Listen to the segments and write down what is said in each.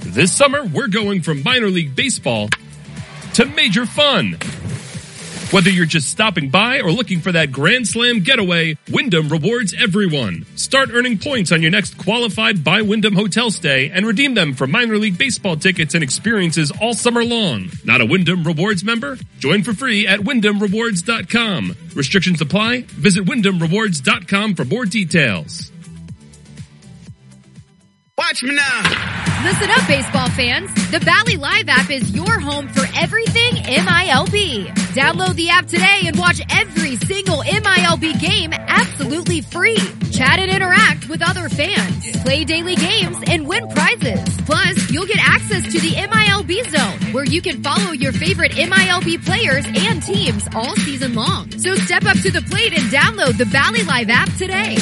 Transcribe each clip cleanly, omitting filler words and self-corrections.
This summer, we're going from minor league baseball to major fun. Whether you're just stopping by or looking for that Grand Slam getaway, Wyndham rewards everyone. Start earning points on your next qualified by Wyndham hotel stay and redeem them for minor league baseball tickets and experiences all summer long. Not a Wyndham Rewards member? Join for free at WyndhamRewards.com. Restrictions apply. Visit WyndhamRewards.com for more details. Watch me now. Listen up, baseball fans. The Bally Live app is your home for everything MILB. Download the app today and watch every single MILB game absolutely free. Chat and interact with other fans. Play daily games and win prizes. Plus, you'll get access to the MILB Zone, where you can follow your favorite MILB players and teams all season long. So step up to the plate and download the Bally Live app today.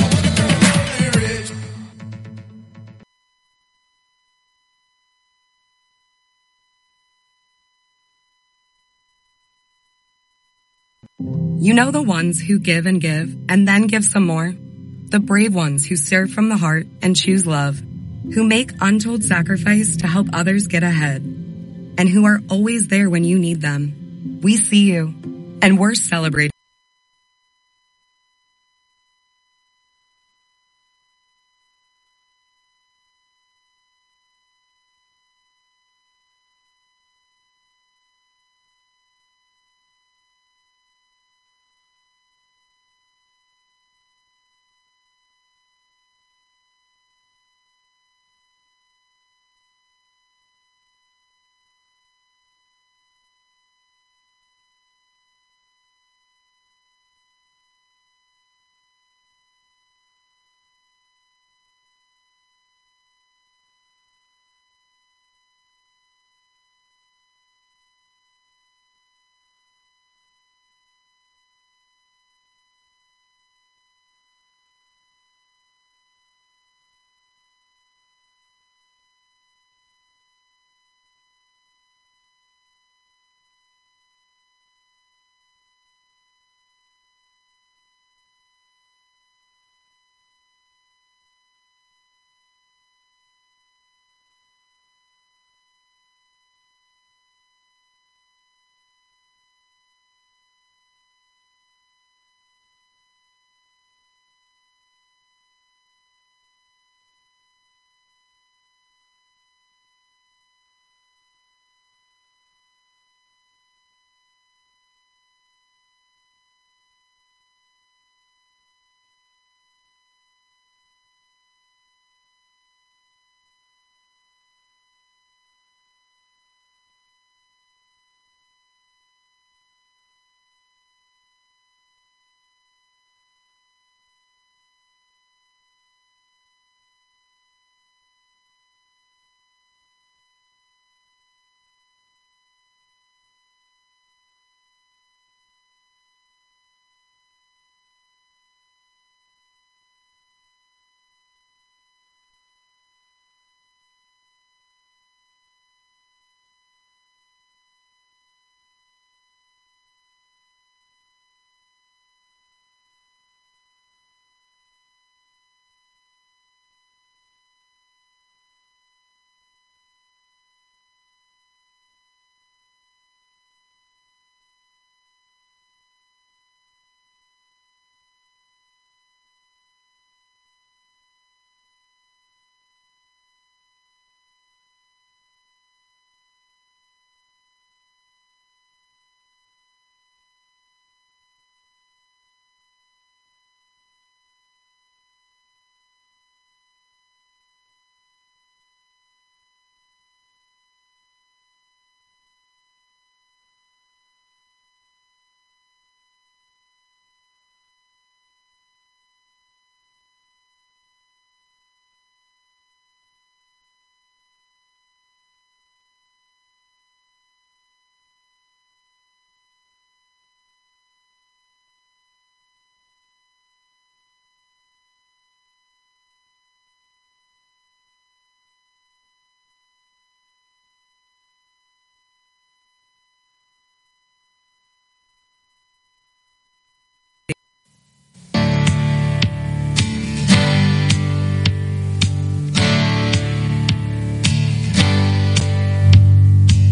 You know the ones who give and then give some more? The brave ones who serve from the heart and choose love, who make untold sacrifice to help others get ahead, and who are always there when you need them. We see you, and we're celebrating.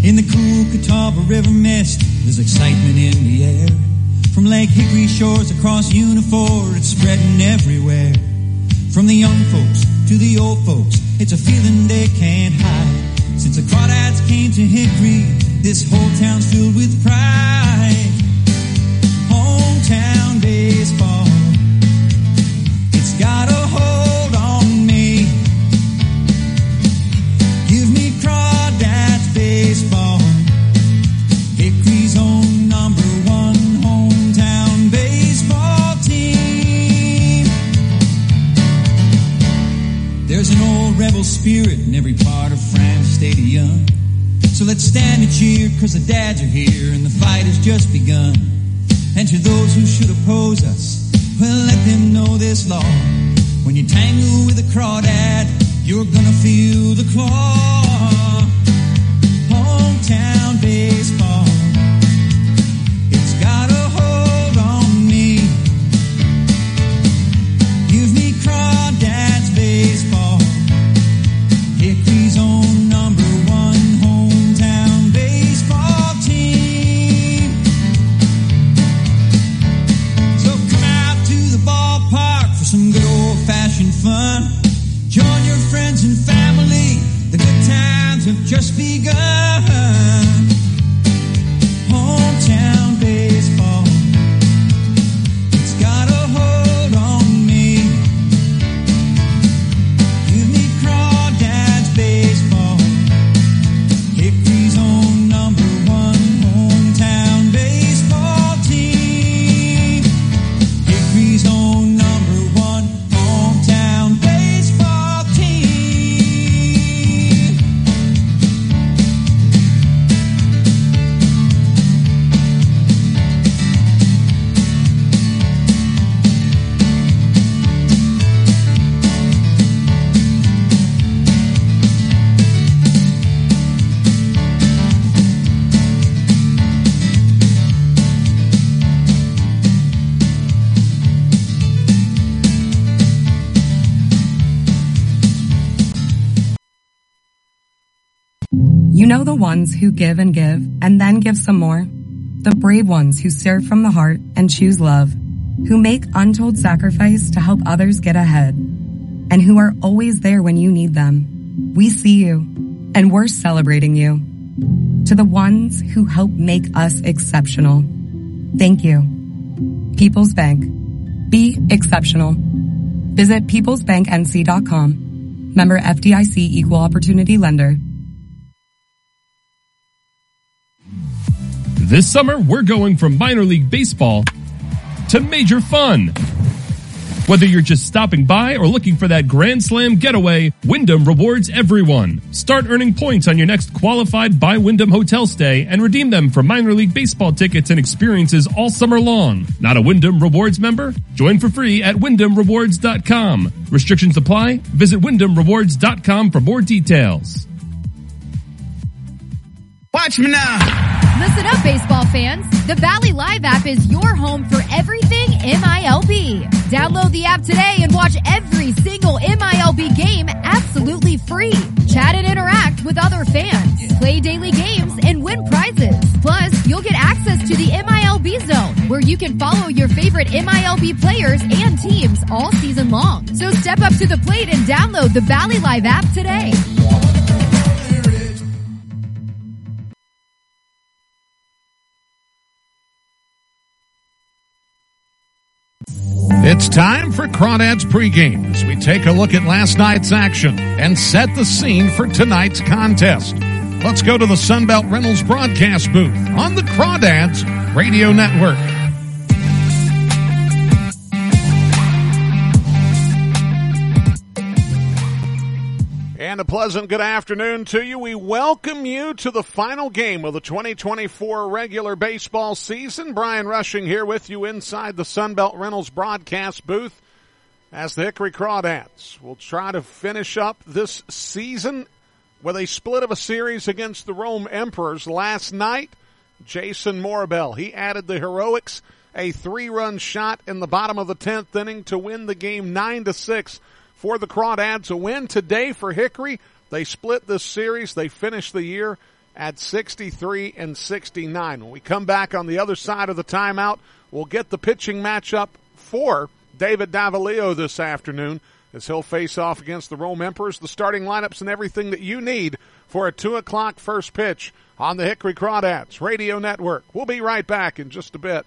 In the cool Catawba River mist, there's excitement in the air. From Lake Hickory shores across Unifor, it's spreading everywhere. From the young folks to the old folks, it's a feeling they can't hide. Since the Crawdads came to Hickory, this whole town's filled with pride. Hometown baseball, it's got a hold on me. Give me Crawdads baseball, Hickory's own number one hometown baseball team. There's an old rebel spirit in every part of Francis Stadium. So let's stand and cheer, cause the dads are here and the fight has just begun. And to those who should oppose us, well, let them know this law. When you tangle with a crawdad, you're gonna feel the claw. Hometown baseball, it's got a hold on me. Give me Crawdads baseball, Hickory's own number one hometown baseball team. So come out to the ballpark for some good old-fashioned fun. Join your friends and family, the good times have just begun. Hometown baseball, it's got a hold on me. Give me Crawdads baseball, Hickory's own number one hometown baseball team. Hickory's own number one hometown baseball team. You know the ones who give and then give some more? The brave ones who serve from the heart and choose love, who make untold sacrifice to help others get ahead, and who are always there when you need them. We see you, and we're celebrating you. To the ones who help make us exceptional, thank you. People's Bank. Be exceptional. Visit peoplesbanknc.com. Member FDIC Equal Opportunity Lender. This summer, we're going from minor league baseball to major fun. Whether you're just stopping by or looking for that Grand Slam getaway, Wyndham rewards everyone. Start earning points on your next qualified by Wyndham hotel stay and redeem them for minor league baseball tickets and experiences all summer long. Not a Wyndham Rewards member? Join for free at WyndhamRewards.com. Restrictions apply. Visit WyndhamRewards.com for more details. Watch me now. Listen up, baseball fans. The Valley Live app is your home for everything MILB. Download the app today and watch every single MILB game absolutely free. Chat and interact with other fans. Play daily games and win prizes. Plus, you'll get access to the MILB Zone, where you can follow your favorite MILB players and teams all season long. So step up to the plate and download the Valley Live app today. It's time for Crawdads pregame as we take a look at last night's action and set the scene for tonight's contest. Let's go to the Sunbelt Rentals broadcast booth on the Crawdads Radio Network. And a pleasant good afternoon to you. We welcome you to the final game of the 2024 regular baseball season. Brian Rushing here with you inside the Sunbelt Rentals broadcast booth as the Hickory Crawdads will try to finish up this season with a split of a series against the Rome Emperors last night. Jason Morabel, he added the heroics, a 3-run shot in the bottom of the 10th inning to win the game 9-6. For the Crawdads, a win today for Hickory. They split this series. They finished the year at 63 and 69. When we come back on the other side of the timeout, we'll get the pitching matchup for David Davalillo this afternoon as he'll face off against the Rome Emperors, the starting lineups and everything that you need for a 2 o'clock first pitch on the Hickory Crawdads Radio Network. We'll be right back in just a bit.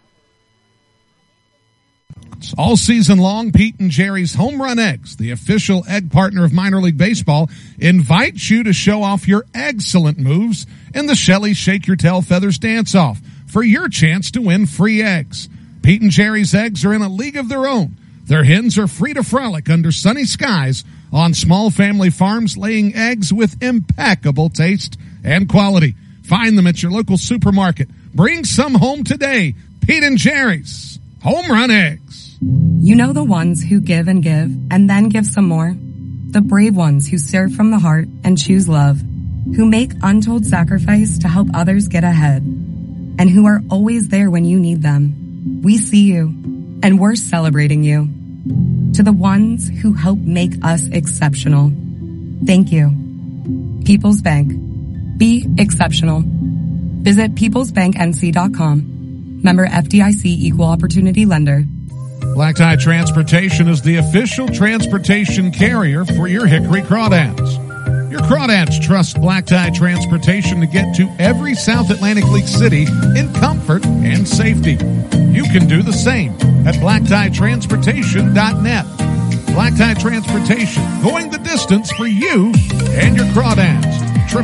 All season long, Pete and Jerry's Home Run Eggs, the official egg partner of minor league baseball, invites you to show off your excellent moves in the Shelley Shake Your Tail Feathers Dance-Off for your chance to win free eggs. Pete and Jerry's eggs are in a league of their own. Their hens are free to frolic under sunny skies on small family farms, laying eggs with impeccable taste and quality. Find them at your local supermarket. Bring some home today. Pete and Jerry's Home Run Eggs. You know the ones who give and then give some more? The brave ones who serve from the heart and choose love, who make untold sacrifice to help others get ahead, and who are always there when you need them. We see you, and we're celebrating you. To the ones who help make us exceptional, thank you. People's Bank. Be exceptional. Visit peoplesbanknc.com. Member FDIC Equal Opportunity Lender. Black Tie Transportation is the official transportation carrier for your Hickory Crawdads. Your Crawdads trust Black Tie Transportation to get to every South Atlantic League city in comfort and safety. You can do the same at blacktietransportation.net. Black Tie Transportation, going the distance for you and your Crawdads.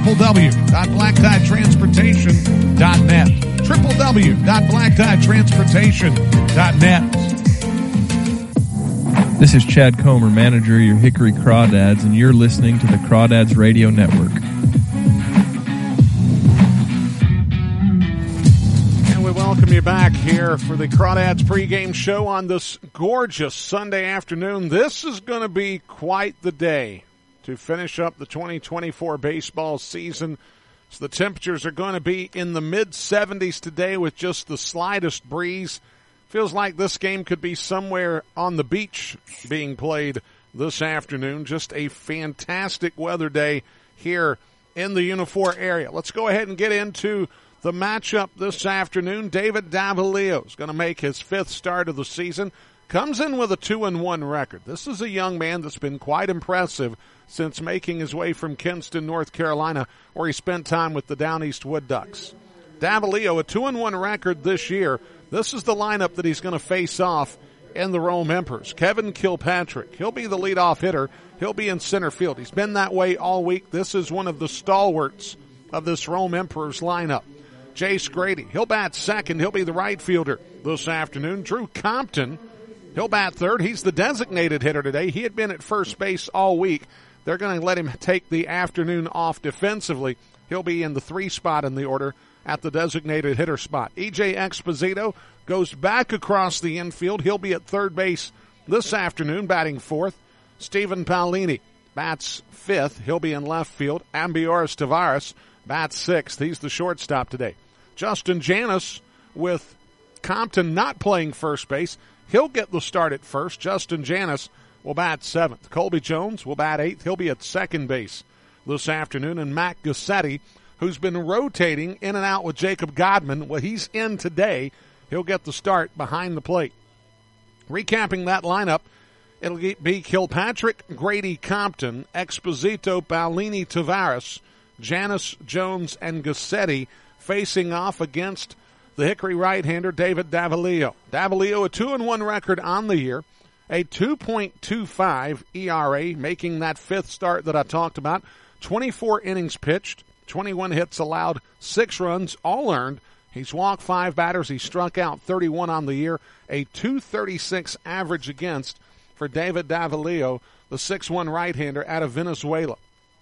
www.blacktietransportation.net. www.blacktietransportation.net. This is Chad Comer, manager of your Hickory Crawdads, and you're listening to the Crawdads Radio Network. And we welcome you back here for the Crawdads pregame show on this gorgeous Sunday afternoon. This is going to be quite the day to finish up the 2024 baseball season. So the temperatures are going to be in the mid-70s today with just the slightest breeze. Feels like this game could be somewhere on the beach being played this afternoon. Just a fantastic weather day here in the Unifor area. Let's go ahead and get into the matchup this afternoon. David Davalillo is going to make his 5th start of the season. Comes in with a 2-1 record. This is a young man that's been quite impressive since making his way from Kinston, North Carolina, where he spent time with the Down East Wood Ducks. Davalillo, a 2-1 record this year. This is the lineup that he's going to face off in the Rome Emperors. Kevin Kilpatrick, he'll be the leadoff hitter. He'll be in center field. He's been that way all week. This is one of the stalwarts of this Rome Emperors lineup. Jace Grady, he'll bat second. He'll be the right fielder this afternoon. Drew Compton, he'll bat third. He's the designated hitter today. He had been at first base all week. They're going to let him take the afternoon off defensively. He'll be in the 3 spot in the order at the designated hitter spot. E.J. Exposito goes back across the infield. He'll be at third base this afternoon, batting 4th. Stephen Paolini bats 5th. He'll be in left field. Ambioris Tavares bats 6th. He's the shortstop today. Justin Janis, with Compton not playing first base, he'll get the start at first. Justin Janis will bat 7th. Colby Jones will bat 8th. He'll be at second base this afternoon. And Matt Gassetti, who's been rotating in and out with Jacob Godman, well, he's in today. He'll get the start behind the plate. Recapping that lineup, it'll be Kilpatrick, Grady, Compton, Exposito, Paolini, Tavares, Janis, Jones, and Gassetti facing off against the Hickory right-hander David Davalillo. Davalillo, a 2-1 record on the year, a 2.25 ERA, making that 5th start that I talked about. 24 innings pitched, 21 hits allowed, 6 runs, all earned. He's walked 5 batters. He struck out 31 on the year, a 236 average against for David Davalillo, the 6'1 right-hander out of Venezuela.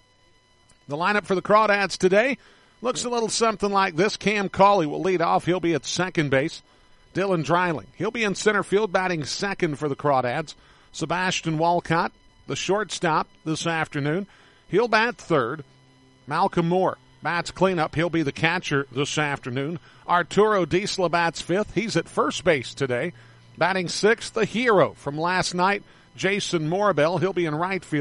The lineup for the Crawdads today looks a little something like this. Cam Cauley will lead off. He'll be at second base. Dylan Dreiling, he'll be in center field, batting second for the Crawdads. Sebastian Walcott, the shortstop this afternoon, he'll bat third. Malcolm Moore bats cleanup. He'll be the catcher this afternoon. Arturo Diesla bats 5th. He's at first base today. Batting 6th, the hero from last night, Jason Morabel. He'll be in right field.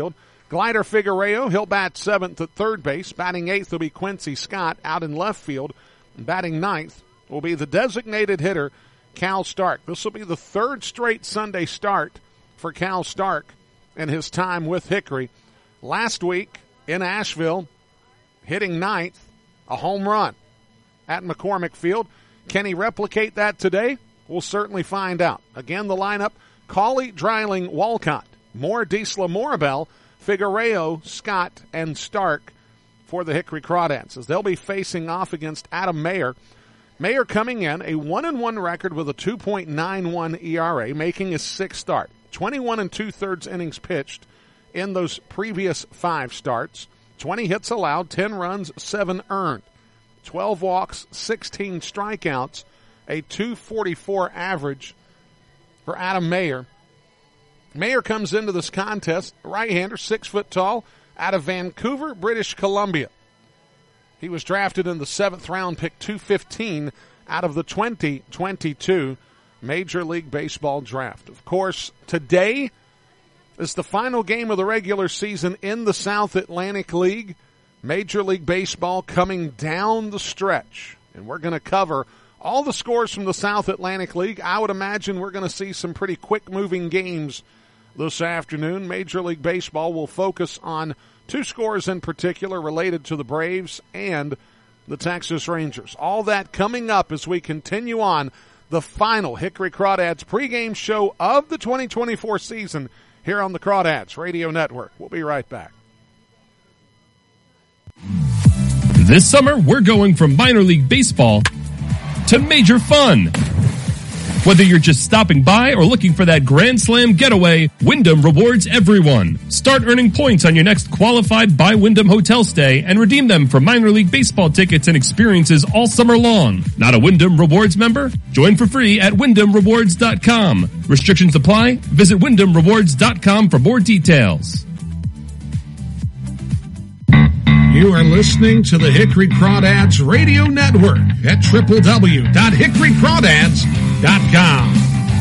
Glider Figueroa, he'll bat 7th at third base. Batting 8th will be Quincy Scott out in left field. And batting 9th will be the designated hitter, Cal Stark. This will be the third straight Sunday start for Cal Stark in his time with Hickory. Last week in Asheville, hitting 9th, a home run at McCormick Field. Can he replicate that today? We'll certainly find out. Again, the lineup, Cawley, Dreiling, Walcott, Moore, Diesla, Morabel, Figueroa, Scott, and Stark for the Hickory Crawdads, as they'll be facing off against Adam Mayer. Mayer coming in, a 1-1 record with a 2.91 ERA, making his sixth start. 21 2/3 innings pitched in those previous 5 starts. 20 hits allowed, 10 runs, 7 earned. 12 walks, 16 strikeouts, a 2.44 average for Adam Mayer. Mayer comes into this contest, right-hander, 6 foot tall, out of Vancouver, British Columbia. He was drafted in the 7th round, pick 215 out of the 2022 Major League Baseball draft. Of course, today is the final game of the regular season in the South Atlantic League. Major League Baseball coming down the stretch. And we're going to cover all the scores from the South Atlantic League. I would imagine we're going to see some pretty quick-moving games this afternoon. Major League Baseball will focus on 2 scores in particular related to the Braves and the Texas Rangers. All that coming up as we continue on the final Hickory Crawdads pregame show of the 2024 season here on the Crawdads Radio Network. We'll be right back. This summer, we're going from minor league baseball to major fun. Whether you're just stopping by or looking for that Grand Slam getaway, Wyndham rewards everyone. Start earning points on your next qualified by Wyndham hotel stay and redeem them for minor league baseball tickets and experiences all summer long. Not a Wyndham Rewards member? Join for free at WyndhamRewards.com. Restrictions apply. Visit WyndhamRewards.com for more details. You are listening to the Hickory Crawdads Radio Network at www.hickorycrawdads.com.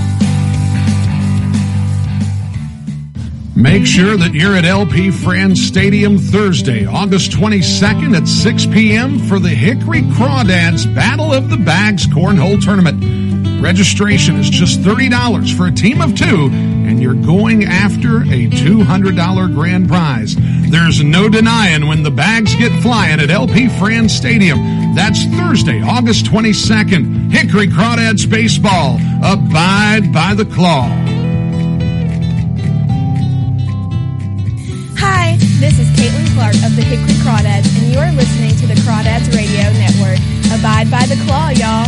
Make sure that you're at LP Franz Stadium Thursday, August 22nd at 6 p.m. for the Hickory Crawdads Battle of the Bags Cornhole Tournament. Registration is just $30 for a team of 2, and you're going after a $200 grand prize. There's no denying when the bags get flying at LP Franz Stadium. That's Thursday, August 22nd. Hickory Crawdads Baseball. Abide by the claw. Hi, this is Caitlin Clark of the Hickory Crawdads, and you are listening to the Crawdads Radio Network. Abide by the claw, y'all.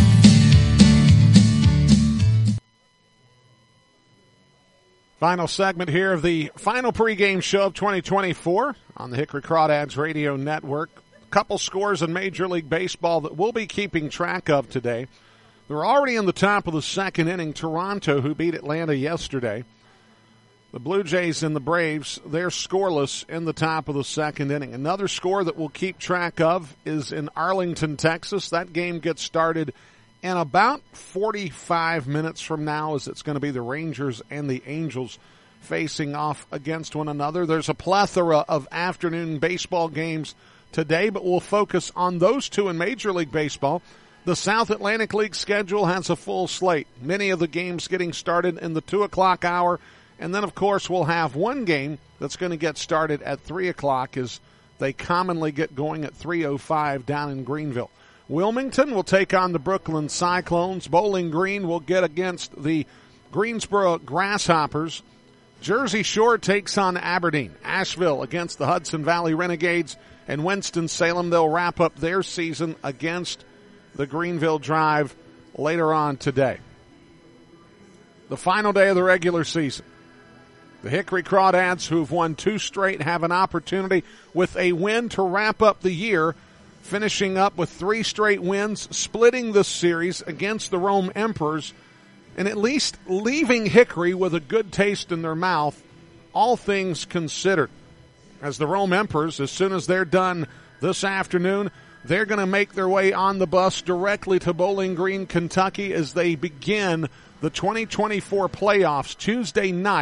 Final segment here of the final pregame show of 2024 on the Hickory Crawdads Radio Network. A couple scores in Major League Baseball that we'll be keeping track of today. They're already in the top of the second inning. Toronto, who beat Atlanta yesterday. The Blue Jays and the Braves, they're scoreless in the top of the second inning. Another score that we'll keep track of is in Arlington, Texas. That game gets started in about 45 minutes from now, as it's going to be the Rangers and the Angels facing off against one another. There's a plethora of afternoon baseball games today, but we'll focus on those 2 in Major League Baseball. The South Atlantic League schedule has a full slate. Many of the games getting started in the 2 o'clock hour. And then, of course, we'll have one game that's going to get started at 3 o'clock, as they commonly get going at 3:05 down in Greenville. Wilmington will take on the Brooklyn Cyclones. Bowling Green will get against the Greensboro Grasshoppers. Jersey Shore takes on Aberdeen. Asheville against the Hudson Valley Renegades. And Winston-Salem, they'll wrap up their season against the Greenville Drive later on today. The final day of the regular season. The Hickory Crawdads, who've won 2 straight, have an opportunity with a win to wrap up the year, finishing up with 3 straight wins, splitting the series against the Rome Emperors, and at least leaving Hickory with a good taste in their mouth, all things considered. As the Rome Emperors, as soon as they're done this afternoon, they're going to make their way on the bus directly to Bowling Green, Kentucky, as they begin the 2024 playoffs Tuesday night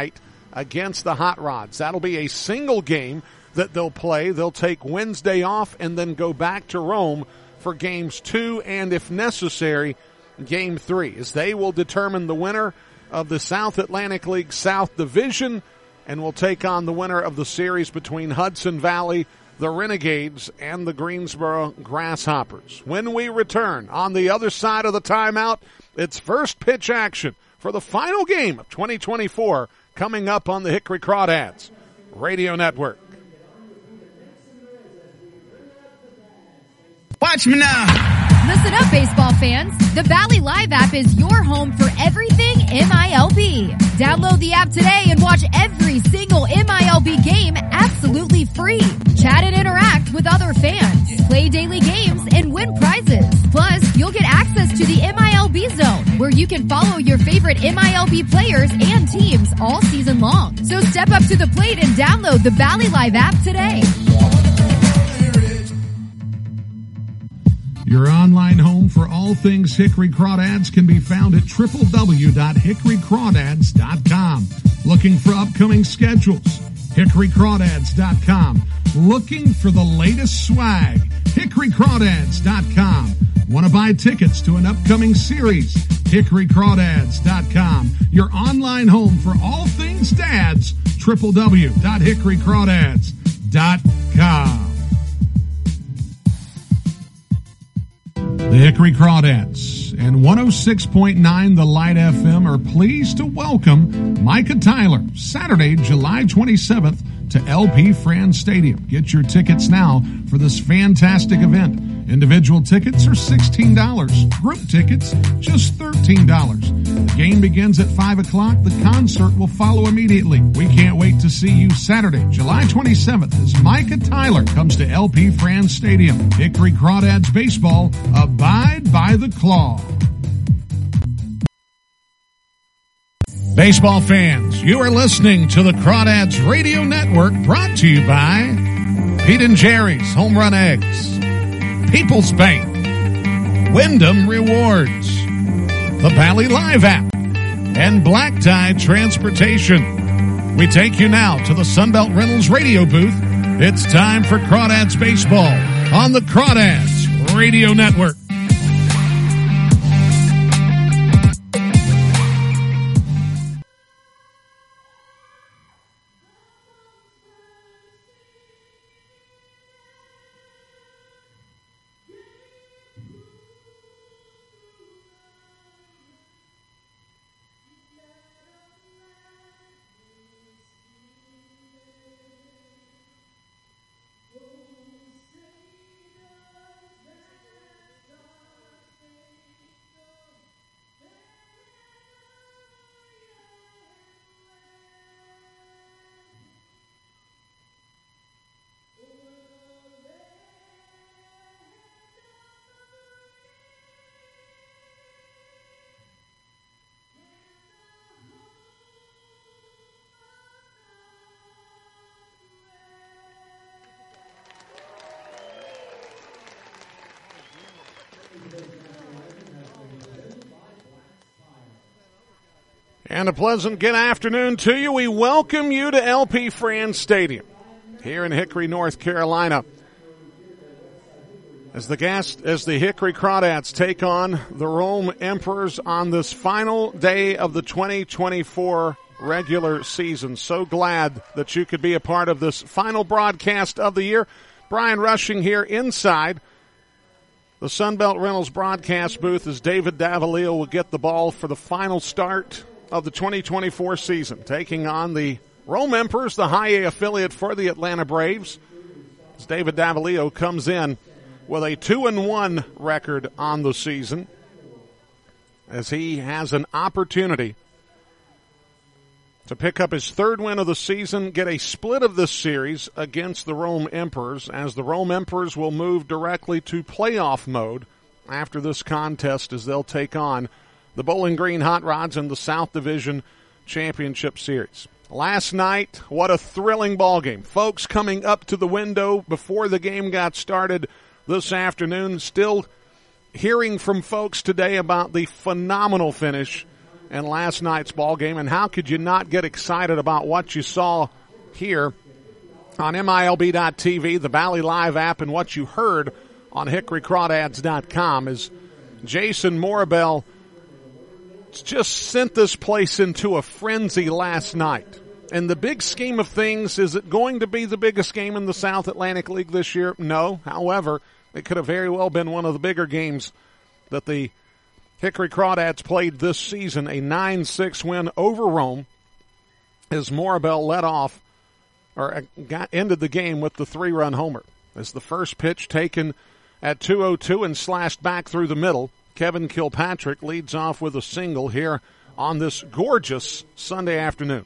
against the Hot Rods. That'll be a single game that they'll play. They'll take Wednesday off and then go back to Rome for games 2 and, if necessary, game 3, as they will determine the winner of the South Atlantic League South Division and will take on the winner of the series between Hudson Valley, the Renegades, and the Greensboro Grasshoppers. When we return on the other side of the timeout, it's first pitch action for the final game of 2024 coming up on the Hickory Crawdads Radio Network. Watch me now. Listen up, baseball fans. The Valley Live app is your home for everything MILB. Download the app today and watch every single MILB game absolutely free. Chat and interact with other fans. Play daily games and win prizes. Plus, you'll get access to the MILB Zone, where you can follow your favorite MILB players and teams all season long. So step up to the plate and download the Valley Live app today. Your online home for all things Hickory Crawdads can be found at www.hickorycrawdads.com. Looking for upcoming schedules? hickorycrawdads.com. Looking for the latest swag? hickorycrawdads.com. Want to buy tickets to an upcoming series? hickorycrawdads.com. Your online home for all things dads, www.hickorycrawdads.com. The Hickory Crawdads and 106.9 The Light FM are pleased to welcome Micah Tyler Saturday, July 27th to LP Franz Stadium. Get your tickets now for this fantastic event. Individual tickets are $16. Group tickets, just $13. The game begins at 5 o'clock. The concert will follow immediately. We can't wait to see you Saturday, July 27th, as Micah Tyler comes to LP Franz Stadium. Hickory Crawdads baseball, abide by the claw. Baseball fans, you are listening to the Crawdads Radio Network, brought to you by Pete and Jerry's Home Run Eggs, People's Bank, Wyndham Rewards, the Valley Live app, and Black Tie Transportation. We take you now to the Sunbelt Rentals radio booth. It's time for Crawdads Baseball on the Crawdads Radio Network. And a pleasant good afternoon to you. We welcome you to LP Franz Stadium here in Hickory, North Carolina, as the Hickory Crawdads take on the Rome Emperors on this final day of the 2024 regular season. So glad that you could be a part of this final broadcast of the year. Brian Rushing here inside the Sunbelt Rentals broadcast booth as David Davalillo will get the ball for the final start of the 2024 season, taking on the Rome Emperors, the High A affiliate for the Atlanta Braves, as David Davalillo comes in with a 2-1 record on the season, as he has an opportunity to pick up his third win of the season, get a split of this series against the Rome Emperors, as the Rome Emperors will move directly to playoff mode after this contest, as they'll take on the Bowling Green Hot Rods in the South Division Championship Series. Last night, what a thrilling ball game. Folks coming up to the window before the game got started this afternoon, still hearing from folks today about the phenomenal finish in last night's ball game, and how could you not get excited about what you saw here on MILB.TV, the Valley Live app, and what you heard on HickoryCrawdads.com as Jason Morabel just sent this place into a frenzy last night. In the big scheme of things, is it going to be the biggest game in the South Atlantic League this year? No. However, it could have very well been one of the bigger games that the Hickory Crawdads played this season, a 9-6 win over Rome as Morabel led off or ended the game with the 3-run homer. As the first pitch taken at 2:02 and slashed back through the middle, Kevin Kilpatrick leads off with a single here on this gorgeous Sunday afternoon.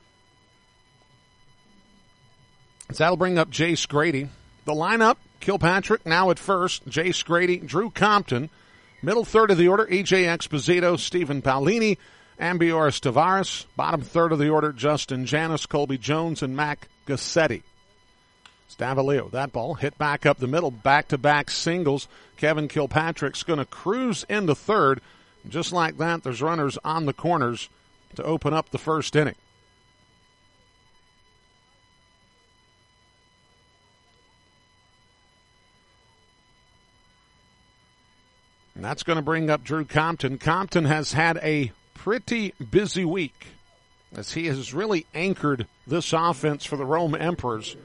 So that'll bring up Jace Grady. The lineup, Kilpatrick now at first, Jace Grady, Drew Compton. Middle third of the order, E.J. Exposito, Stephen Paolini, Ambioris Tavares. Bottom third of the order, Justin Janis, Colby Jones, and Mac Gassetti. Stavaleo, that ball hit back up the middle, back-to-back singles. Kevin Kilpatrick's going to cruise into third. Just like that, there's runners on the corners to open up the first inning. And that's going to bring up Drew Compton. Compton has had a pretty busy week as he has really anchored this offense for the Rome Emperors.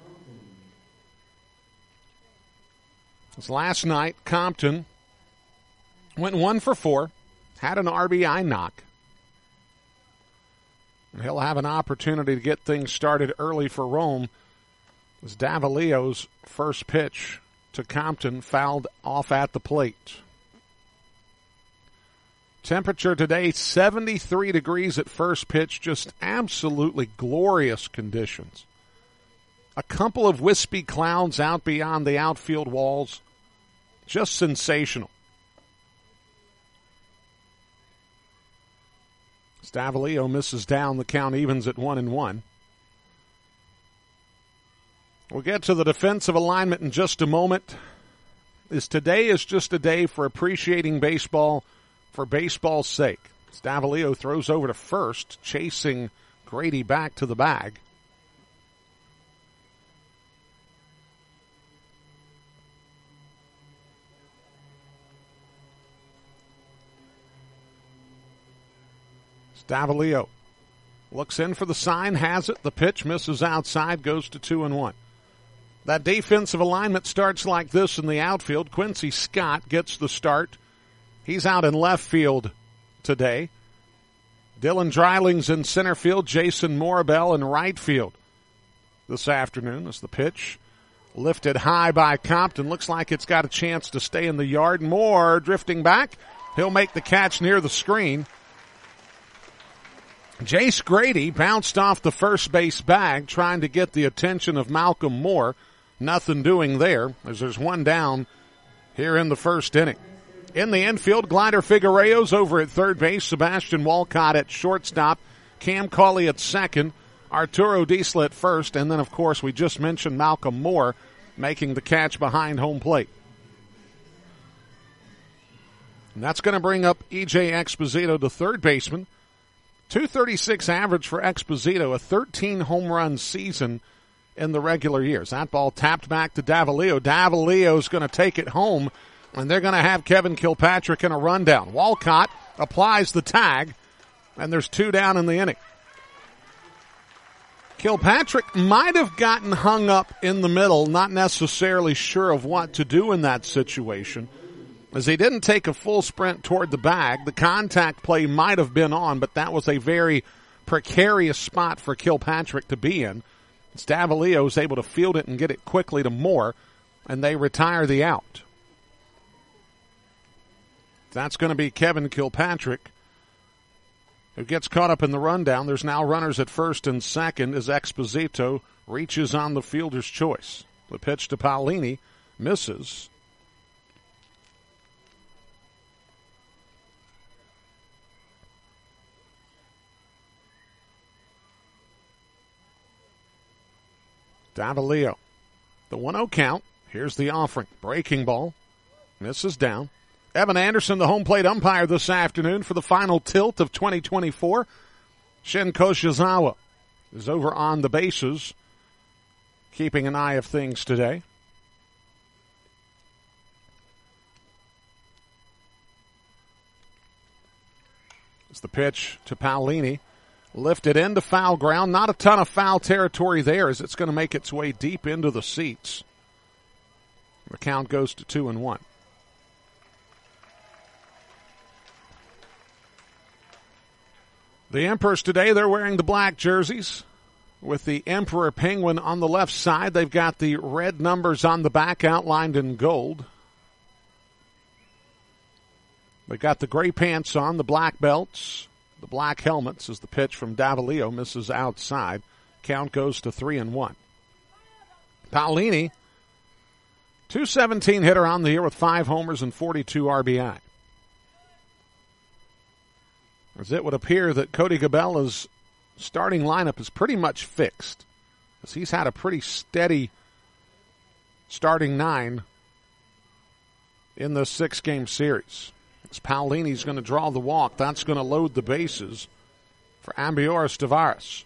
As last night, Compton went 1 for 4, had an RBI knock. And he'll have an opportunity to get things started early for Rome as Davaleo's first pitch to Compton fouled off at the plate. Temperature today, 73 degrees at first pitch, just absolutely glorious conditions. A couple of wispy clouds out beyond the outfield walls. Just sensational. Stavaleo misses down. The count evens at 1-1. We'll get to the defensive alignment in just a moment. Today is just a day for appreciating baseball for baseball's sake. Stavaleo throws over to first, chasing Grady back to the bag. Stavaleo looks in for the sign, has it. The pitch misses outside, goes to 2-1. That defensive alignment starts like this in the outfield. Quincy Scott gets the start. He's out in left field today. Dylan Dryling's in center field. Jason Morabel in right field this afternoon as the pitch lifted high by Compton. Looks like it's got a chance to stay in the yard. Moore drifting back. He'll make the catch near the screen. Jace Grady bounced off the first base bag trying to get the attention of Malcolm Moore. Nothing doing there as there's one down here in the first inning. In the infield, Glider Figueroa's over at third base, Sebastian Walcott at shortstop, Cam Cauley at second, Arturo Diesel at first, and then, of course, we just mentioned Malcolm Moore making the catch behind home plate. And that's going to bring up E.J. Exposito, the third baseman. .236 average for Exposito, a 13 home run season in the regular years. That ball tapped back to Davaleo. Davaleo's going to take it home, and they're going to have Kevin Kilpatrick in a rundown. Walcott applies the tag, and there's two down in the inning. Kilpatrick might have gotten hung up in the middle, not necessarily sure of what to do in that situation, as he didn't take a full sprint toward the bag. The contact play might have been on, but that was a very precarious spot for Kilpatrick to be in. Stavaleo is able to field it and get it quickly to Moore, and they retire the out. That's going to be Kevin Kilpatrick, who gets caught up in the rundown. There's now runners at first and second as Exposito reaches on the fielder's choice. The pitch to Paolini misses. Davaleo, the 1-0 count. Here's the offering. Breaking ball. Misses down. Evan Anderson, the home plate umpire this afternoon for the final tilt of 2024. Shin Koshizawa is over on the bases, keeping an eye of things today. It's the pitch to Paolini. Lifted into foul ground. Not a ton of foul territory there as it's going to make its way deep into the seats. The count goes to 2-1. The Emperors today, they're wearing the black jerseys with the Emperor Penguin on the left side. They've got the red numbers on the back outlined in gold. They've got the gray pants on, the black belts, the black helmets as the pitch from Davalillo misses outside. Count goes to 3-1. Paolini, .217 hitter on the year with 5 homers and 42 RBI. As it would appear that Cody Gabella's starting lineup is pretty much fixed, as he's had a pretty steady starting 9 in the 6-game series. As Paolini's going to draw the walk, that's going to load the bases for Ambioris Tavares.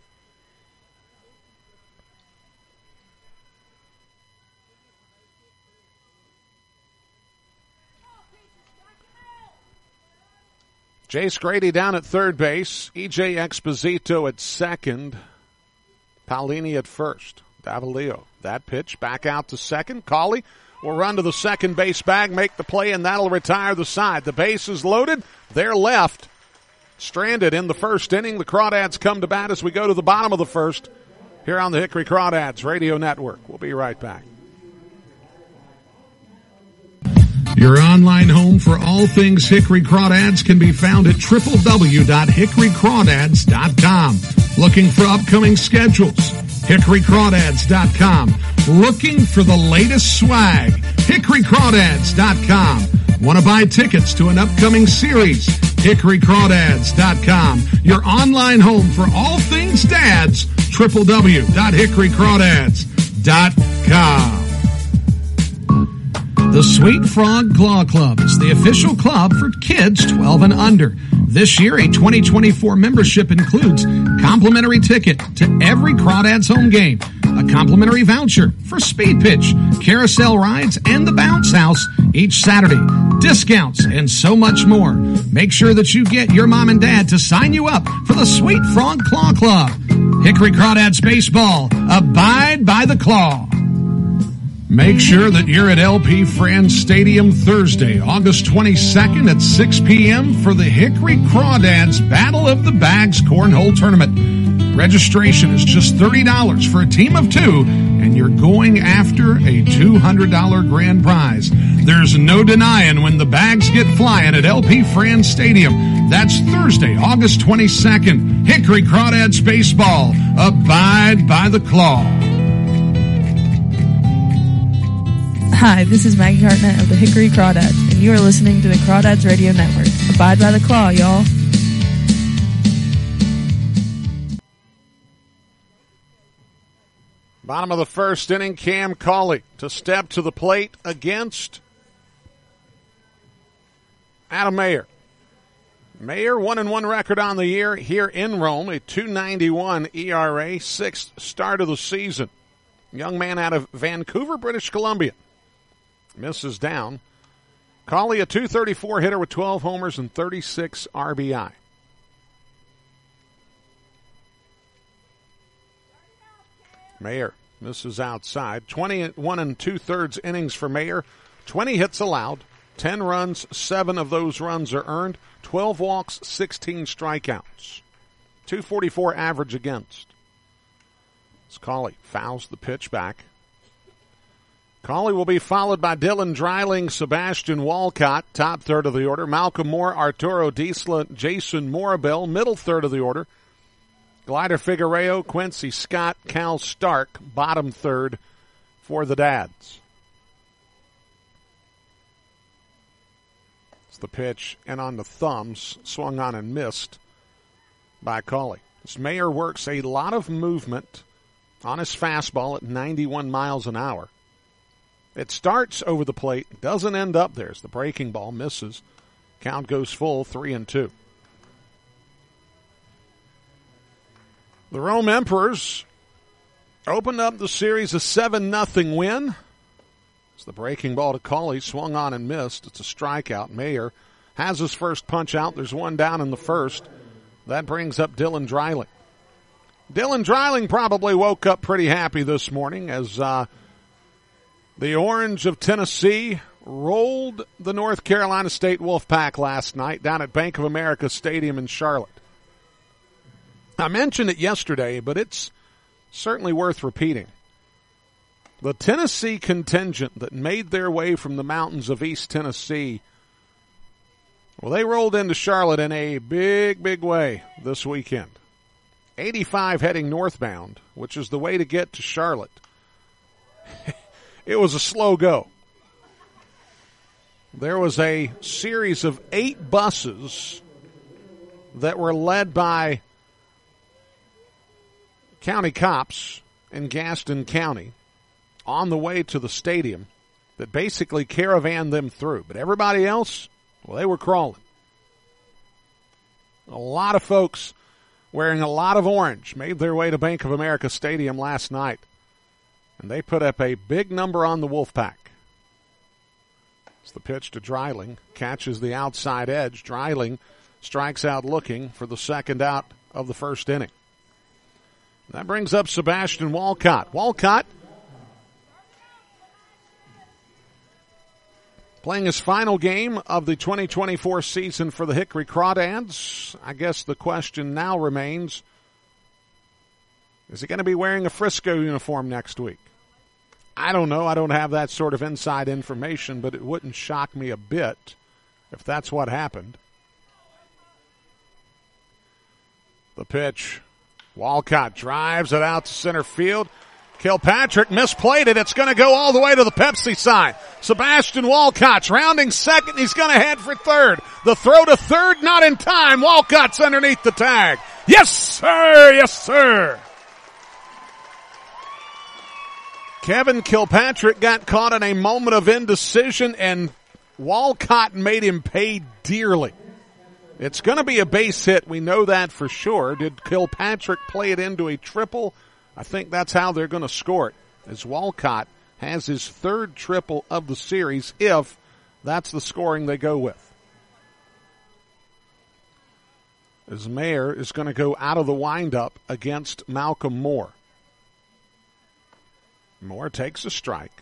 Jace Grady down at third base. E.J. Exposito at second. Paolini at first. Davalillo, that pitch back out to second. Cawley will run to the second base bag, make the play, and that'll retire the side. The base is loaded. They're left. Stranded in the first inning. The Crawdads come to bat as we go to the bottom of the first here on the Hickory Crawdads Radio Network. We'll be right back. Your online home for all things Hickory Crawdads can be found at www.hickorycrawdads.com. Looking for upcoming schedules? hickorycrawdads.com. Looking for the latest swag? hickorycrawdads.com. Want to buy tickets to an upcoming series? hickorycrawdads.com. Your online home for all things dads? www.hickorycrawdads.com. The Sweet Frog Claw Club is the official club for kids 12 and under. This year, a 2024 membership includes complimentary ticket to every Crawdads home game, a complimentary voucher for Speed Pitch, carousel rides, and the Bounce House each Saturday, discounts, and so much more. Make sure that you get your mom and dad to sign you up for the Sweet Frog Claw Club. Hickory Crawdads Baseball, abide by the claw. Make sure that you're at LP Franz Stadium Thursday, August 22nd at 6 p.m. for the Hickory Crawdads Battle of the Bags Cornhole Tournament. Registration is just $30 for a team of 2, and you're going after a $200 grand prize. There's no denying when the bags get flying at LP Franz Stadium. That's Thursday, August 22nd. Hickory Crawdads Baseball, abide by the claw. Hi, this is Maggie Hartnett of the Hickory Crawdads, and you are listening to the Crawdads Radio Network. Abide by the claw, y'all. Bottom of the first inning, Cam Cawley to step to the plate against Adam Mayer. Mayer, 1-1 record on the year here in Rome, a .291 ERA, 6th start of the season. Young man out of Vancouver, British Columbia. Misses down. Cawley, a .234 hitter with 12 homers and 36 RBI. Mayer misses outside. 21 2/3 innings for Mayer. 20 hits allowed. 10 runs, 7 of those runs are earned. 12 walks, 16 strikeouts. .244 average against. As Cawley fouls the pitch back. Cawley will be followed by Dylan Dreiling, Sebastian Walcott, top third of the order. Malcolm Moore, Arturo Diesla, Jason Morabel, middle third of the order. Glider Figueroa, Quincy Scott, Cal Stark, bottom third for the Dads. It's the pitch, and on the thumbs, swung on and missed by Cawley. This Mayer works a lot of movement on his fastball at 91 miles an hour. It starts over the plate, doesn't end up there as the breaking ball misses. Count goes full, 3-2. The Rome Emperors opened up the series a 7-0 win. It's the breaking ball to Cauley, swung on and missed. It's a strikeout. Mayer has his first punch out. There's one down in the first. That brings up Dylan Dreiling. Dylan Dreiling probably woke up pretty happy this morning as the Orange of Tennessee rolled the North Carolina State Wolfpack last night down at Bank of America Stadium in Charlotte. I mentioned it yesterday, but it's certainly worth repeating. The Tennessee contingent that made their way from the mountains of East Tennessee, well, they rolled into Charlotte in a big, big way this weekend. 85 heading northbound, which is the way to get to Charlotte. It was a slow go. There was a series of 8 buses that were led by county cops in Gaston County on the way to the stadium that basically caravanned them through. But everybody else, well, they were crawling. A lot of folks wearing a lot of orange made their way to Bank of America Stadium last night. And they put up a big number on the Wolfpack. It's the pitch to Dreiling. Catches the outside edge. Dreiling strikes out looking for the second out of the first inning. That brings up Sebastian Walcott. Walcott playing his final game of the 2024 season for the Hickory Crawdads. I guess the question now remains, is he going to be wearing a Frisco uniform next week? I don't know. I don't have that sort of inside information, but it wouldn't shock me a bit if that's what happened. The pitch. Walcott drives it out to center field. Kilpatrick misplayed it. It's going to go all the way to the Pepsi side. Sebastian Walcott's rounding second. He's going to head for third. The throw to third, not in time. Walcott's underneath the tag. Yes, sir. Yes, sir. Kevin Kilpatrick got caught in a moment of indecision, and Walcott made him pay dearly. It's going to be a base hit. We know that for sure. Did Kilpatrick play it into a triple? I think that's how they're going to score it, as Walcott has his third triple of the series, if that's the scoring they go with. As Mayer is going to go out of the windup against Malcolm Moore. Moore takes a strike.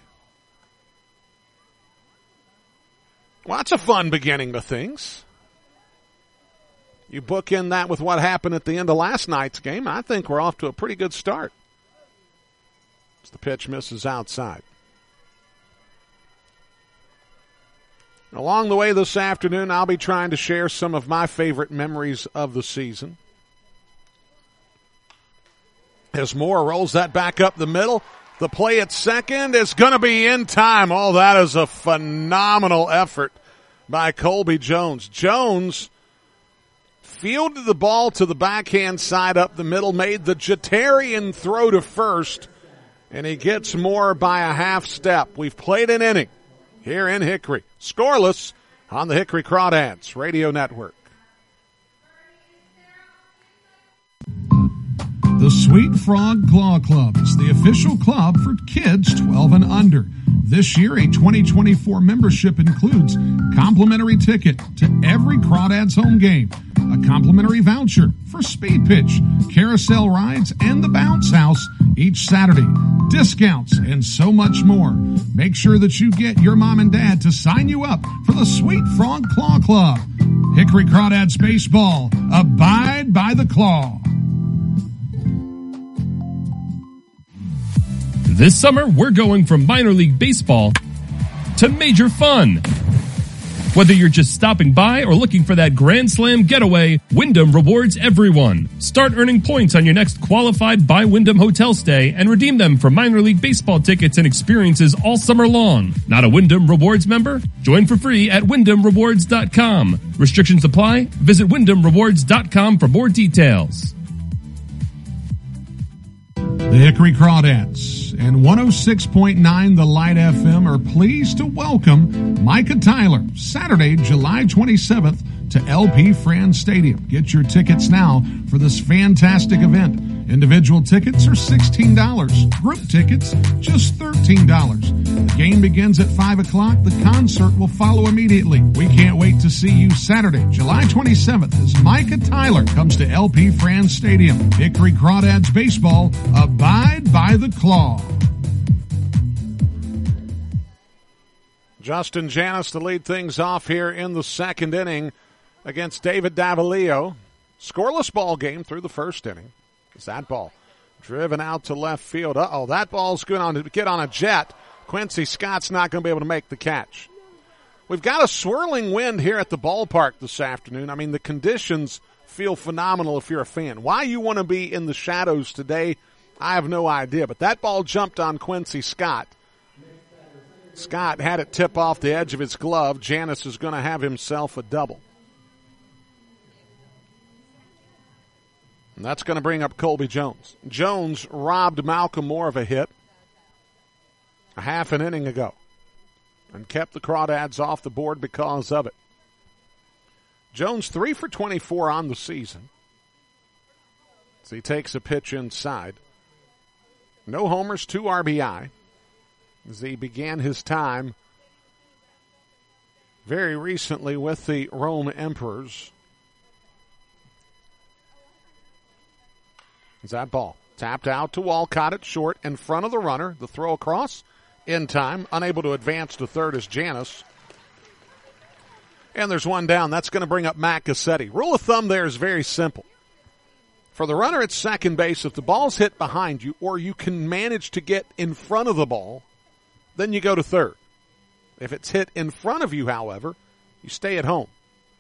Well, that's a fun beginning to things. You bookend that with what happened at the end of last night's game, I think we're off to a pretty good start. As the pitch misses outside. Along the way this afternoon, I'll be trying to share some of my favorite memories of the season. As Moore rolls that back up the middle, the play at second is going to be in time. Oh, that is a phenomenal effort by Colby Jones. Jones fielded the ball to the backhand side up the middle, made the Jeterian throw to first, and he gets Moore by a half step. We've played an inning here in Hickory. Scoreless on the Hickory Crawdads Radio Network. The Sweet Frog Claw Club is the official club for kids 12 and under. This year, a 2024 membership includes complimentary ticket to every Crawdads home game, a complimentary voucher for Speed Pitch, carousel rides, and the Bounce House each Saturday, discounts, and so much more. Make sure that you get your mom and dad to sign you up for the Sweet Frog Claw Club. Hickory Crawdads Baseball, abide by the claw. This summer, we're going from minor league baseball to major fun. Whether you're just stopping by or looking for that Grand Slam getaway, Wyndham rewards everyone. Start earning points on your next qualified by Wyndham hotel stay and redeem them for minor league baseball tickets and experiences all summer long. Not a Wyndham Rewards member? Join for free at WyndhamRewards.com. Restrictions apply. Visit WyndhamRewards.com for more details. The Hickory Crawdads and 106.9 The Light FM are pleased to welcome Micah Tyler, Saturday, July 27th, to LP Franz Stadium. Get your tickets now for this fantastic event. Individual tickets are $16. Group tickets, just $13. The game begins at 5 o'clock. The concert will follow immediately. We can't wait to see you Saturday, July 27th, as Micah Tyler comes to LP Franz Stadium. Hickory Crawdads Baseball, abide by the claw. Justin Janis to lead things off here in the second inning against David Davalillo. Scoreless ball game through the first inning. Is that ball driven out to left field? Uh-oh, that ball's going to get on a jet. Quincy Scott's not going to be able to make the catch. We've got a swirling wind here at the ballpark this afternoon. I mean, the conditions feel phenomenal if you're a fan. Why you want to be in the shadows today, I have no idea. But that ball jumped on Quincy Scott. Scott had it tip off the edge of his glove. Janis is going to have himself a double. And that's going to bring up Colby Jones. Jones robbed Malcolm Moore of a hit a half an inning ago and kept the Crawdads off the board because of it. Jones 3 for 24 on the season. So he takes a pitch inside. No homers, 2 RBI. As he began his time very recently with the Rome Emperors. Is that ball tapped out to Walcott at short in front of the runner. The throw across in time. Unable to advance to third is Janis. And there's one down. That's going to bring up Matt Cassetti. Rule of thumb there is very simple. For the runner at second base, if the ball's hit behind you or you can manage to get in front of the ball, then you go to third. If it's hit in front of you, however, you stay at home.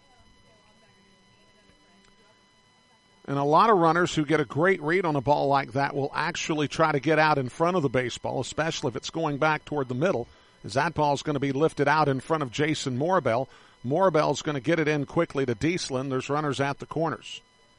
And a lot of runners who get a great read on a ball like that will actually try to get out in front of the baseball, especially if it's going back toward the middle, as that ball is going to be lifted out in front of Jason Morabel. Morabel's going to get it in quickly to Dieslin. There's runners at the corners.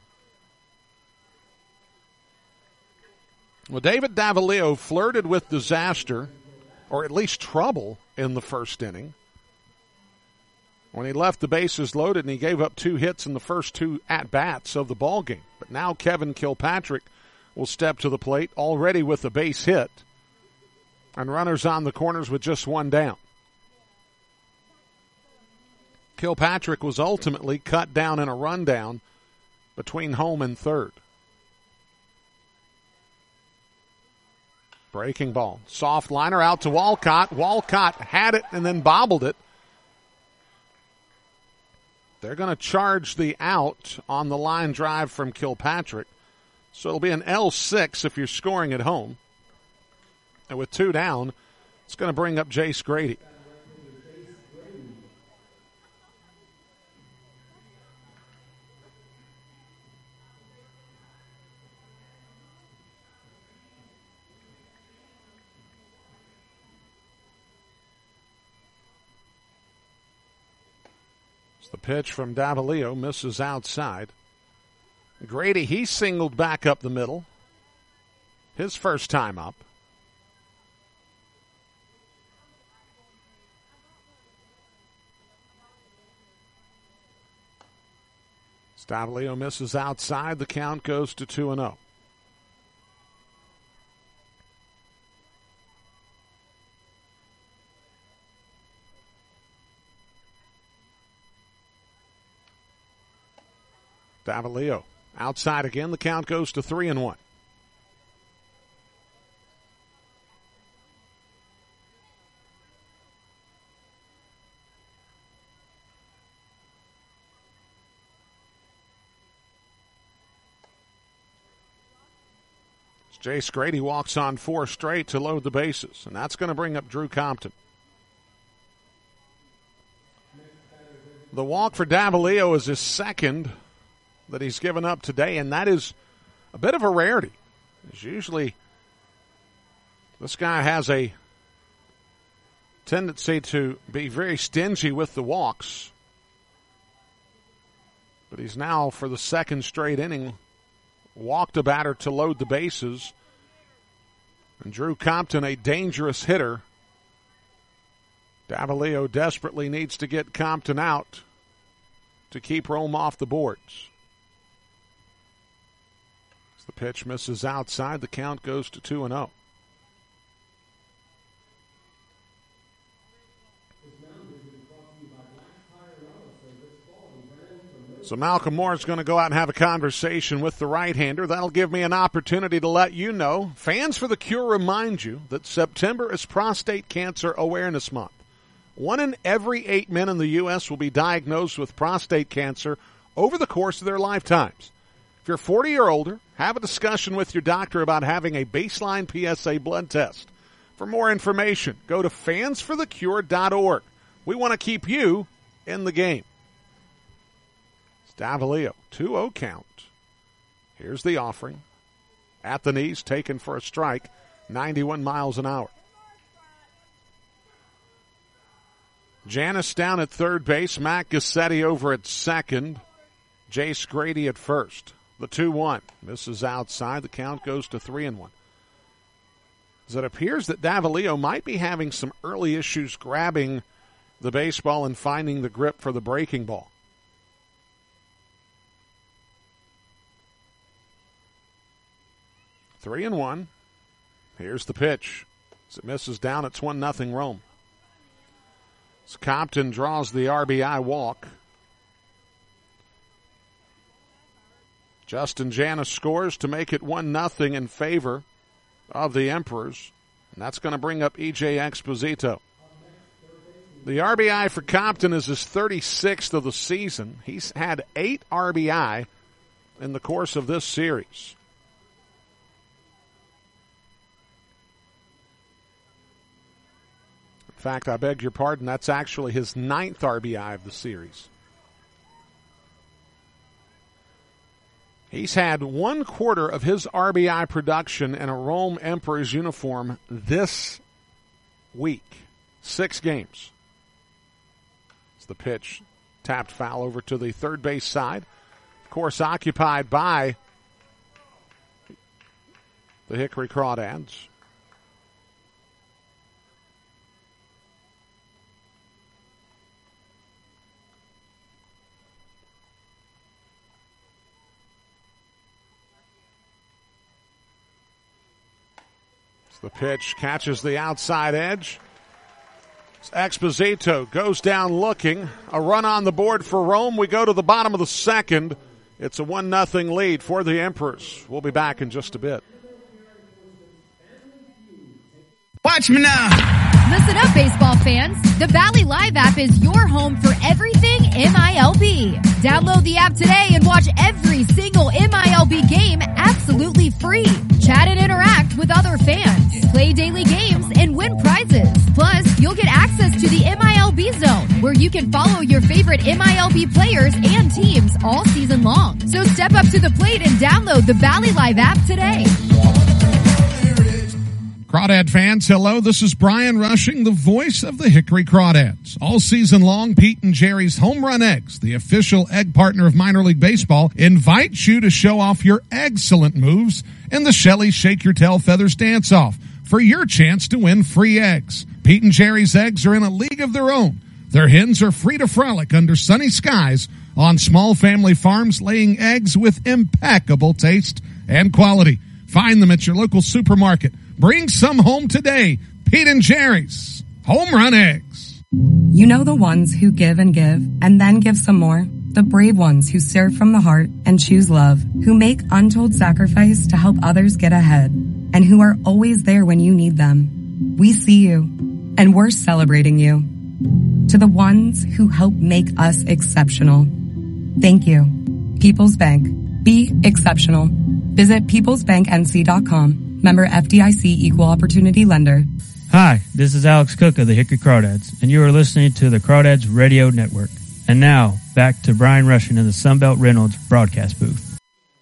Well, David Davalillo flirted with disaster, or at least trouble, in the first inning when he left the bases loaded and he gave up 2 hits in the first 2 at-bats of the ballgame. But now Kevin Kilpatrick will step to the plate, already with a base hit, and runners on the corners with just 1 down. Kilpatrick was ultimately cut down in a rundown between home and third. Breaking ball. Soft liner out to Walcott. Walcott had it and then bobbled it. They're going to charge the out on the line drive from Kilpatrick. So it'll be an L6 if you're scoring at home. And with 2 down, it's going to bring up Jace Grady. The pitch from Davalillo misses outside. Grady, he singled back up the middle. His first time up. Davalillo misses outside. The count goes to 2-0. Davalillo outside again. The count goes to 3-1. Jace Grady walks on 4 straight to load the bases, and that's going to bring up Drew Compton. The walk for Davalillo is his second that he's given up today, and that is a bit of a rarity. As usually, this guy has a tendency to be very stingy with the walks. But he's now, for the second straight inning, walked a batter to load the bases And Drew Compton, a dangerous hitter. Davalillo desperately needs to get Compton out to keep Rome off the boards. As the pitch misses outside, the count goes to 2-0. So Malcolm Moore is going to go out and have a conversation with the right-hander. That'll give me an opportunity to let you know. Fans for the Cure remind you that September is Prostate Cancer Awareness Month. 1 in every 8 men in the U.S. will be diagnosed with prostate cancer over the course of their lifetimes. If you're 40 or older, have a discussion with your doctor about having a baseline PSA blood test. For more information, go to fansforthecure.org. We want to keep you in the game. Davalillo, 2-0 count. Here's the offering. At the knees, taken for a strike, 91 miles an hour. Janis down at third base. Matt Gassetti over at second. Jace Grady at first. The 2-1. Misses outside. The count goes to 3-1. As it appears that Davalillo might be having some early issues grabbing the baseball and finding the grip for the breaking ball. 3-1. Here's the pitch. As it misses down, it's 1-0 Rome. As Compton draws the RBI walk. Justin Janis scores to make it 1-0 in favor of the Emperors. And that's going to bring up E.J. Exposito. The RBI for Compton is his 36th of the season. He's had 8 RBI in the course of this series. In fact, I beg your pardon, that's actually his 9th RBI of the series. He's had 1/4 of his RBI production in a Rome Emperors uniform this week. 6 games. It's the pitch tapped foul over to the third base side. Of course, occupied by the Hickory Crawdads. The pitch catches the outside edge. Exposito goes down looking. A run on the board for Rome. We go to the bottom of the second. It's a 1-0 lead for the Emperors. We'll be back in just a bit. Watch me now. Listen up, baseball fans. The Valley Live app is your home for everything MILB. Download the app today and watch every single MILB game absolutely free. Chat and interact with other fans. Play daily games and win prizes. Plus, you'll get access to the MILB Zone, where you can follow your favorite MILB players and teams all season long. So step up to the plate and download the Valley Live app today. Crawdad fans, hello. This is Brian Rushing, the voice of the Hickory Crawdads. All season long, Pete and Jerry's Home Run Eggs, the official egg partner of minor league baseball, invites you to show off your excellent moves in the Shelly Shake Your Tail Feathers Dance-Off for your chance to win free eggs. Pete and Jerry's eggs are in a league of their own. Their hens are free to frolic under sunny skies on small family farms, laying eggs with impeccable taste and quality. Find them at your local supermarket. Bring some home today. Pete and Jerry's Home Run Eggs. You know the ones who give and then give some more? The brave ones who serve from the heart and choose love, who make untold sacrifice to help others get ahead, and who are always there when you need them. We see you, and we're celebrating you. To the ones who help make us exceptional, thank you. People's Bank. Be exceptional. Visit peoplesbanknc.com. Member FDIC Equal Opportunity Lender. Hi, this is Alex Cook of the Hickory Crawdads, and you are listening to the Crawdads Radio Network. And now, back to Brian Rushing in the Sunbelt Reynolds broadcast booth.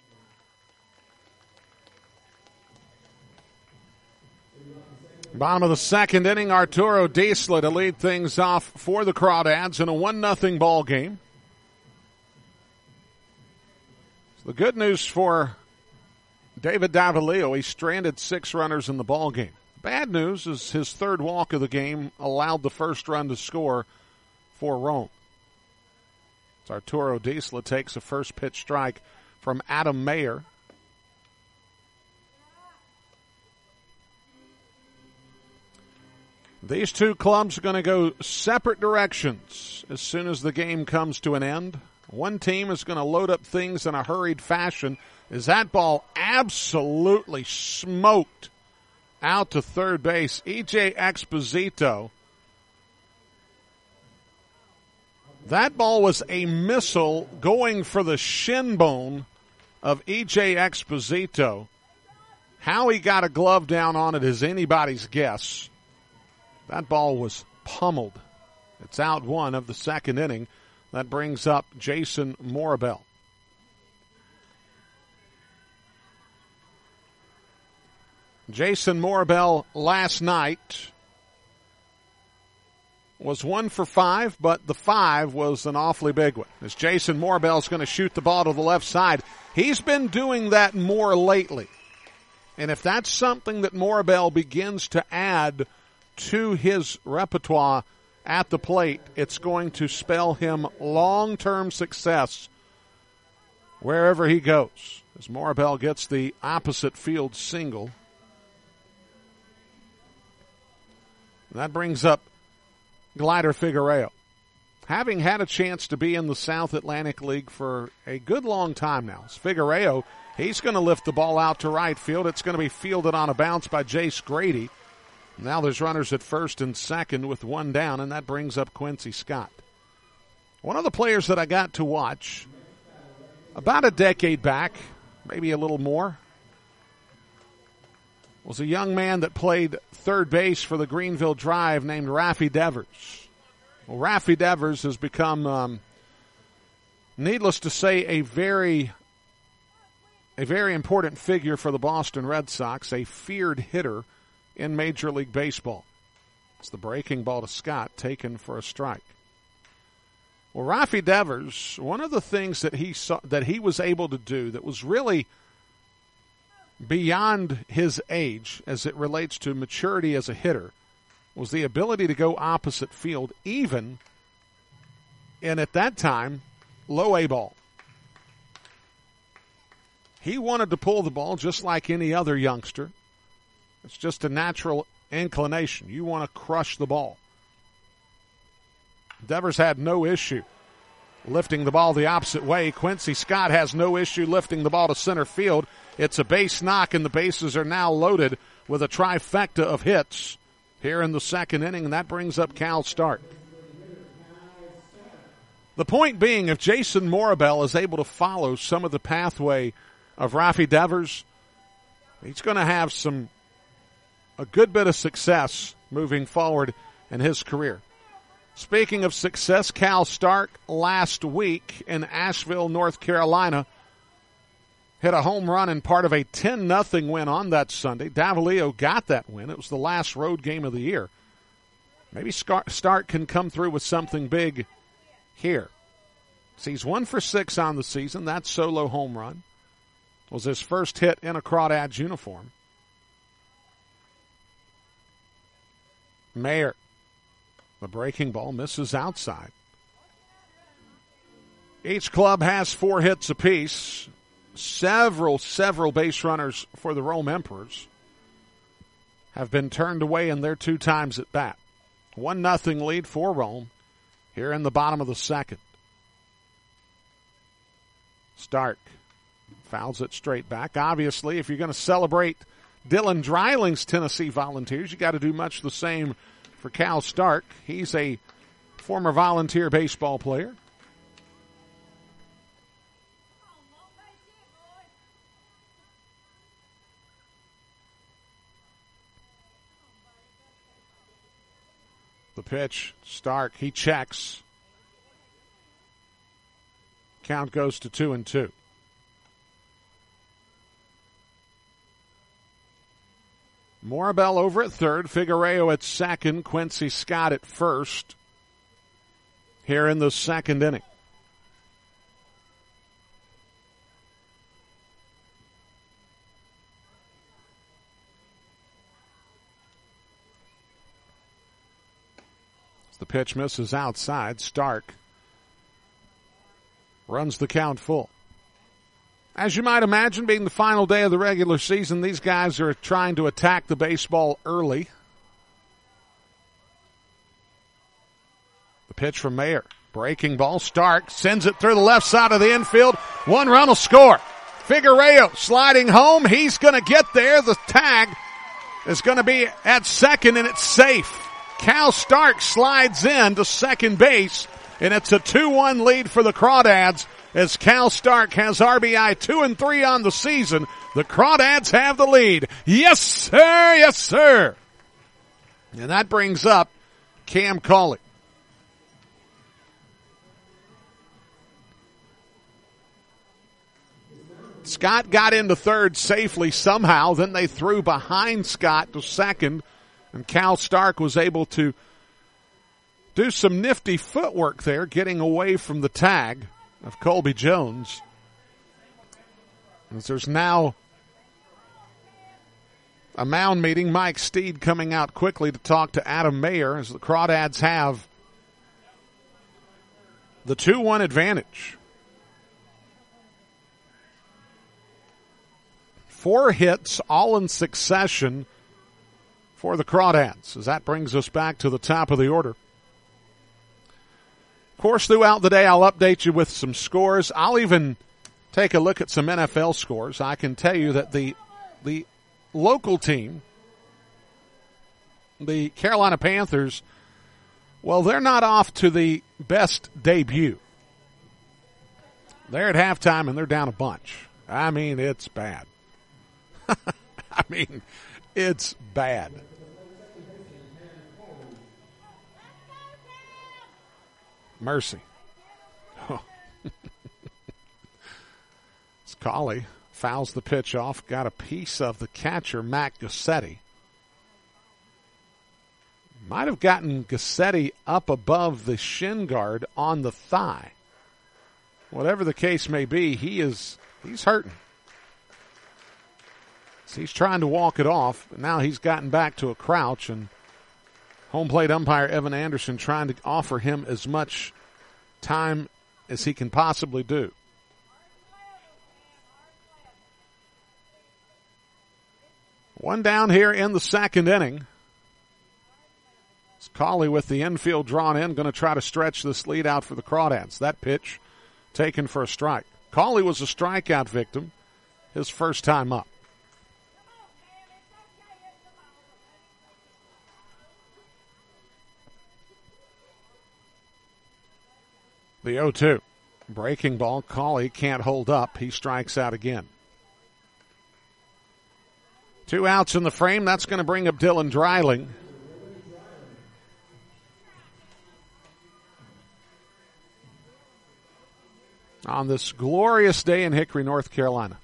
Bottom of the second inning, Arturo Diesla to lead things off for the Crawdads in a 1-0 ball game. So the good news for David Davalillo, he stranded 6 runners in the ball game. Bad news is his third walk of the game allowed the first run to score for Rome. As Arturo Diesla takes a first pitch strike from Adam Mayer. These two clubs are going to go separate directions as soon as the game comes to an end. One team is going to load up things in a hurried fashion as that ball absolutely smoked out to third base. E.J. Exposito. That ball was a missile going for the shin bone of E.J. Exposito. How he got a glove down on it is anybody's guess. That ball was pummeled. It's out 1 of the second inning. That brings up Jason Morabel. Jason Morabel last night was 1 for 5, but the 5 was an awfully big one. As Jason Morabel is going to shoot the ball to the left side. He's been doing that more lately. And if that's something that Morabel begins to add to his repertoire at the plate, it's going to spell him long-term success wherever he goes. As Morabel gets the opposite field single. That brings up Glider Figueroa. Having had a chance to be in the South Atlantic League for a good long time now. As Figueroa, he's going to lift the ball out to right field. It's going to be fielded on a bounce by Jace Grady. Now there's runners at first and second with 1 down, and that brings up Quincy Scott. One of the players that I got to watch about a decade back, maybe a little more, was a young man that played third base for the Greenville Drive named Raffy Devers. Well, Raffy Devers has become, needless to say, a very important figure for the Boston Red Sox, a feared hitter in Major League Baseball. It's the breaking ball to Scott, taken for a strike. Well, Raffy Devers, one of the things that he was able to do that was really beyond his age as it relates to maturity as a hitter was the ability to go opposite field, even in, at that time, low A ball. He wanted to pull the ball just like any other youngster. It's just a natural inclination. You want to crush the ball. Devers had no issue lifting the ball the opposite way. Quincy Scott has no issue lifting the ball to center field. It's a base knock, and the bases are now loaded with a trifecta of hits here in the second inning, and that brings up Cal Stark. The point being, if Jason Morabel is able to follow some of the pathway of Raffy Devers, he's going to have a good bit of success moving forward in his career. Speaking of success, Cal Stark last week in Asheville, North Carolina, hit a home run in part of a 10-0 win on that Sunday. Davalillo got that win. It was the last road game of the year. Maybe Stark can come through with something big here. So he's 1 for 6 on the season. That solo home run was his first hit in a Crawdads uniform. Mayer, the breaking ball misses outside. Each club has 4 hits apiece. Several base runners for the Rome Emperors have been turned away in their 2 times at bat. 1-0 lead for Rome here in the bottom of the second. Stark fouls it straight back. Obviously, if you're going to celebrate Dylan Dreiling's Tennessee Volunteers, you got to do much the same for Cal Stark. He's a former Volunteer baseball player. The pitch, Stark, he checks. Count goes to 2-2. Morabel over at third, Figueroa at second, Quincy Scott at first here in the second inning. As the pitch misses outside, Stark runs the count full. As you might imagine, being the final day of the regular season, these guys are trying to attack the baseball early. The pitch from Mayer. Breaking ball. Stark sends it through the left side of the infield. One run will score. Figueroa sliding home. He's going to get there. The tag is going to be at second, and it's safe. Cal Stark slides in to second base, and it's a 2-1 lead for the Crawdads as Cal Stark has RBI 2 and 3 on the season. The Crawdads have the lead. Yes, sir. Yes, sir. And that brings up Cam Cauley. Scott got into third safely somehow. Then they threw behind Scott to second, and Cal Stark was able to do some nifty footwork there, getting away from the tag of Colby Jones. As there's now a mound meeting, Mike Steed coming out quickly to talk to Adam Mayer as the Crawdads have the 2-1 advantage. 4 hits, all in succession for the Crawdads, as that brings us back to the top of the order. Of course, throughout the day, I'll update you with some scores. I'll even take a look at some NFL scores. I can tell you that the local team, the Carolina Panthers, well, they're not off to the best debut. They're at halftime, and they're down a bunch. I mean, it's bad. I mean, it's bad. Mercy. Oh. Cauley fouls the pitch off, got a piece of the catcher, Matt Gassetti. Might have gotten Gassetti up above the shin guard on the thigh. Whatever the case may be, he's hurting. He's trying to walk it off, but now he's gotten back to a crouch, and home plate umpire Evan Anderson trying to offer him as much time as he can possibly do. One down here in the second inning. It's Cauley with the infield drawn in, going to try to stretch this lead out for the Crawdads. That pitch taken for a strike. Cauley was a strikeout victim his first time up. The 0-2. Breaking ball. Cauley can't hold up. He strikes out again. 2 outs in the frame. That's going to bring up Dylan Dreiling. On this glorious day in Hickory, North Carolina.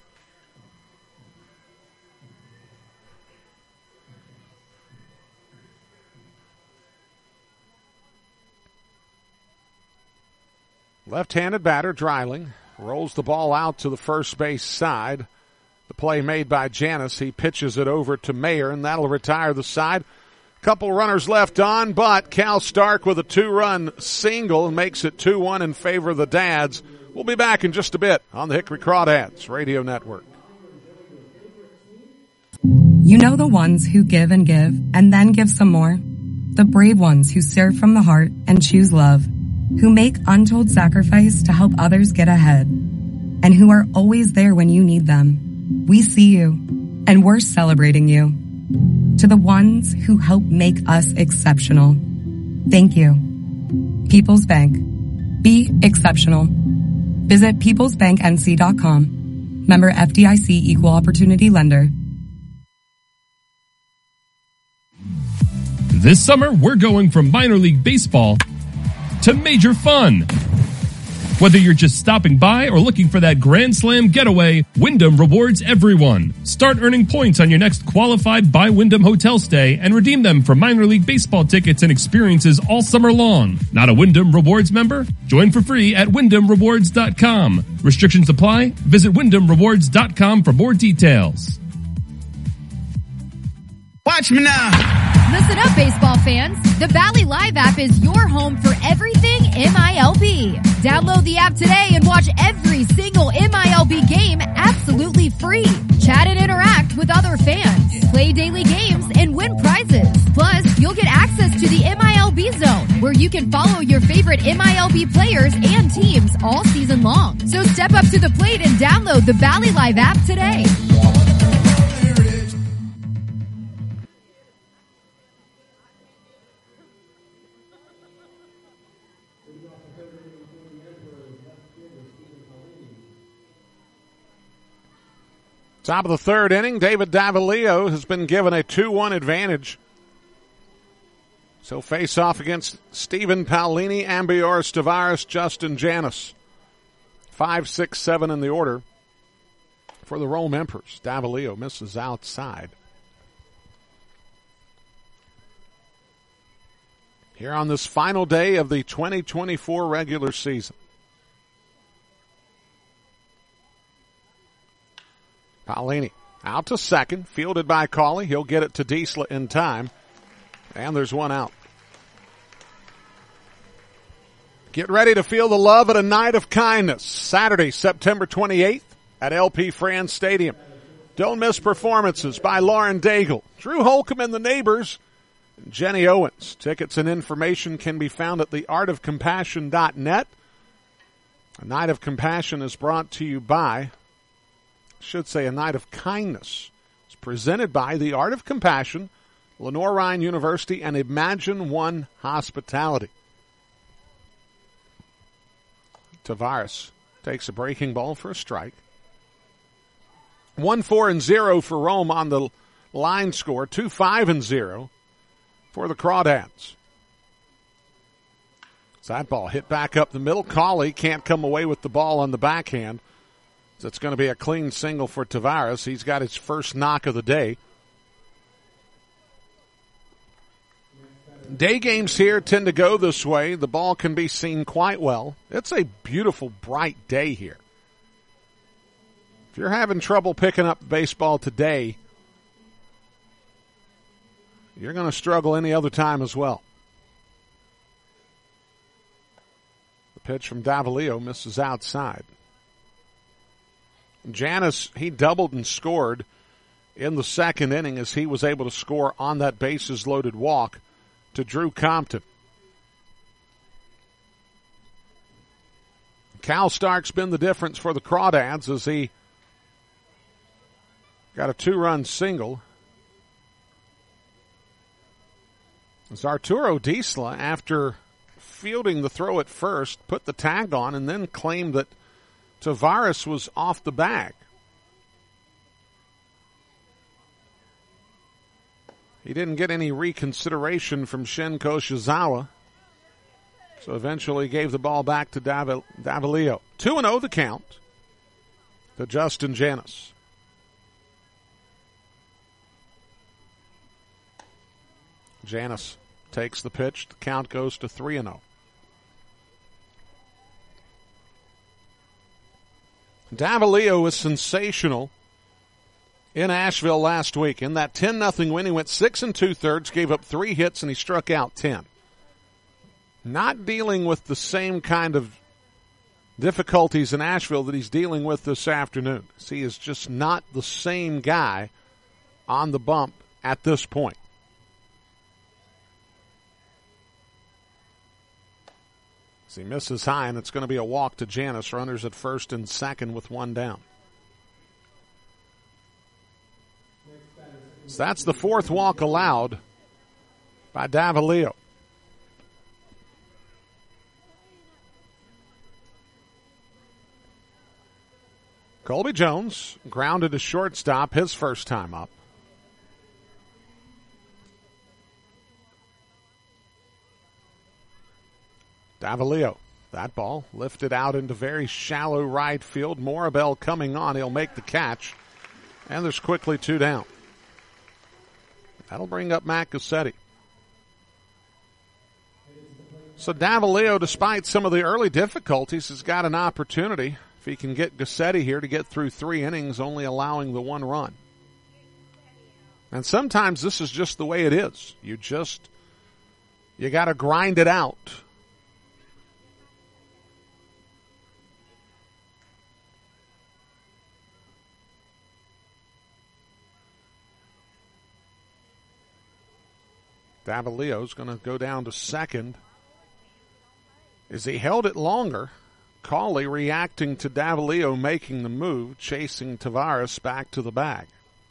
Left-handed batter, Dreiling, rolls the ball out to the first base side. The play made by Janis. He pitches it over to Mayer, and that'll retire the side. Couple runners left on, but Cal Stark with a 2-run single makes it 2-1 in favor of the Dads. We'll be back in just a bit on the Hickory Crawdads Radio Network. You know the ones who give and then give some more? The brave ones who serve from the heart and choose love, who make untold sacrifice to help others get ahead, and who are always there when you need them. We see you, and we're celebrating you. To the ones who help make us exceptional, thank you. People's Bank. Be exceptional. Visit peoplesbanknc.com. Member FDIC Equal Opportunity Lender. This summer, we're going from minor league baseball to major fun. Whether you're just stopping by or looking for that Grand Slam getaway, Wyndham rewards everyone. Start earning points on your next qualified by Wyndham hotel stay and redeem them for minor league baseball tickets and experiences all summer long. Not a Wyndham Rewards member? Join for free at WyndhamRewards.com. Restrictions apply. Visit WyndhamRewards.com for more details. Watch me now. Listen up, baseball fans. The Valley Live app is your home for everything MILB. Download the app today and watch every single MILB game absolutely free. Chat and interact with other fans. Play daily games and win prizes. Plus, you'll get access to the MILB Zone, where you can follow your favorite MILB players and teams all season long. So step up to the plate and download the Valley Live app today. Top of the third inning, David Davalillo has been given a 2-1 advantage. So face off against Stephen Paolini, Ambioris Tavares, Justin Janis. 5, 6, 7 in the order for the Rome Emperors. Davalillo misses outside. Here on this final day of the 2024 regular season. Paolini out to second, fielded by Cawley. He'll get it to Diesla in time. And there's one out. Get ready to feel the love at a night of kindness. Saturday, September 28th at LP France Stadium. Don't miss performances by Lauren Daigle, Drew Holcomb and the Neighbors, and Jenny Owens. Tickets and information can be found at theartofcompassion.net. A Night of Compassion is brought to you by, a night of kindness. It's presented by The Art of Compassion, Lenore Ryan University, and Imagine One Hospitality. Tavares takes a breaking ball for a strike. 1-4-0 for Rome on the line score. 2-5-0 for the Crawdads. So that ball hit back up the middle. Cawley can't come away with the ball on the backhand. So it's going to be a clean single for Tavares. He's got his first knock of the day. Day games here tend to go this way. The ball can be seen quite well. It's a beautiful, bright day here. If you're having trouble picking up baseball today, you're going to struggle any other time as well. The pitch from Davalillo misses outside. Janis, he doubled and scored in the second inning as he was able to score on that bases-loaded walk to Drew Compton. Cal Stark's been the difference for the Crawdads as he got a 2-run single. As Arturo Diesla, after fielding the throw at first, put the tag on and then claimed that Tavares was off the bag. He didn't get any reconsideration from Shin Koshizawa, so eventually gave the ball back to Davalillo. 2-0 the count to Justin Janis. Janis takes the pitch. The count goes to 3-0. Davalillo was sensational in Asheville last week. In that 10-0 win, he went 6 2/3, gave up 3 hits, and he struck out 10. Not dealing with the same kind of difficulties in Asheville that he's dealing with this afternoon. He is just not the same guy on the bump at this point. He misses high, and it's going to be a walk to Janis. Runners at first and second with one down. So that's the fourth walk allowed by Davalillo. Colby Jones grounded to shortstop his first time up. Davalillo, that ball lifted out into very shallow right field. Morabel coming on. He'll make the catch. And there's quickly 2 down. That'll bring up Matt Gussetti. So Davalillo, despite some of the early difficulties, has got an opportunity, if he can get Gussetti here, to get through 3 innings, only allowing the 1 run. And sometimes this is just the way it is. You got to grind it out. Davalillo's going to go down to second. As he held it longer, Cawley reacting to Davalillo making the move, chasing Tavares back to the bag.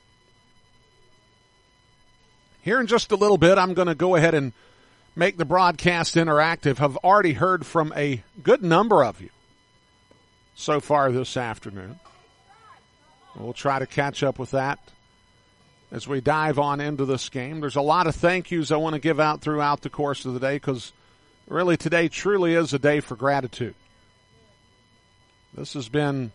Here in just a little bit, I'm going to go ahead and make the broadcast interactive. I've already heard from a good number of you so far this afternoon. We'll try to catch up with that as we dive on into this game. There's a lot of thank yous I want to give out throughout the course of the day because really today truly is a day for gratitude. This has been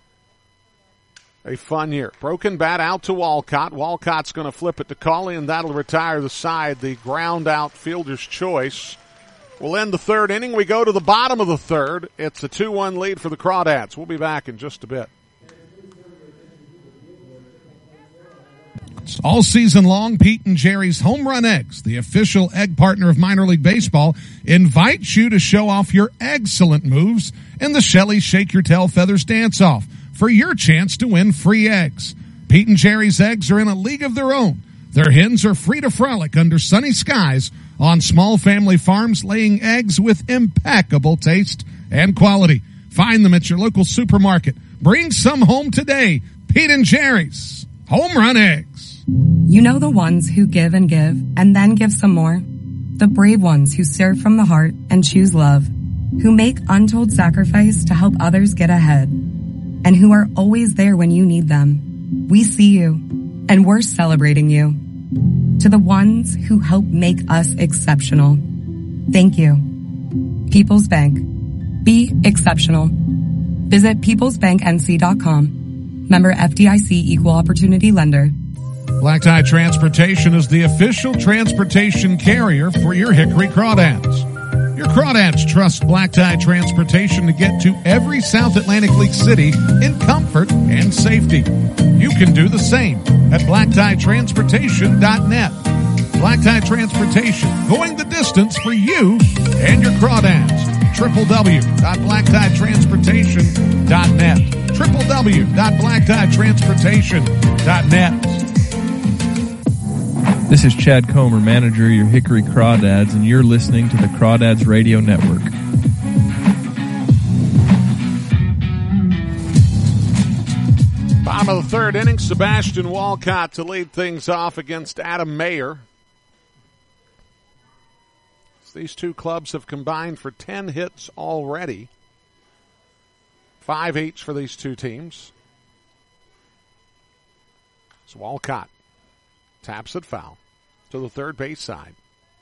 a fun year. Broken bat out to Walcott. Walcott's going to flip it to Cawley, and that'll retire the side. The ground out fielder's choice will end the third inning. We go to the bottom of the third. It's a 2-1 lead for the Crawdads. We'll be back in just a bit. All season long, Pete and Jerry's Home Run Eggs, the official egg partner of minor league baseball, invites you to show off your excellent moves in the Shelley Shake Your Tail Feathers Dance-Off for your chance to win free eggs. Pete and Jerry's eggs are in a league of their own. Their hens are free to frolic under sunny skies on small family farms, laying eggs with impeccable taste and quality. Find them at your local supermarket. Bring some home today. Pete and Jerry's Home Run Eggs. You know the ones who give and then give some more? The brave ones who serve from the heart and choose love, who make untold sacrifice to help others get ahead, and who are always there when you need them. We see you, and we're celebrating you. To the ones who help make us exceptional, thank you. People's Bank. Be exceptional. Visit peoplesbanknc.com. Member FDIC Equal Opportunity Lender. Black Tie Transportation is the official transportation carrier for your Hickory Crawdads. Your Crawdads trust Black Tie Transportation to get to every South Atlantic League city in comfort and safety. You can do the same at blacktieTransportation.net. Black Tie Transportation, going the distance for you and your Crawdads. www.blacktieTransportation.net. www.blacktieTransportation.net. This is Chad Comer, manager of your Hickory Crawdads, and you're listening to the Crawdads Radio Network. Bottom of the third inning, Sebastian Walcott to lead things off against Adam Mayer. These two clubs have combined for 10 hits already. 5 each for these two teams. It's Walcott. Taps it foul to the third base side.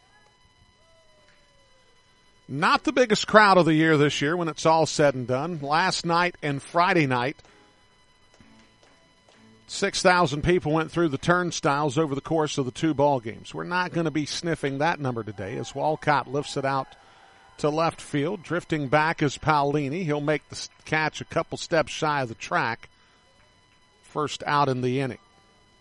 Not the biggest crowd of the year this year when it's all said and done. Last night and Friday night, 6,000 people went through the turnstiles over the course of the two ball games. We're not going to be sniffing that number today as Walcott lifts it out to left field. Drifting back is Paolini. He'll make the catch a couple steps shy of the track. First out in the inning.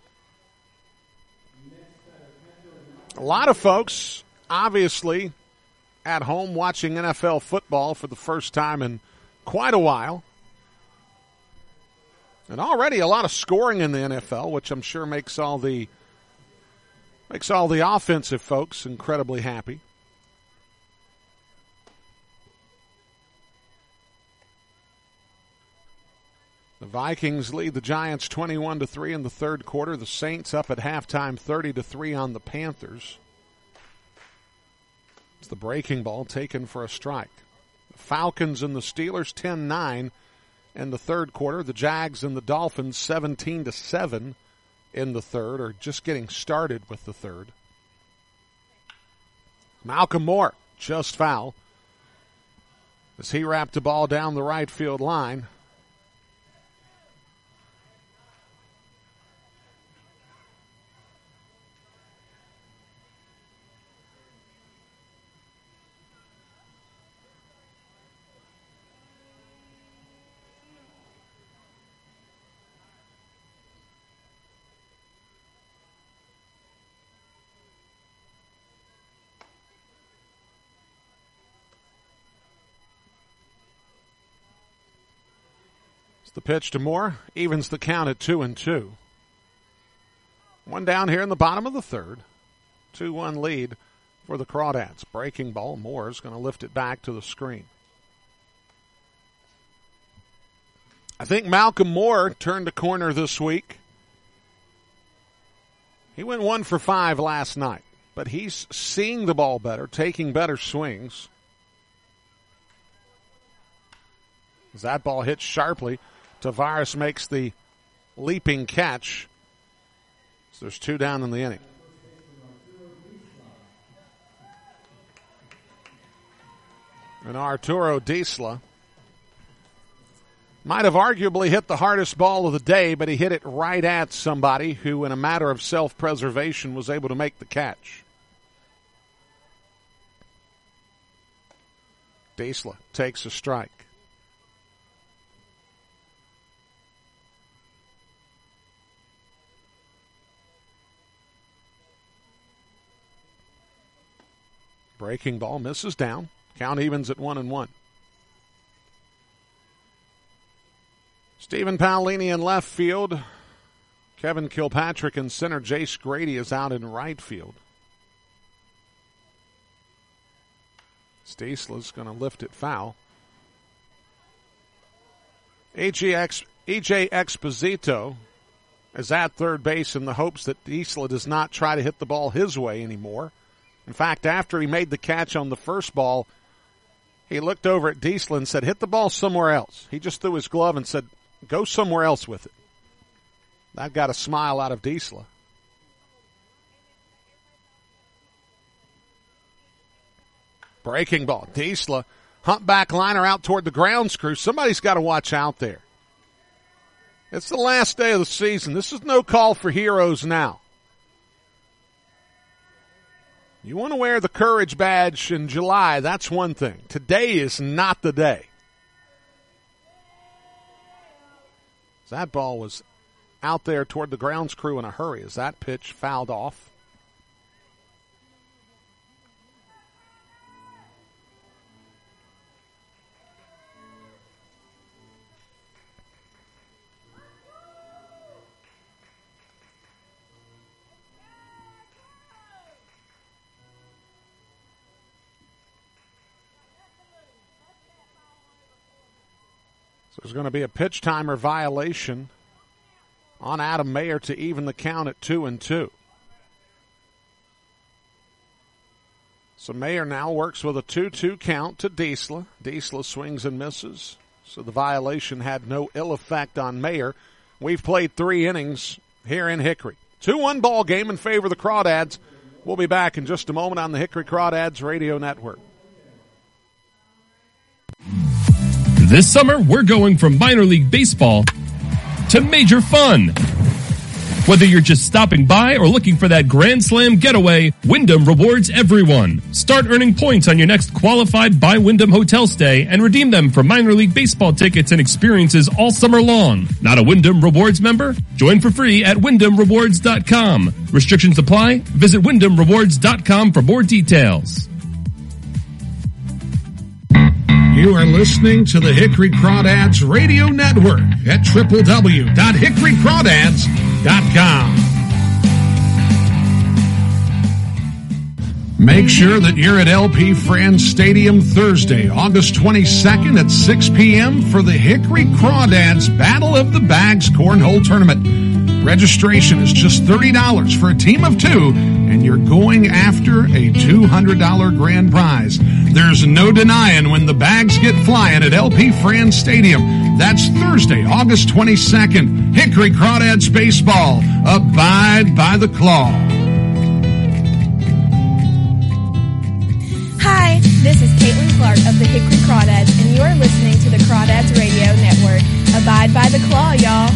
A lot of folks, obviously, at home watching NFL football for the first time in quite a while. And already a lot of scoring in the NFL, which I'm sure makes all the offensive folks incredibly happy. The Vikings lead the Giants 21-3 in the third quarter. The Saints up at halftime 30-3 on the Panthers. It's the breaking ball taken for a strike. The Falcons and the Steelers 10-9 in the third quarter. The Jags and the Dolphins 17-7 in the third, or just getting started with the third. Malcolm Moore just foul as he wrapped the ball down the right field line. The pitch to Moore evens the count at 2-2. One down here in the bottom of the third. 2-1 lead for the Crawdads. Breaking ball. Moore's going to lift it back to the screen. I think Malcolm Moore turned a corner this week. He went 1 for 5 last night, but he's seeing the ball better, taking better swings. As that ball hits sharply, Tavares makes the leaping catch. So there's 2 down in the inning. And Arturo Diesla might have arguably hit the hardest ball of the day, but he hit it right at somebody who, in a matter of self-preservation, was able to make the catch. Diesla takes a strike. Breaking ball misses down. Count evens at 1-1. Stephen Paolini in left field. Kevin Kilpatrick in center. Jace Grady is out in right field. Diesla's going to lift it foul. E.J. Exposito is at third base in the hopes that Diesla does not try to hit the ball his way anymore. In fact, after he made the catch on the first ball, he looked over at Diesla and said, hit the ball somewhere else. He just threw his glove and said, go somewhere else with it. That got a smile out of Diesla. Breaking ball. Diesla, humpback liner out toward the grounds crew. Somebody's got to watch out there. It's the last day of the season. This is no call for heroes now. You want to wear the courage badge in July, that's one thing. Today is not the day. That ball was out there toward the grounds crew in a hurry as that pitch fouled off. There's going to be a pitch timer violation on Adam Mayer to even the count at 2-2. So Mayer now works with a 2-2 count to Diesla. Diesla swings and misses. So the violation had no ill effect on Mayer. We've played 3 innings here in Hickory. 2-1 ball game in favor of the Crawdads. We'll be back in just a moment on the Hickory Crawdads Radio Network. This summer, we're going from minor league baseball to major fun. Whether you're just stopping by or looking for that Grand Slam getaway, Wyndham rewards everyone. Start earning points on your next qualified by Wyndham hotel stay and redeem them for minor league baseball tickets and experiences all summer long. Not a Wyndham Rewards member? Join for free at WyndhamRewards.com. Restrictions apply. Visit WyndhamRewards.com for more details. You are listening to the Hickory Crawdads Radio Network at www.hickorycrawdads.com. Make sure that you're at LP Franz Stadium Thursday, August 22nd at 6 p.m. for the Hickory Crawdads Battle of the Bags Cornhole Tournament. Registration is just $30 for a team of 2, and you're going after a $200 grand prize. There's no denying when the bags get flying at LP Franz Stadium. That's Thursday, August 22nd. Hickory Crawdads Baseball. Abide by the claw. Hi, this is Caitlin Clark of the Hickory Crawdads, and you are listening to the Crawdads Radio Network. Abide by the claw, y'all.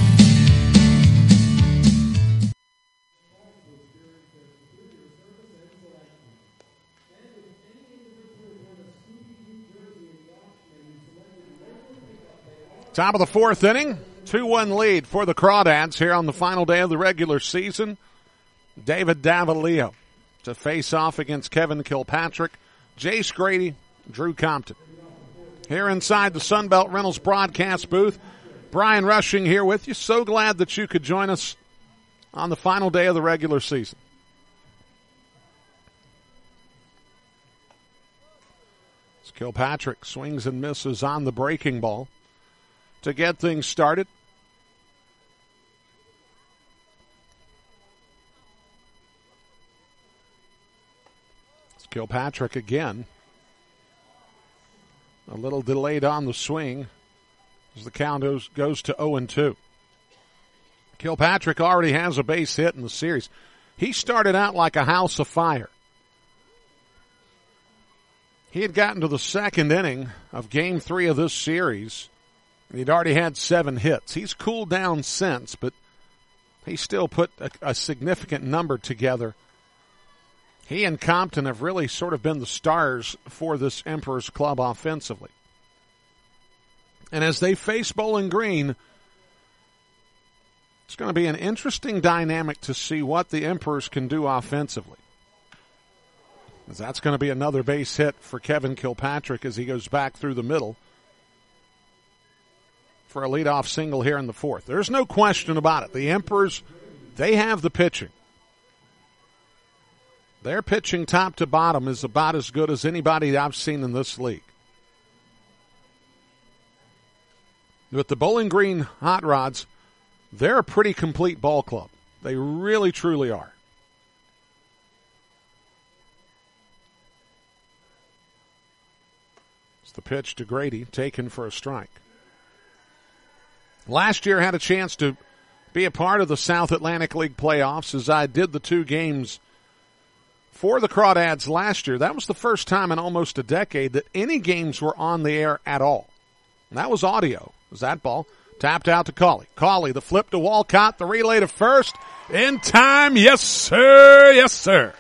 Top of the 4th inning, 2-1 lead for the Crawdads here on the final day of the regular season. David Davalillo to face off against Kevin Kilpatrick, Jace Grady, Drew Compton. Here inside the Sunbelt Rentals broadcast booth, Brian Rushing here with you. So glad that you could join us on the final day of the regular season. As Kilpatrick swings and misses on the breaking ball to get things started. It's Kilpatrick again. A little delayed on the swing as the count goes to 0-2. Kilpatrick already has a base hit in the series. He started out like a house of fire. He had gotten to the second inning of Game 3 of this series, and he'd already had 7 hits. He's cooled down since, but he still put a significant number together. He and Compton have really sort of been the stars for this Emperors club offensively. And as they face Bowling Green, it's going to be an interesting dynamic to see what the Emperors can do offensively. As that's going to be another base hit for Kevin Kilpatrick as he goes back through the middle for a leadoff single here in the 4th. There's no question about it. The Emperors, they have the pitching. Their pitching top to bottom is about as good as anybody I've seen in this league. With the Bowling Green Hot Rods, they're a pretty complete ball club. They really, truly are. It's the pitch to Grady, taken for a strike. Last year had a chance to be a part of the South Atlantic League playoffs as I did the 2 games for the Crawdads last year. That was the first time in almost a decade that any games were on the air at all. And that was audio. Was that ball tapped out to Cawley. Cawley, the flip to Walcott, the relay to first. In time, yes sir, yes sir.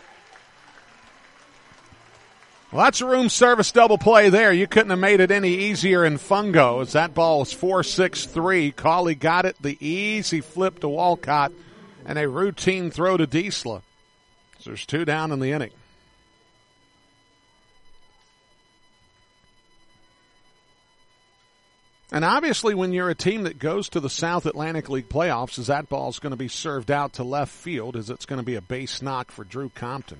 Well, that's a room service double play there. You couldn't have made it any easier in Fungo as that ball was 4-6-3. Cawley got it, the easy flip to Walcott, and a routine throw to Diesla. So there's 2 down in the inning. And obviously when you're a team that goes to the South Atlantic League playoffs, as that ball's going to be served out to left field, as it's going to be a base knock for Drew Compton.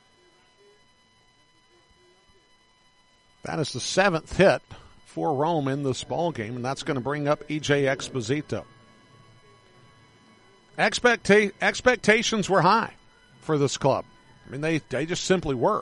That is the 7th hit for Rome in this ball game, and that's going to bring up E.J. Exposito. Expectations were high for this club. I mean, they just simply were.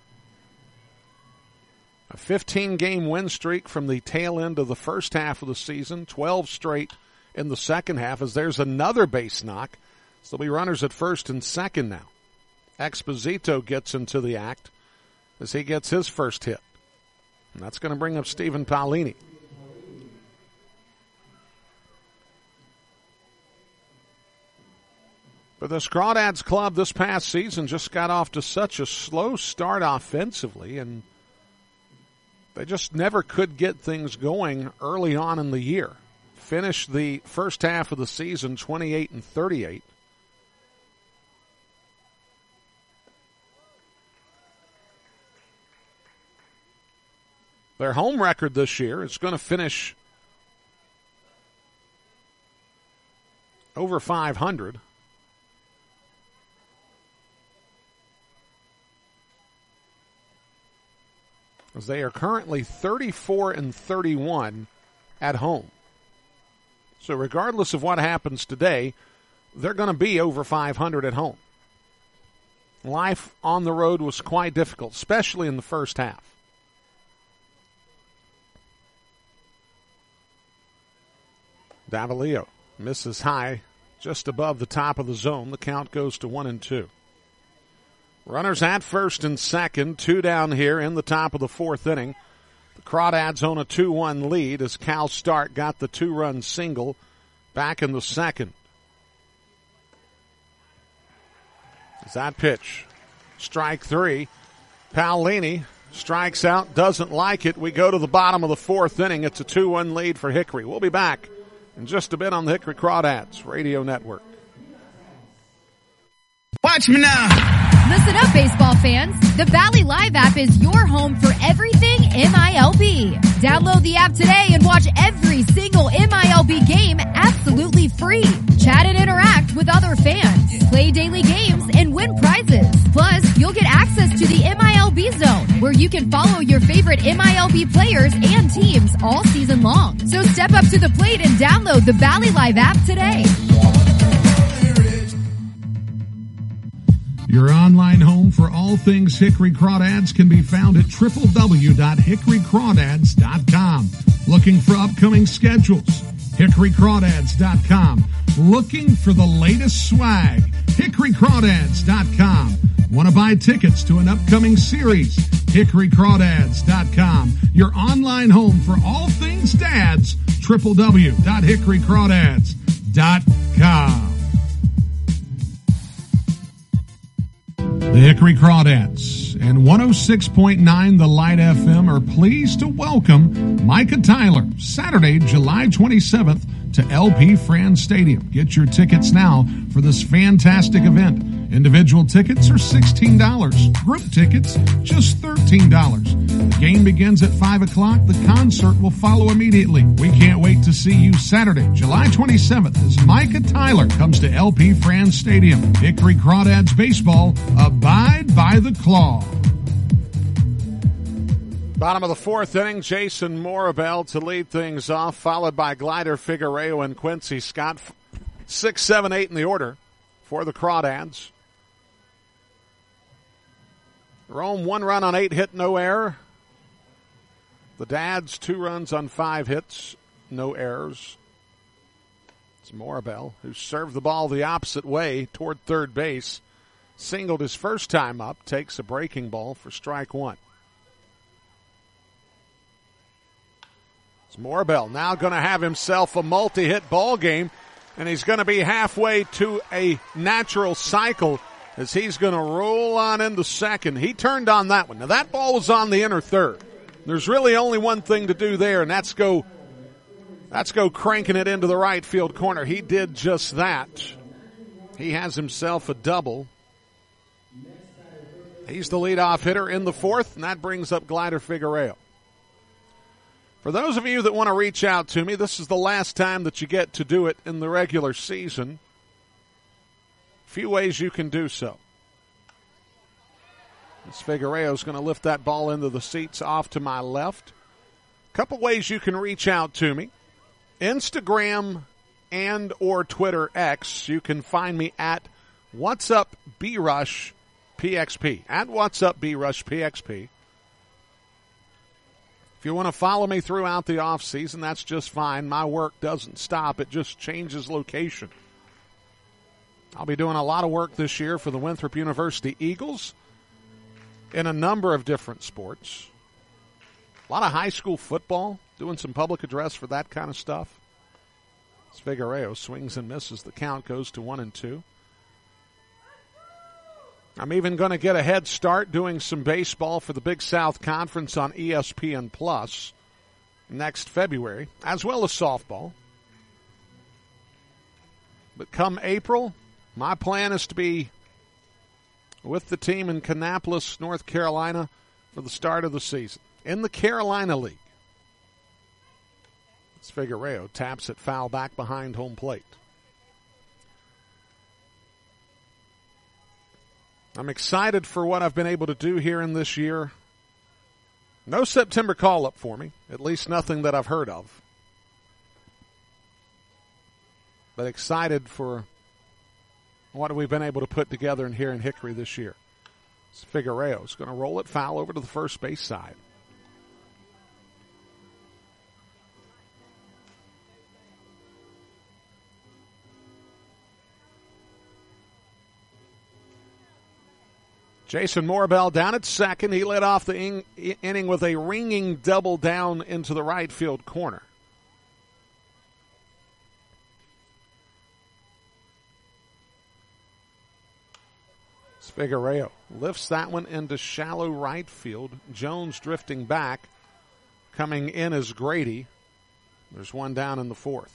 A 15-game win streak from the tail end of the first half of the season, 12 straight in the second half, as there's another base knock. So there'll be runners at first and second now. Exposito gets into the act as he gets his first hit. And that's going to bring up Stephen Paolini. But this Crawdads club this past season just got off to such a slow start offensively, and they just never could get things going early on in the year. Finished the first half of the season 28-38. Their home record this year is going to finish over 500. As they are currently 34-31 at home. So regardless of what happens today, they're going to be over 500 at home. Life on the road was quite difficult, especially in the first half. Davalillo misses high just above the top of the zone. The count goes to 1-2. Runners at first and second, 2 down here in the top of the 4th inning. The Crawdads own a 2-1 lead as Cal Stark got the 2-run single back in the second. As that pitch, strike 3. Paolini strikes out, doesn't like it. We go to the bottom of the 4th inning. It's a 2-1 lead for Hickory. We'll be back in just a bit on the Hickory Crawdads Radio Network. Watch me now. Listen up, baseball fans. The Valley Live app is your home for everything MILB. Download the app today and watch every single MILB MILB game absolutely free. Chat and interact with other fans. Play daily games and win prizes. Plus, you'll get access to the MILB Zone, where you can follow your favorite MILB players and teams all season long. So step up to the plate and download the Valley Live app today. Your online home for all things Hickory Crawdads can be found at www.hickorycrawdads.com. Looking for upcoming schedules? hickorycrawdads.com. Looking for the latest swag? hickorycrawdads.com. Want to buy tickets to an upcoming series? hickorycrawdads.com. Your online home for all things dads, www.hickorycrawdads.com. The Hickory Crawdads and 106.9 The Light FM are pleased to welcome Micah Tyler Saturday, July 27th to LP Franz Stadium. Get your tickets now for this fantastic event. Individual tickets are $16. Group tickets, just $13. The game begins at 5 o'clock. The concert will follow immediately. We can't wait to see you Saturday, July 27th, as Micah Tyler comes to LP Franz Stadium. Hickory Crawdads baseball, abide by the claw. Bottom of the fourth inning, Jason Morabel to lead things off, followed by Glider Figueroa and Quincy Scott. 6, 7, 8 in the order for the Crawdads. Rome 1 run on 8 hit, no error. The Dads 2 runs on 5 hits, no errors. It's Morabel, who served the ball the opposite way toward third base. Singled his first time up, takes a breaking ball for strike 1. It's Morabel now going to have himself a multi-hit ball game, and he's going to be halfway to a natural cycle as he's going to roll on into second. He turned on that one. Now that ball was on the inner third. There's really only one thing to do there, and that's go cranking it into the right field corner. He did just that. He has himself a double. He's the leadoff hitter in the fourth, and that brings up Glider Figueroa. For those of you that want to reach out to me, this is the last time that you get to do it in the regular season. Few ways you can do so. As Figueroa's going to lift that ball into the seats off to my left. Couple ways you can reach out to me. Instagram and or Twitter X. You can find me at What's Up B-Rush PXP. At What's Up B-Rush PXP. If you want to follow me throughout the off season, that's just fine. My work doesn't stop. It just changes location. I'll be doing a lot of work this year for the Winthrop University Eagles in a number of different sports. A lot of high school football, doing some public address for that kind of stuff. As Figueroa swings and misses, the count goes to 1-2. I'm even going to get a head start doing some baseball for the Big South Conference on ESPN Plus next February, as well as softball. But come April, my plan is to be with the team in Kannapolis, North Carolina for the start of the season in the Carolina League. As Figueroa taps it foul back behind home plate. I'm excited for what I've been able to do here in this year. No September call-up for me, at least nothing that I've heard of. But excited for what we've been able to put together here in Hickory this year. Figueroa's going to roll it foul over to the first base side. Jason Morabel down at second. He led off the inning with a ringing double down into the right field corner. Figueroa lifts that one into shallow right field. Jones drifting back. Coming in as Grady. There's one down in the fourth.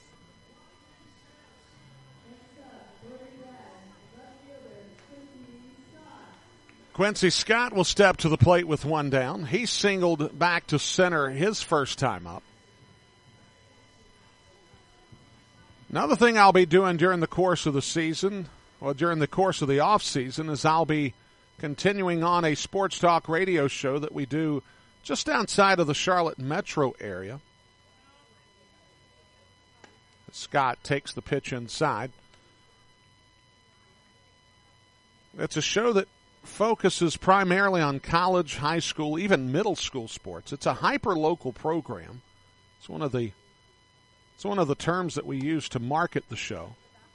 Quincy Scott will step to the plate with one down. He singled back to center his first time up. Another thing I'll be doing during the course of the season, or during the course of the off season, is I'll be continuing on a sports talk radio show that we do just outside of the Charlotte metro area. Scott takes the pitch inside. It's a show that focuses primarily on college, high school, even middle school sports. It's a hyper-local program. It's one of the terms that we use to market the show,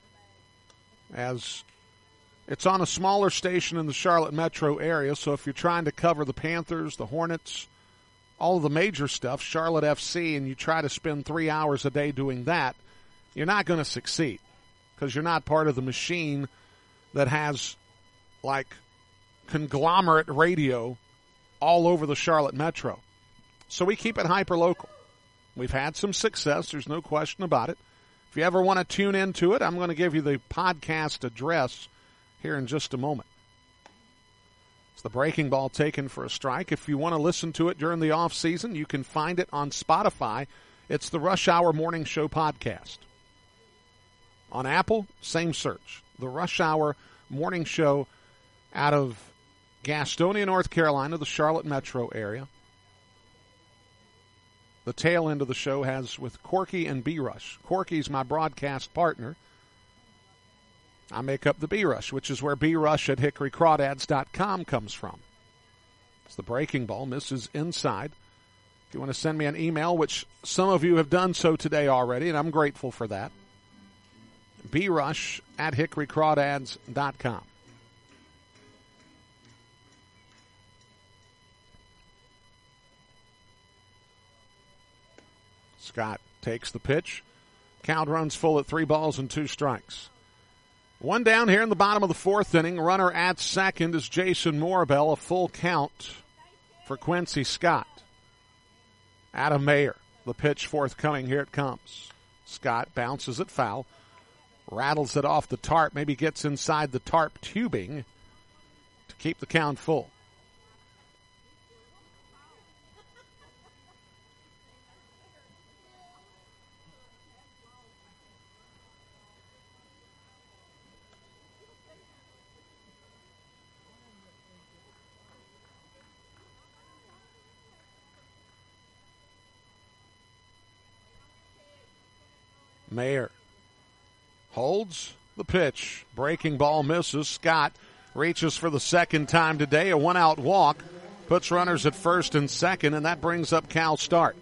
as it's on a smaller station in the Charlotte metro area. So if you're trying to cover the Panthers, the Hornets, all of the major stuff, Charlotte FC, and you try to spend 3 hours a day doing that, you're not going to succeed, because you're not part of the machine that has like conglomerate radio all over the Charlotte metro. So we keep it hyper-local. We've had some success. There's no question about it. If you ever want to tune into it, I'm going to give you the podcast address here in just a moment. It's the breaking ball taken for a strike. If you want to listen to it during the off season, you can find it on Spotify. It's the Rush Hour Morning Show podcast. On Apple, same search. The Rush Hour Morning Show out of Gastonia, North Carolina, the Charlotte metro area. The tail end of the show has with Corky and B-Rush. Corky's my broadcast partner. I make up the B-Rush, which is where B-Rush at hickorycrawdads.com comes from. It's the breaking ball, misses inside. If you want to send me an email, which some of you have done so today already, and I'm grateful for that, B-Rush at hickorycrawdads.com. Scott takes the pitch. Count runs full at 3 balls and 2 strikes. One down here in the bottom of the 4th inning. Runner at second is Jason Morabel. A full count for Quincy Scott. Adam Mayer, the pitch forthcoming. Here it comes. Scott bounces it foul. Rattles it off the tarp. Maybe gets inside the tarp tubing to keep the count full. Mayer holds the pitch. Breaking ball misses. Scott reaches for the second time today. A 1-out walk. Puts runners at first and second, and that brings up Cal Stark.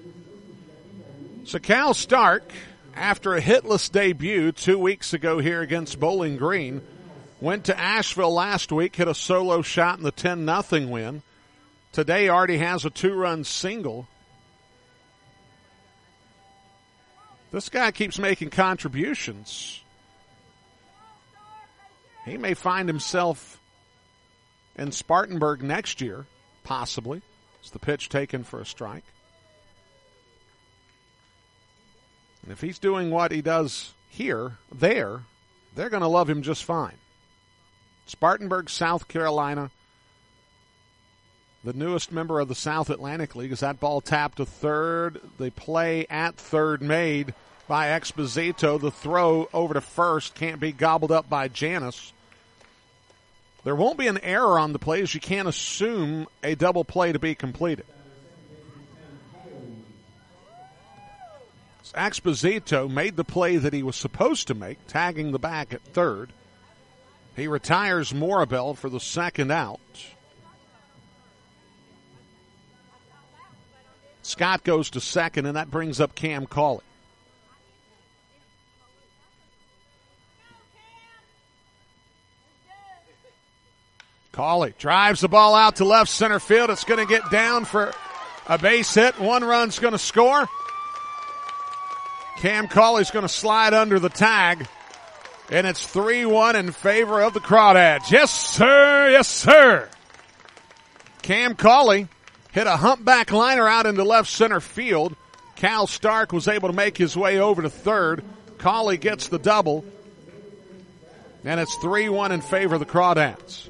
So Cal Stark, after a hitless debut 2 weeks ago here against Bowling Green, went to Asheville last week, hit a solo shot in the 10-0 win. Today already has a 2-run single. This guy keeps making contributions. He may find himself in Spartanburg next year, possibly. It's the pitch taken for a strike. And if he's doing what he does here, they're going to love him just fine. Spartanburg, South Carolina, the newest member of the South Atlantic League, as that ball tapped to third. The play at third made by Exposito. The throw over to first can't be gobbled up by Janis. There won't be an error on the play, as you can't assume a double play to be completed. Exposito made the play that he was supposed to make, tagging the back at third. He retires Morabel for the second out. Scott goes to second, and that brings up Cam Cauley. Cauley drives the ball out to left center field. It's going to get down for a base hit. 1 run's going to score. Cam Cauley's going to slide under the tag, and it's 3-1 in favor of the Crawdads. Yes, sir. Yes, sir. Cam Cauley hit a humpback liner out into left center field. Cal Stark was able to make his way over to third. Cauley gets the double, and it's 3-1 in favor of the Crawdads.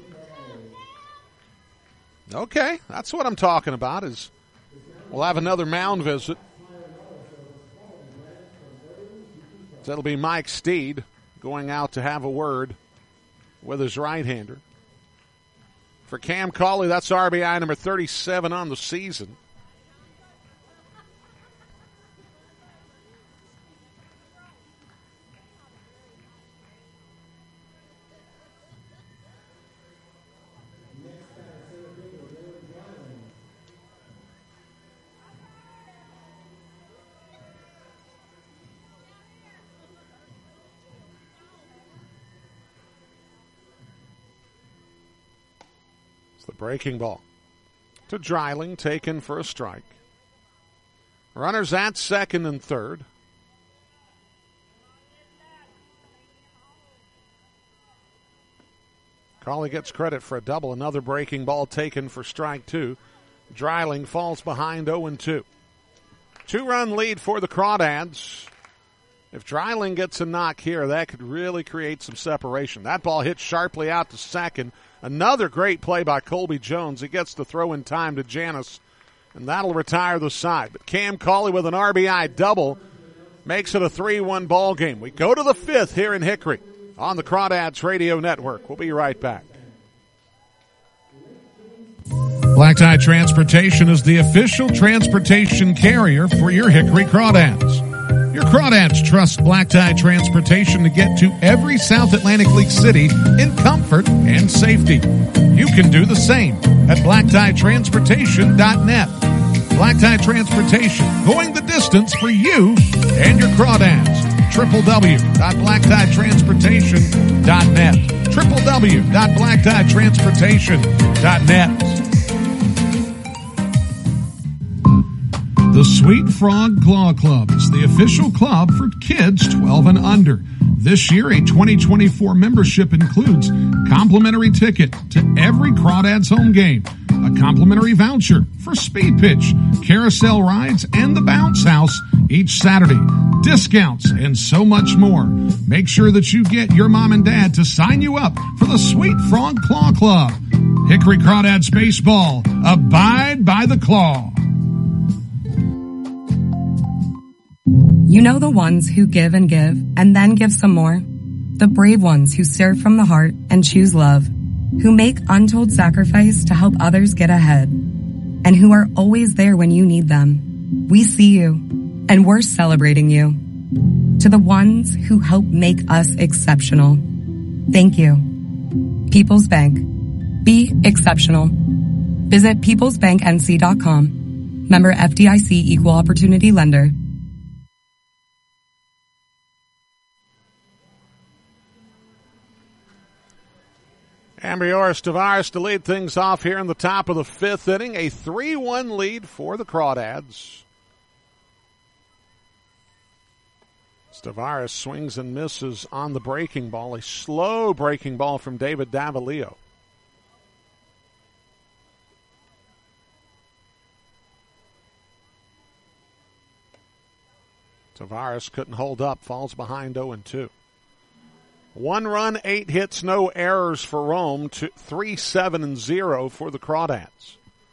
Okay, that's what I'm talking about. Is we'll have another mound visit So it'll be Mike Steed going out to have a word with his right-hander. For Cam Cauley, that's RBI number 37 on the season. The breaking ball to Dreiling, taken for a strike. Runners at second and third. Cauley gets credit for a double. Another breaking ball taken for strike two. Dreiling falls behind 0-2. 2-run lead for the Crawdads. If Dreiling gets a knock here, that could really create some separation. That ball hits sharply out to second. Another great play by Colby Jones. He gets the throw in time to Janis, and that'll retire the side. But Cam Cauley with an RBI double makes it a 3-1 ball game. We go to the fifth here in Hickory on the Crawdads Radio Network. We'll be right back. Black Tie Transportation is the official transportation carrier for your Hickory Crawdads. Your Crawdads trust Black Tie Transportation to get to every South Atlantic League city in comfort and safety. You can do the same at blacktieTransportation.net. Black Tie Transportation, going the distance for you and your Crawdads. www.blacktieTransportation.net. www.blacktieTransportation.net. The Sweet Frog Claw Club is the official club for kids 12 and under. This year, a 2024 membership includes complimentary ticket to every Crawdads home game, a complimentary voucher for Speed Pitch, carousel rides, and the Bounce House each Saturday, discounts, and so much more. Make sure that you get your mom and dad to sign you up for the Sweet Frog Claw Club. Hickory Crawdads Baseball, abide by the claw. You know the ones who give and then give some more? The brave ones who serve from the heart and choose love, who make untold sacrifice to help others get ahead, and who are always there when you need them. We see you, and we're celebrating you. To the ones who help make us exceptional, thank you. People's Bank. Be exceptional. Visit peoplesbanknc.com. Member FDIC Equal Opportunity Lender. Ambrioris Tavares to lead things off here in the top of the fifth inning. A 3-1 lead for the Crawdads. Tavares swings and misses on the breaking ball. A slow breaking ball from David Davalillo. Tavares couldn't hold up. Falls behind 0-2. 1 run, 8 hits, no errors for Rome. 3-7-0 for the Crawdads.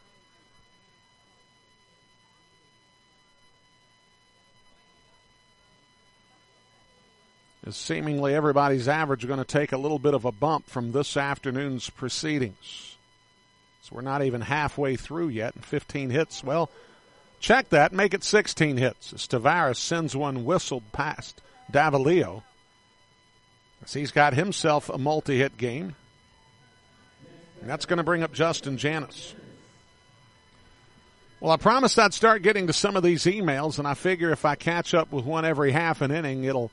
As seemingly everybody's average going to take a little bit of a bump from this afternoon's proceedings. So we're not even halfway through yet, and 15 hits. Well, check that, make it 16 hits. As Tavares sends one whistled past Davalillo. He's got himself a multi-hit game. And that's going to bring up Justin Janis. Well, I promised I'd start getting to some of these emails, and I figure if I catch up with one every half an inning, it'll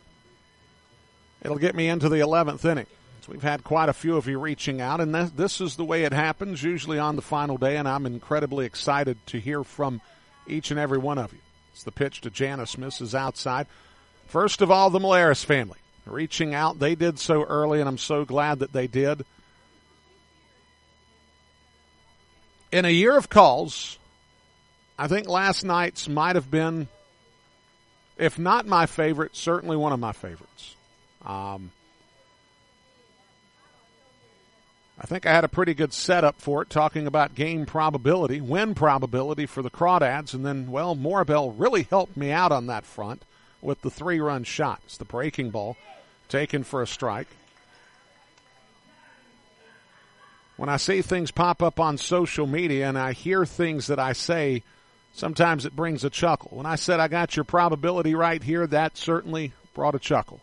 get me into the 11th inning. So we've had quite a few of you reaching out, and this is the way it happens, usually on the final day, and I'm incredibly excited to hear from each and every one of you. It's the pitch to Janis, misses outside. First of all, the Molares family. Reaching out, they did so early, and I'm so glad that they did. In a year of calls, I think last night's might have been, if not my favorite, certainly one of my favorites. I think I had a pretty good setup for it, talking about game probability, win probability for the Crawdads, and then, well, Morabel really helped me out on that front with the 3-run shot. It's the breaking ball taken for a strike. When I see things pop up on social media and I hear things that I say, sometimes it brings a chuckle. When I said I got your probability right here, that certainly brought a chuckle.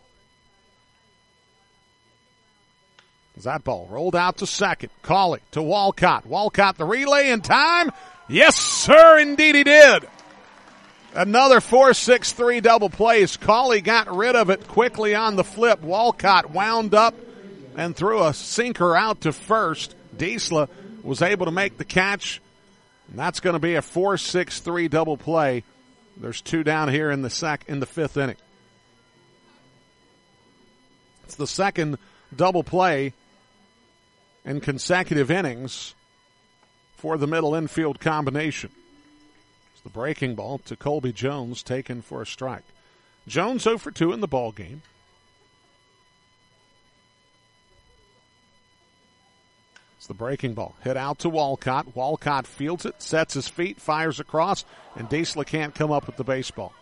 As that ball rolled out to second. Cawley to Walcott. Walcott the relay in time. Yes, sir, indeed he did. Another 4-6-3 double play. Cawley got rid of it quickly on the flip. Walcott wound up and threw a sinker out to first. Diesla was able to make the catch, and that's going to be a 4-6-3 double play. There's 2 down here in the 5th inning. It's the second double play in consecutive innings for the middle infield combination. It's the breaking ball to Colby Jones, taken for a strike. Jones 0 for 2 in the ball game. It's the breaking ball. Hit out to Walcott. Walcott fields it, sets his feet, fires across, and Diesla can't come up with the baseball.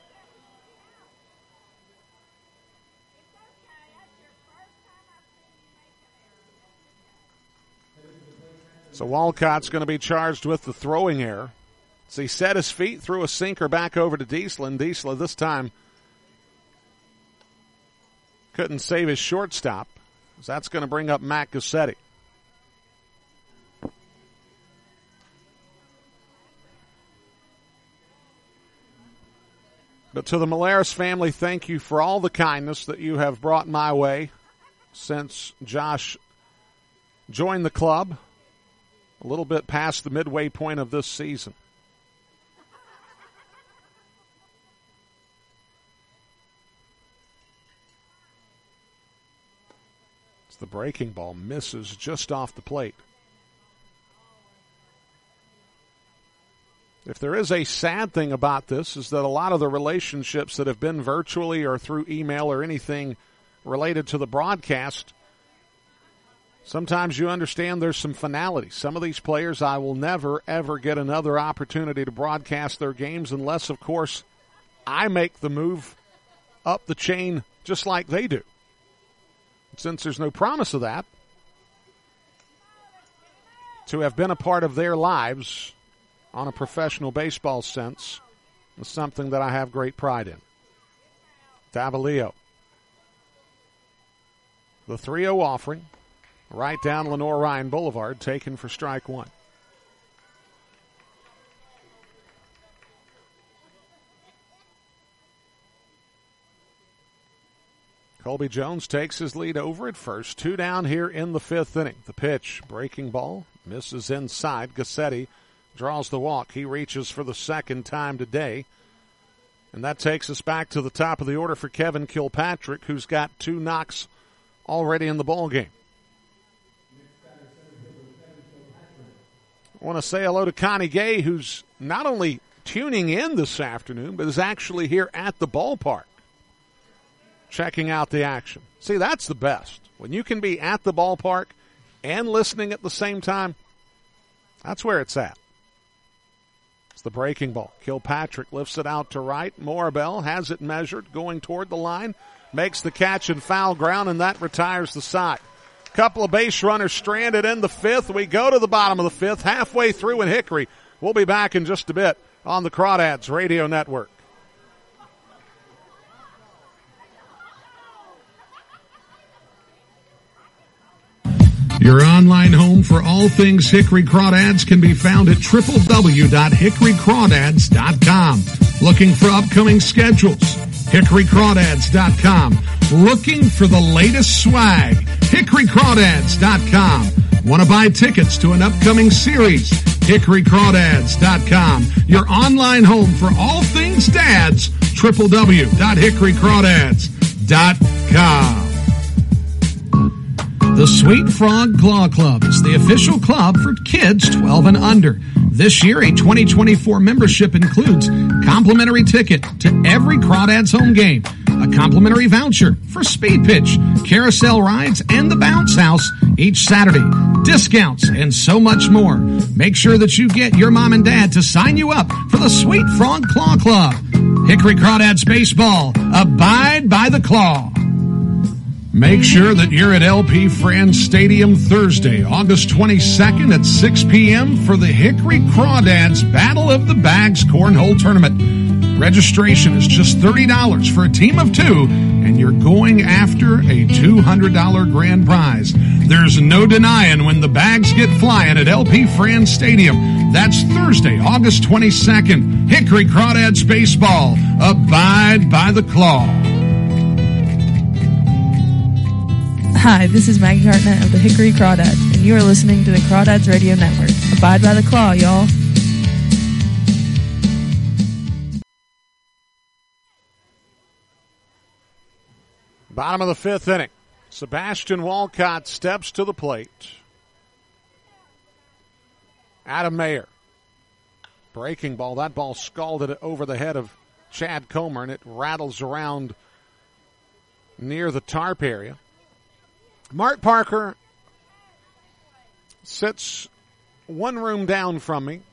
So Walcott's going to be charged with the throwing error. So he set his feet, threw a sinker back over to Diesla, and Diesla this time couldn't save his shortstop. So that's going to bring up Matt Gussetti. But to the Molares family, thank you for all the kindness that you have brought my way since Josh joined the club a little bit past the midway point of this season. It's the breaking ball, misses just off the plate. If there is a sad thing about this, is that a lot of the relationships that have been virtually or through email or anything related to the broadcast, sometimes you understand there's some finality. Some of these players, I will never, ever get another opportunity to broadcast their games unless, of course, I make the move up the chain just like they do. Since there's no promise of that, to have been a part of their lives on a professional baseball sense is something that I have great pride in. Davalillo. The 3-0 offering right down Lenore Ryan Boulevard, taken for strike 1. Colby Jones takes his lead over at first. 2 down here in the 5th inning. The pitch, breaking ball, misses inside. Gussetti draws the walk. He reaches for the second time today. And that takes us back to the top of the order for Kevin Kilpatrick, who's got 2 knocks already in the ball game. I want to say hello to Connie Gay, who's not only tuning in this afternoon, but is actually here at the ballpark, checking out the action. See, that's the best. When you can be at the ballpark and listening at the same time, that's where it's at. It's the breaking ball. Kilpatrick lifts it out to right. Morabel has it measured, going toward the line, makes the catch in foul ground, and that retires the side. Couple of base runners stranded in the 5th. We go to the bottom of the 5th, halfway through in Hickory. We'll be back in just a bit on the Crawdads Radio Network. Your online home for all things Hickory Crawdads can be found at www.hickorycrawdads.com. Looking for upcoming schedules? hickorycrawdads.com. Looking for the latest swag? hickorycrawdads.com. Want to buy tickets to an upcoming series? hickorycrawdads.com. Your online home for all things dads? www.hickorycrawdads.com. The Sweet Frog Claw Club is the official club for kids 12 and under. This year, a 2024 membership includes complimentary ticket to every Crawdads home game, a complimentary voucher for speed pitch, carousel rides, and the bounce house each Saturday, discounts, and so much more. Make sure that you get your mom and dad to sign you up for the Sweet Frog Claw Club. Hickory Crawdads Baseball, abide by the claw. Make sure that you're at LP Franz Stadium Thursday, August 22nd at 6 p.m. for the Hickory Crawdads Battle of the Bags Cornhole Tournament. Registration is just $30 for a team of two, and you're going after a $200 grand prize. There's no denying when the bags get flying at LP Franz Stadium. That's Thursday, August 22nd. Hickory Crawdads Baseball, abide by the claw. Hi, this is Maggie Hartnett of the Hickory Crawdads, and you are listening to the Crawdads Radio Network. Abide by the claw, y'all. Bottom of the fifth inning. Sebastian Walcott steps to the plate. Adam Mayer. Breaking ball. That ball scalded over the head of Chad Comer, and it rattles around near the tarp area. Mark Parker sits one room down from me,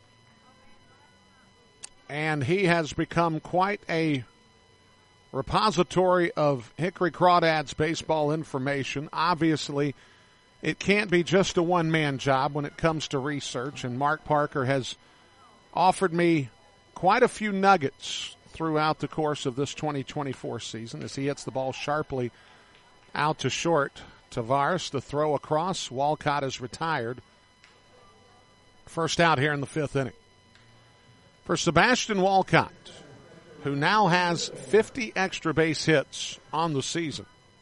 and he has become quite a repository of Hickory Crawdads baseball information. Obviously, it can't be just a one-man job when it comes to research, and Mark Parker has offered me quite a few nuggets throughout the course of this 2024 season as he hits the ball sharply out to short. Tavares, the throw across. Walcott is retired. First out here in the fifth inning. For Sebastian Walcott, who now has 50 extra base hits on the season.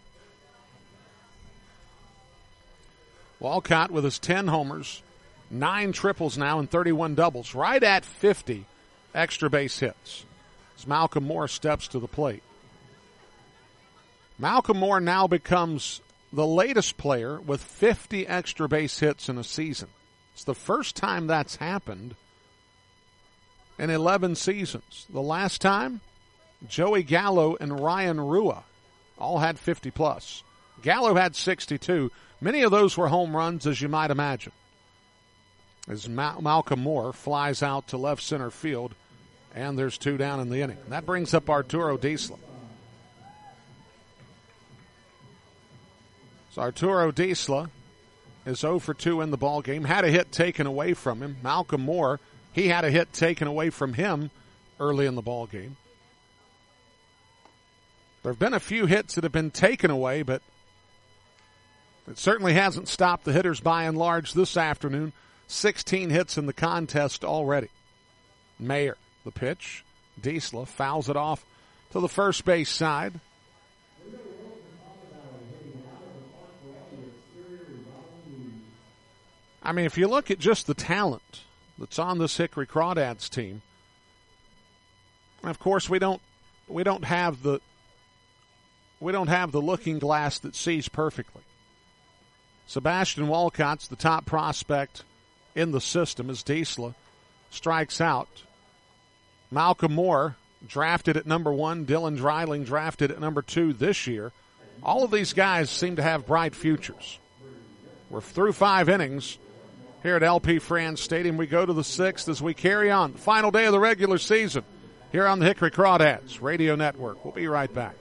Walcott with his 10 homers, 9 triples now, and 31 doubles, right at 50 extra base hits. As Malcolm Moore steps to the plate. Malcolm Moore now becomes the latest player with 50 extra base hits in a season. It's the first time that's happened in 11 seasons. The last time, Joey Gallo and Ryan Rua all had 50 plus. Gallo had 62. Many of those were home runs, as you might imagine. As Malcolm Moore flies out to left center field, and there's 2 down in the inning. That brings up Arturo Diesla. So Arturo Diesla is 0 for 2 in the ballgame. Had a hit taken away from him. Malcolm Moore, he had a hit taken away from him early in the ballgame. There have been a few hits that have been taken away, but it certainly hasn't stopped the hitters by and large this afternoon. 16 hits in the contest already. Mayer, the pitch. Diesla fouls it off to the first base side. I mean, if you look at just the talent that's on this Hickory Crawdads team, and of course we don't have the looking glass that sees perfectly. Sebastian Walcott's the top prospect in the system as Diesla strikes out. Malcolm Moore drafted at number 1. Dylan Dreiling drafted at number 2 this year. All of these guys seem to have bright futures. We're through 5 innings here at LP Franz Stadium. We go to the 6th as we carry on the final day of the regular season here on the Hickory Crawdads Radio Network. We'll be right back.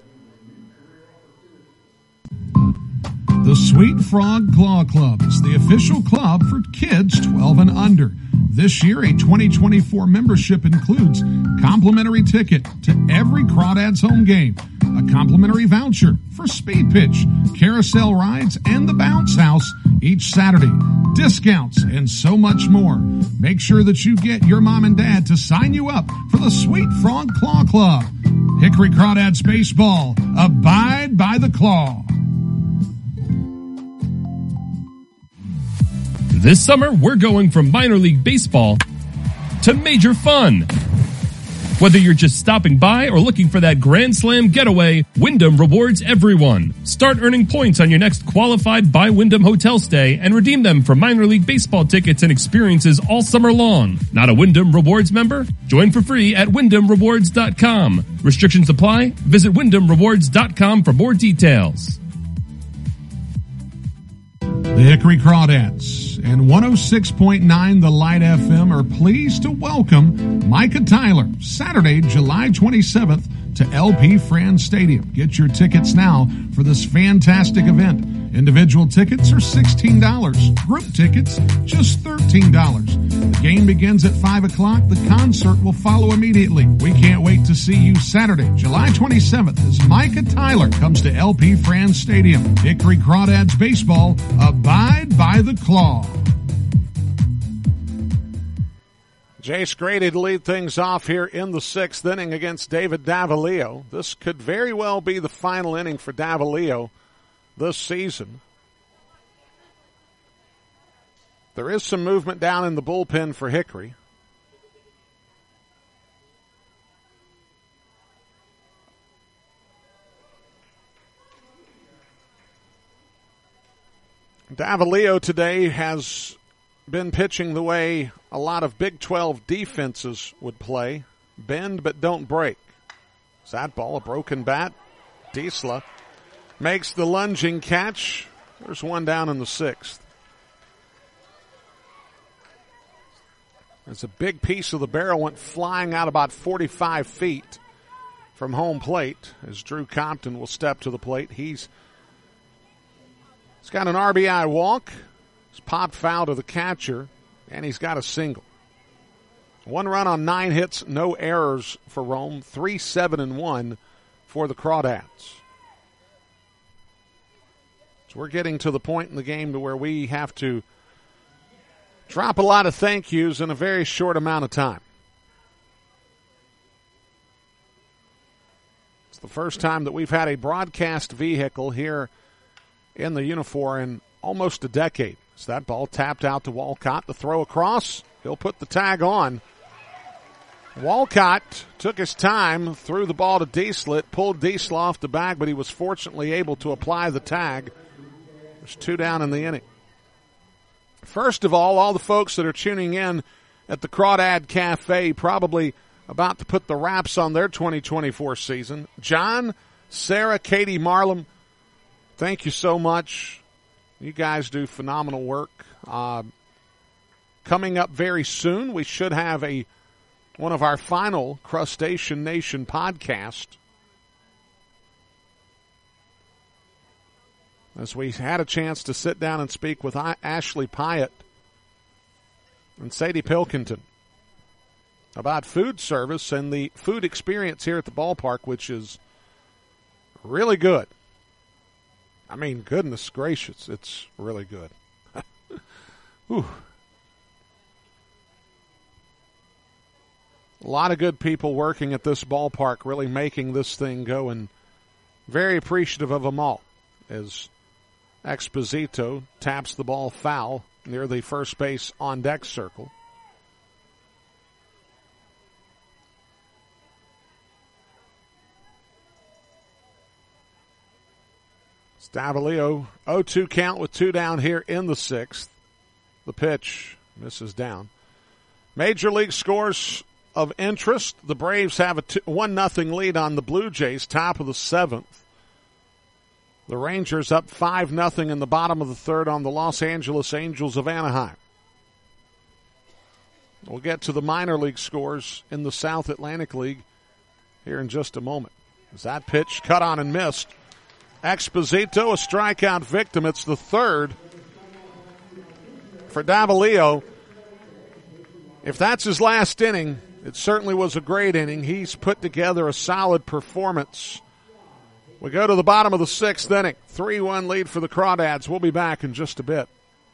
The Sweet Frog Claw Club is the official club for kids 12 and under. This year, a 2024 membership includes complimentary ticket to every Crawdads home game, a complimentary voucher for Speed Pitch, carousel rides, and the Bounce House each Saturday, discounts, and so much more. Make sure that you get your mom and dad to sign you up for the Sweet Frog Claw Club. Hickory Crawdads Baseball, abide by the claw. This summer, we're going from minor league baseball to major fun. Whether you're just stopping by or looking for that Grand Slam getaway, Wyndham rewards everyone. Start earning points on your next qualified by Wyndham hotel stay and redeem them for minor league baseball tickets and experiences all summer long. Not a Wyndham Rewards member? Join for free at WyndhamRewards.com. Restrictions apply. Visit WyndhamRewards.com for more details. The Hickory Crawdads and 106.9 The Light FM are pleased to welcome Micah Tyler, Saturday, July 27th, to LP Franz Stadium. Get your tickets now for this fantastic event. Individual tickets are $16. Group tickets, just $13. The game begins at 5 o'clock. The concert will follow immediately. We can't wait to see you Saturday, July 27th, as Micah Tyler comes to LP Franz Stadium. Hickory Crawdads Baseball, abide by the claw. Jace Grady to lead things off here in the sixth inning against David Davalillo. This could very well be the final inning for Davalillo this season. There is some movement down in the bullpen for Hickory. Davalillo today has been pitching the way a lot of Big 12 defenses would play. Bend but don't break. Is that ball a broken bat? Diesla makes the lunging catch. There's one down in the sixth. As a big piece of the barrel went flying out about 45 feet from home plate as Drew Compton will step to the plate. He's got an RBI walk. He's popped foul to the catcher, and he's got a single. 1 run on 9 hits, no errors for Rome. 3-7-1 for the Crawdads. So we're getting to the point in the game to where we have to drop a lot of thank yous in a very short amount of time. It's the first time that we've had a broadcast vehicle here in the Unifor in almost a decade. So that ball tapped out to Walcott. The throw across. He'll put the tag on. Walcott took his time, threw the ball to Diesla, pulled Diesla off the bag, but he was fortunately able to apply the tag. There's 2 down in the inning. First of all the folks that are tuning in at the Crawdad Cafe probably about to put the wraps on their 2024 season. John, Sarah, Katie, Marlem, thank you so much. You guys do phenomenal work. Coming up very soon, we should have one of our final Crustacean Nation podcast. As we had a chance to sit down and speak with Ashley Pyatt and Sadie Pilkington about food service and the food experience here at the ballpark, which is really good. I mean, goodness gracious, it's really good. Whew. A lot of good people working at this ballpark, really making this thing go, and very appreciative of them all as Exposito taps the ball foul near the first base on deck circle. Davalillo, 0-2 count with 2 down here in the sixth. The pitch misses down. Major league scores of interest. The Braves have a 1-0 lead on the Blue Jays, top of the seventh. The Rangers up 5-0 in the bottom of the third on the Los Angeles Angels of Anaheim. We'll get to the minor league scores in the South Atlantic League here in just a moment. As that pitch cut on and missed. Exposito, a strikeout victim. It's the third for Davalillo. If that's his last inning, it certainly was a great inning. He's put together a solid performance. We go to the bottom of the sixth inning. 3-1 lead for the Crawdads. We'll be back in just a bit.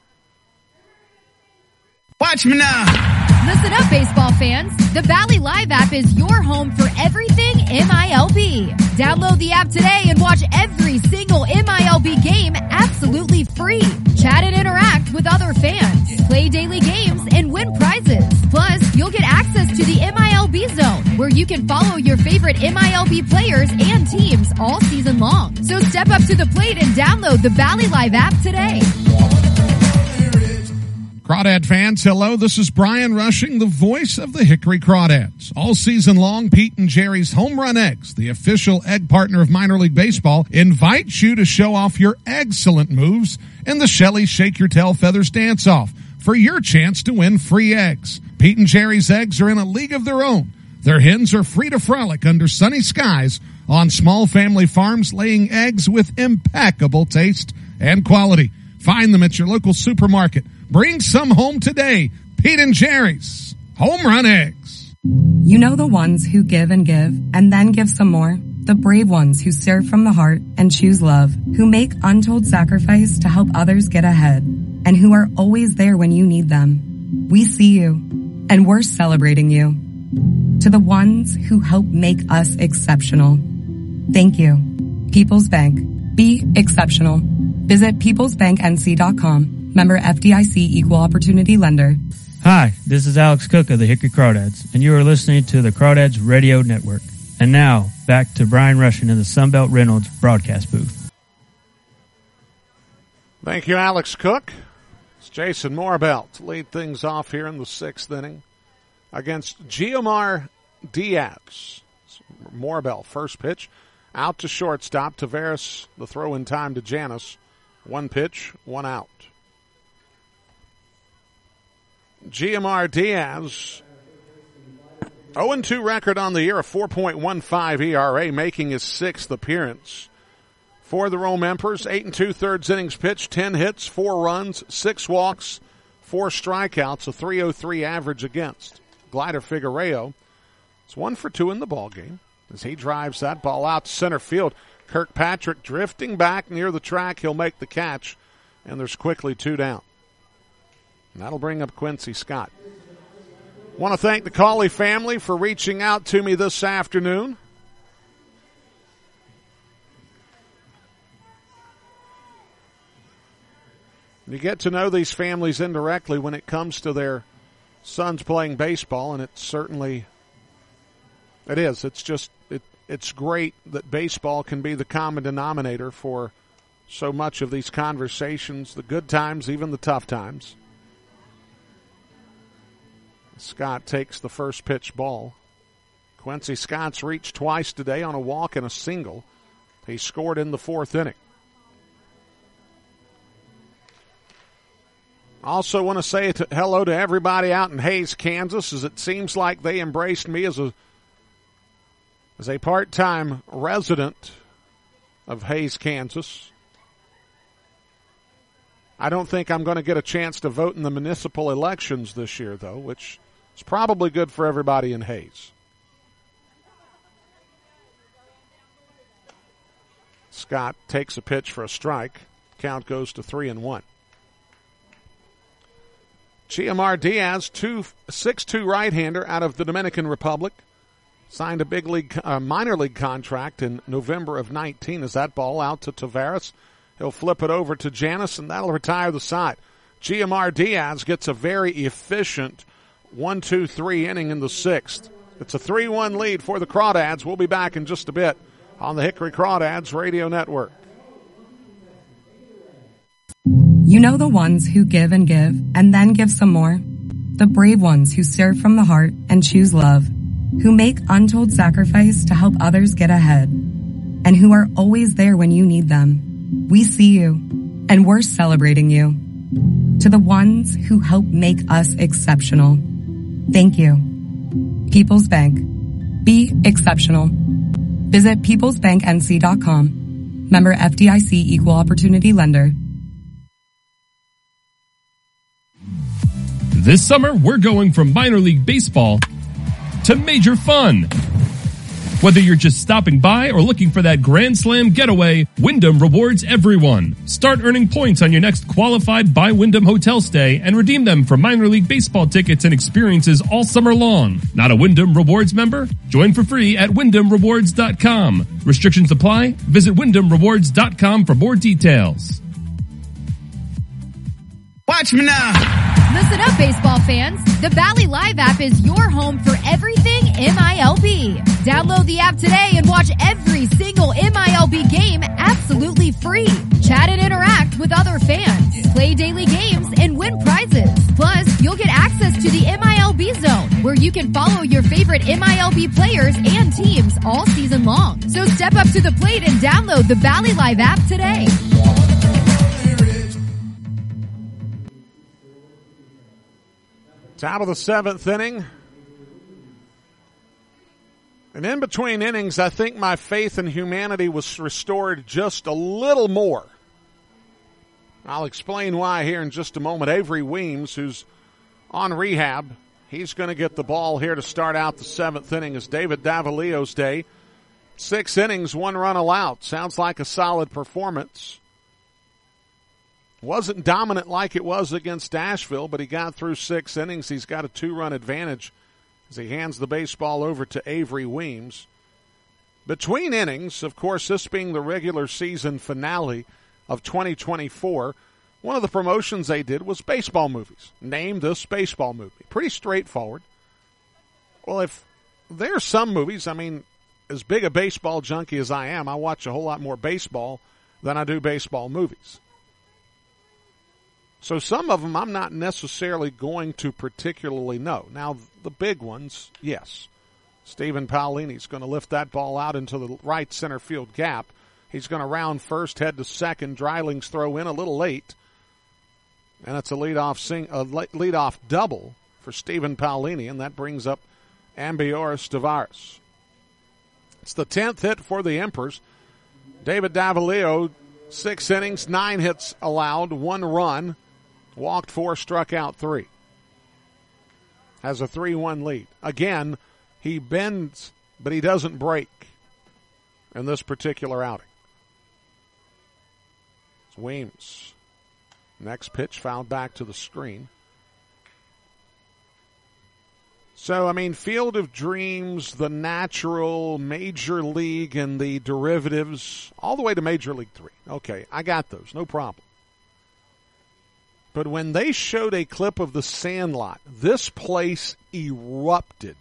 Watch me now. Listen up, baseball fans. The Valley Live app is your home for everything MILB. Download the app today and watch every single MILB game absolutely free. Chat and interact with other fans. Play daily games and win prizes. Plus, you'll get access to the MILB Zone, where you can follow your favorite MILB players and teams all season long. So step up to the plate and download the Valley Live app today. Crawdad fans, hello. This is Brian Rushing, the voice of the Hickory Crawdads. All season long, Pete and Jerry's Home Run Eggs, the official egg partner of minor league baseball, invites you to show off your excellent moves in the Shelly Shake Your Tail Feathers Dance-Off for your chance to win free eggs. Pete and Jerry's eggs are in a league of their own. Their hens are free to frolic under sunny skies on small family farms, laying eggs with impeccable taste and quality. Find them at your local supermarket. Bring some home today. Pete and Jerry's Home Run Eggs. You know the ones who give and then give some more? The brave ones who serve from the heart and choose love, who make untold sacrifice to help others get ahead, and who are always there when you need them. We see you, and we're celebrating you. To the ones who help make us exceptional, thank you. People's Bank. Be exceptional. Visit peoplesbanknc.com. Member FDIC Equal Opportunity Lender. Hi, this is Alex Cook of the Hickory Crawdads, and you are listening to the Crawdads Radio Network. And now, back to Brian Rushing in the Sunbelt Reynolds broadcast booth. Thank you, Alex Cook. It's Jason Morbell to lead things off here in the sixth inning against Giomar Diaz. Morbell, first pitch, out to shortstop. Tavares, the throw-in time to Janis. One pitch, one out. Giomar Diaz, 0-2 record on the year, a 4.15 ERA, making his sixth appearance. For the Rome Emperors, 8 2/3 innings pitched, 10 hits, 4 runs, 6 walks, 4 strikeouts, a 3.03 average against. Glider Figueiredo is 1 for 2 in the ballgame as he drives that ball out to center field. Kirkpatrick drifting back near the track. He'll make the catch, and there's quickly 2 down. And that'll bring up Quincy Scott. Want to thank the Cawley family for reaching out to me this afternoon. You get to know these families indirectly when it comes to their sons playing baseball, and it is. It's great that baseball can be the common denominator for so much of these conversations, the good times, even the tough times. Scott takes the first pitch ball. Quincy Scott's reached twice today on a walk and a single. He scored in the 4th inning. Also want to say hello to everybody out in Hays, Kansas, as it seems like they embraced me as a part-time resident of Hays, Kansas. I don't think I'm going to get a chance to vote in the municipal elections this year, though, which is probably good for everybody in Hays. Scott takes a pitch for a strike. Count goes to 3-1. Giomar Diaz, 6'2" right-hander out of the Dominican Republic. Signed a big league, minor league contract in November of 19. As that ball out to Tavares, he'll flip it over to Janis, and that'll retire the side. Giomar Diaz gets a very efficient 1-2-3 inning in the 6th. It's a 3-1 lead for the Crawdads. We'll be back in just a bit on the Hickory Crawdads Radio Network. You know the ones who give and then give some more? The brave ones who serve from the heart and choose love, who make untold sacrifice to help others get ahead, and who are always there when you need them. We see you, and we're celebrating you. To the ones who help make us exceptional, thank you. People's Bank. Be exceptional. Visit peoplesbanknc.com. Member FDIC Equal Opportunity Lender. This summer, we're going from minor league baseball to major fun. Whether you're just stopping by or looking for that Grand Slam getaway, Wyndham rewards everyone. Start earning points on your next qualified by Wyndham hotel stay and redeem them for minor league baseball tickets and experiences all summer long. Not a Wyndham Rewards member? Join for free at WyndhamRewards.com. Restrictions apply. Visit WyndhamRewards.com for more details. Watch me now. Listen up, baseball fans. The Valley Live app is your home for everything MILB. Download the app today and watch every single MILB game absolutely free. Chat and interact with other fans. Play daily games and win prizes. Plus, you'll get access to the MILB Zone, where you can follow your favorite MILB players and teams all season long. So step up to the plate and download the Valley Live app today. Top of the 7th inning. And in between innings, I think my faith in humanity was restored just a little more. I'll explain why here in just a moment. Avery Weems, who's on rehab, he's going to get the ball here to start out the 7th inning. It's David Davalillo's day. 6 innings, 1 run allowed. Sounds like a solid performance. Wasn't dominant like it was against Asheville, but he got through 6 innings. He's got a 2-run advantage as he hands the baseball over to Avery Weems. Between innings, of course, this being the regular season finale of 2024, one of the promotions they did was baseball movies. Name this baseball movie. Pretty straightforward. Well, if there are some movies, I mean, as big a baseball junkie as I am, I watch a whole lot more baseball than I do baseball movies. So some of them I'm not necessarily going to particularly know. Now, the big ones, yes. Stephen Paolini's going to lift that ball out into the right center field gap. He's going to round first, head to second. Dryling's throw in a little late. And it's a leadoff double for Stephen Paolini, and that brings up Ambioris Tavares. It's the 10th hit for the Emperors. David Davalillo, 6 innings, 9 hits allowed, 1 run, walked 4, struck out 3. Has a 3-1 lead. Again, he bends, but he doesn't break in this particular outing. It's Weems. Next pitch fouled back to the screen. So, I mean, Field of Dreams, the natural, Major League, and the derivatives, all the way to Major League 3. Okay, I got those, no problem. But when they showed a clip of the Sandlot, this place erupted.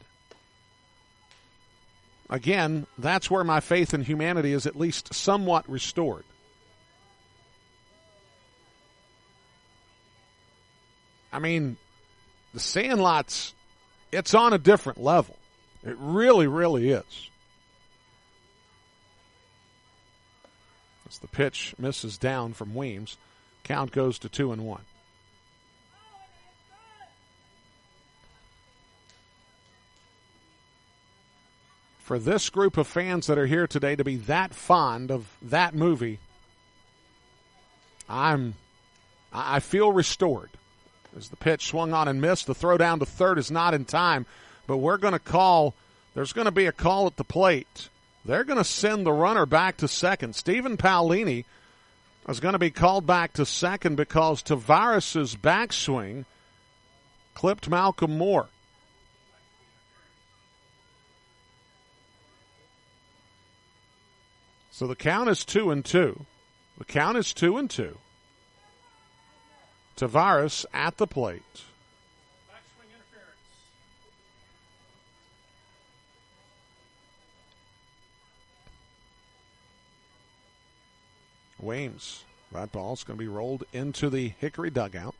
Again, that's where my faith in humanity is at least somewhat restored. I mean, the Sandlot's, it's on a different level. It really, really is. As the pitch misses down from Weems, count goes to 2-1. For this group of fans that are here today to be that fond of that movie, I feel restored. As the pitch swung on and missed, the throw down to third is not in time, but we're going to call, there's going to be a call at the plate. They're going to send the runner back to second. Stephen Paolini is going to be called back to second because Tavares' backswing clipped Malcolm Moore. So the count is 2-2. The count is 2-2. Tavares at the plate. Backswing interference. Weems. That ball's going to be rolled into the Hickory dugout.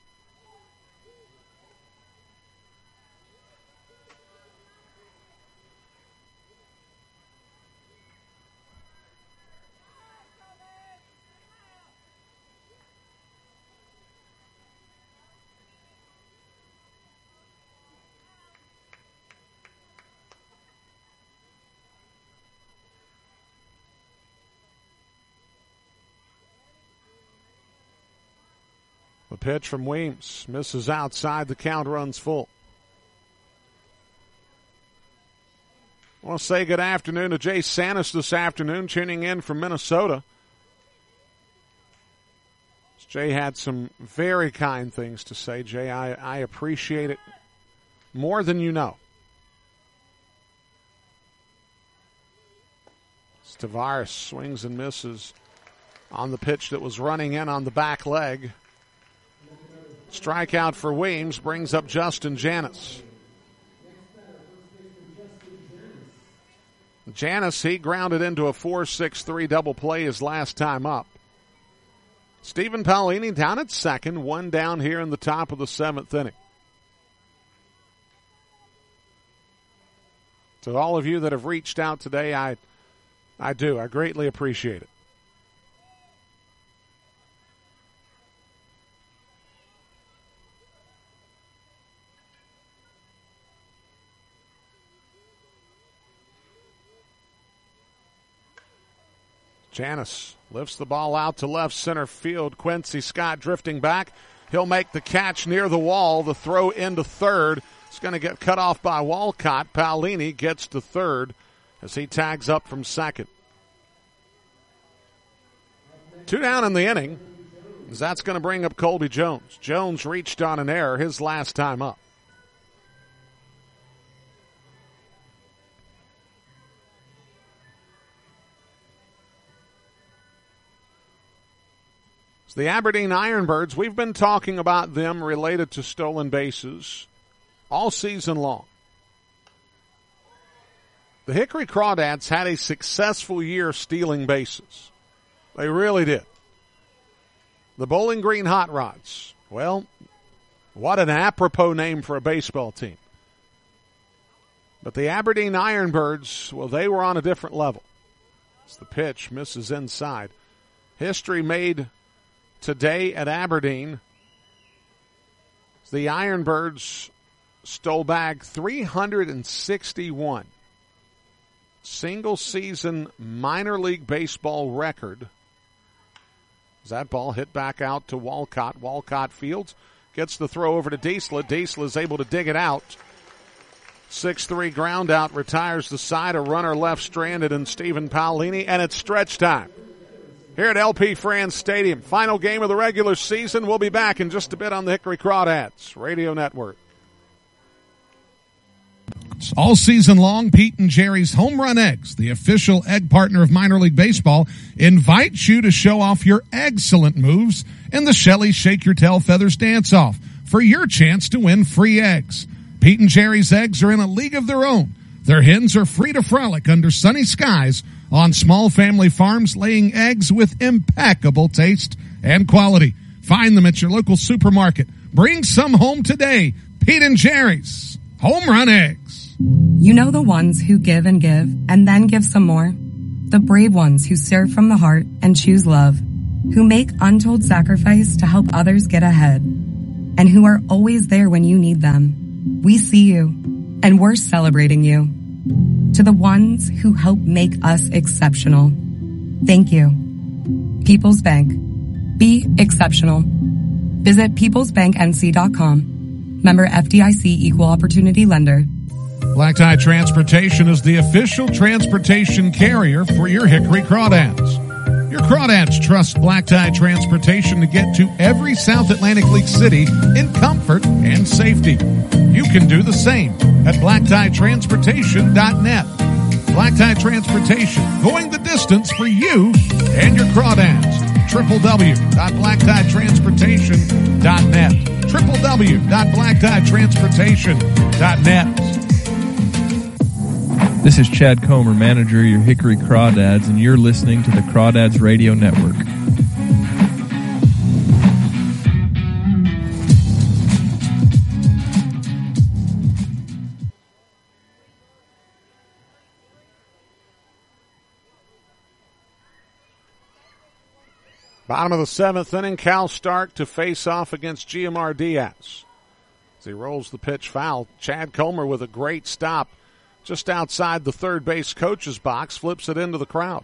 The pitch from Weems misses outside. The count runs full. I want to say good afternoon to Jay Sanis this afternoon, tuning in from Minnesota. Jay had some very kind things to say. Jay, I appreciate it more than you know. Tavares swings and misses on the pitch that was running in on the back leg. Strikeout for Weems brings up Justin Janis. Janis, he grounded into a 4-6-3 double play his last time up. Stephen Paolini down at second, one down here in the top of the seventh inning. To all of you that have reached out today, I greatly appreciate it. Janis lifts the ball out to left center field. Quincy Scott drifting back. He'll make the catch near the wall. The throw into third. It's going to get cut off by Walcott. Paolini gets to third as he tags up from second. 2 down in the inning, as that's going to bring up Colby Jones. Jones reached on an error his last time up. The Aberdeen Ironbirds, we've been talking about them related to stolen bases all season long. The Hickory Crawdads had a successful year stealing bases. They really did. The Bowling Green Hot Rods, well, what an apropos name for a baseball team. But the Aberdeen Ironbirds, well, they were on a different level. As the pitch misses inside. History made today at Aberdeen. The Ironbirds stole back 361. Single season minor league baseball record. As that ball hit back out to Walcott. Walcott fields, gets the throw over to Diesel. Diesel is able to dig it out. 6-3 ground out, retires the side. A runner left stranded in Stephen Paolini, and it's stretch time here at LP France Stadium. Final game of the regular season. We'll be back in just a bit on the Hickory Crawdads Radio Network. All season long, Pete and Jerry's Home Run Eggs, the official egg partner of minor league baseball, invites you to show off your excellent moves in the Shelly Shake Your Tail Feathers Dance-Off for your chance to win free eggs. Pete and Jerry's eggs are in a league of their own. Their hens are free to frolic under sunny skies on small family farms, laying eggs with impeccable taste and quality. Find them at your local supermarket. Bring some home today. Pete and Jerry's Home Run Eggs. You know the ones who give and then give some more? The brave ones who serve from the heart and choose love, who make untold sacrifice to help others get ahead, and who are always there when you need them. We see you, and we're celebrating you. To the ones who help make us exceptional, thank you. People's Bank. Be exceptional. Visit peoplesbanknc.com. Member FDIC Equal Opportunity Lender. Black Tie Transportation is the official transportation carrier for your Hickory Crawdads. Your Crawdads trust Black Tie Transportation to get to every South Atlantic League city in comfort and safety. You can do the same at blacktieTransportation.net. Black Tie Transportation, going the distance for you and your Crawdads. www.blacktieTransportation.net. www.blacktieTransportation.net. This is Chad Comer, manager of your Hickory Crawdads, and you're listening to the Crawdads Radio Network. Bottom of the seventh inning, Cal Stark to face off against Giamar Diaz. As he rolls the pitch foul, Chad Comer with a great stop just outside the third base coach's box, flips it into the crowd.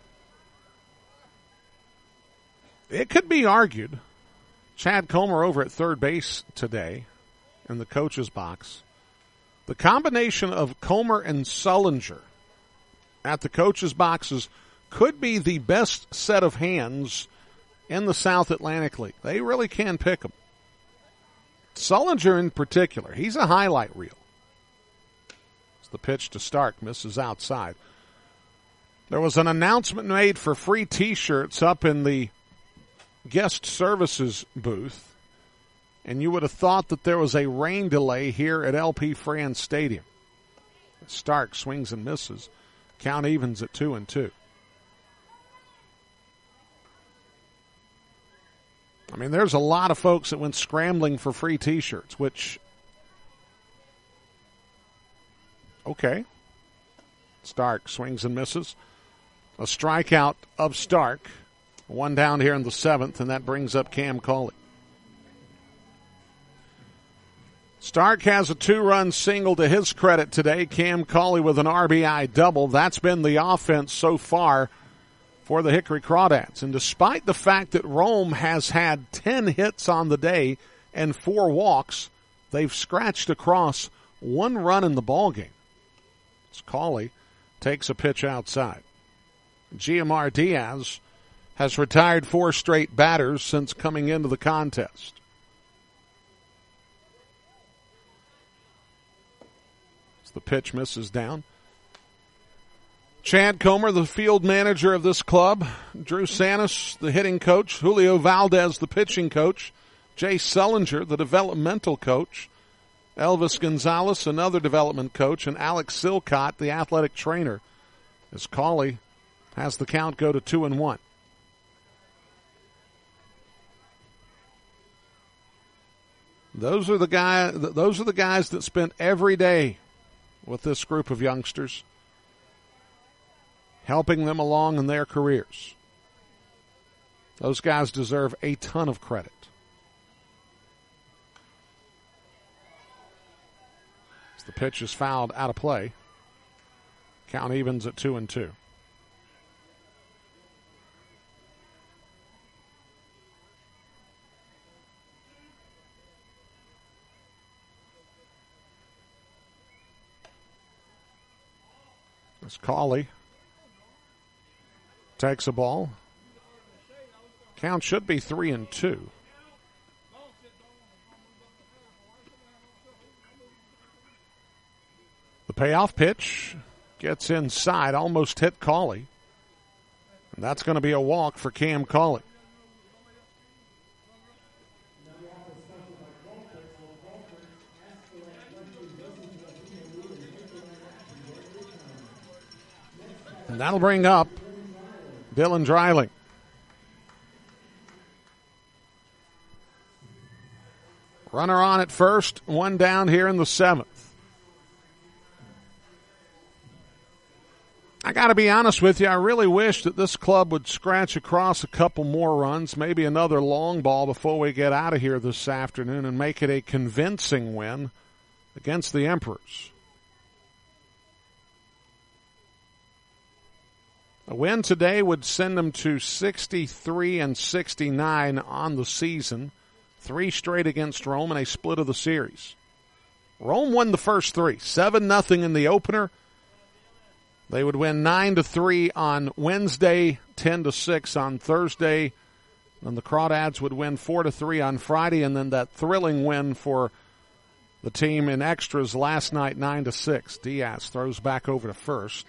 It could be argued, Chad Comer over at third base today in the coach's box. The combination of Comer and Sullinger at the coach's boxes could be the best set of hands in the South Atlantic League. They really can pick them. Sullinger in particular, he's a highlight reel. It's the pitch to Stark, misses outside. There was an announcement made for free T-shirts up in the guest services booth, and you would have thought that there was a rain delay here at LP France Stadium. Stark swings and misses. Count evens at 2-2. I mean, there's a lot of folks that went scrambling for free T-shirts, which, okay. Stark swings and misses. A strikeout of Stark. One down here in the 7th, and that brings up Cam Cauley. Stark has a 2-run single to his credit today. Cam Cauley with an RBI double. That's been the offense so far for the Hickory Crawdads. And despite the fact that Rome has had 10 hits on the day and 4 walks, they've scratched across 1 run in the ballgame. It's Cauley takes a pitch outside. GMR Diaz has retired 4 straight batters since coming into the contest. As the pitch misses down. Chad Comer, the field manager of this club. Drew Santos, the hitting coach. Julio Valdez, the pitching coach. Jay Sullinger, the developmental coach. Elvis Gonzalez, another development coach. And Alex Silcott, the athletic trainer. As Cauley has the count go to 2-1. Those are the guys that spent every day with this group of youngsters, helping them along in their careers. Those guys deserve a ton of credit. As the pitch is fouled out of play, count evens at 2-2. As Cauley takes a ball. Count should be 3-2. The payoff pitch gets inside, almost hit Cauley. And that's going to be a walk for Cam Cauley. And that'll bring up Dylan Dreiling. Runner on at first, 1 down here in the 7th. I got to be honest with you, I really wish that this club would scratch across a couple more runs, maybe another long ball before we get out of here this afternoon and make it a convincing win against the Emperors. A win today would send them to 63-69 on the season. 3 straight against Rome and a split of the series. Rome won the first 3. 7-0 in the opener. They would win 9-3 on Wednesday, 10-6 on Thursday. Then the Crawdads would win 4-3 on Friday, and then that thrilling win for the team in extras last night, 9-6. Diaz throws back over to first.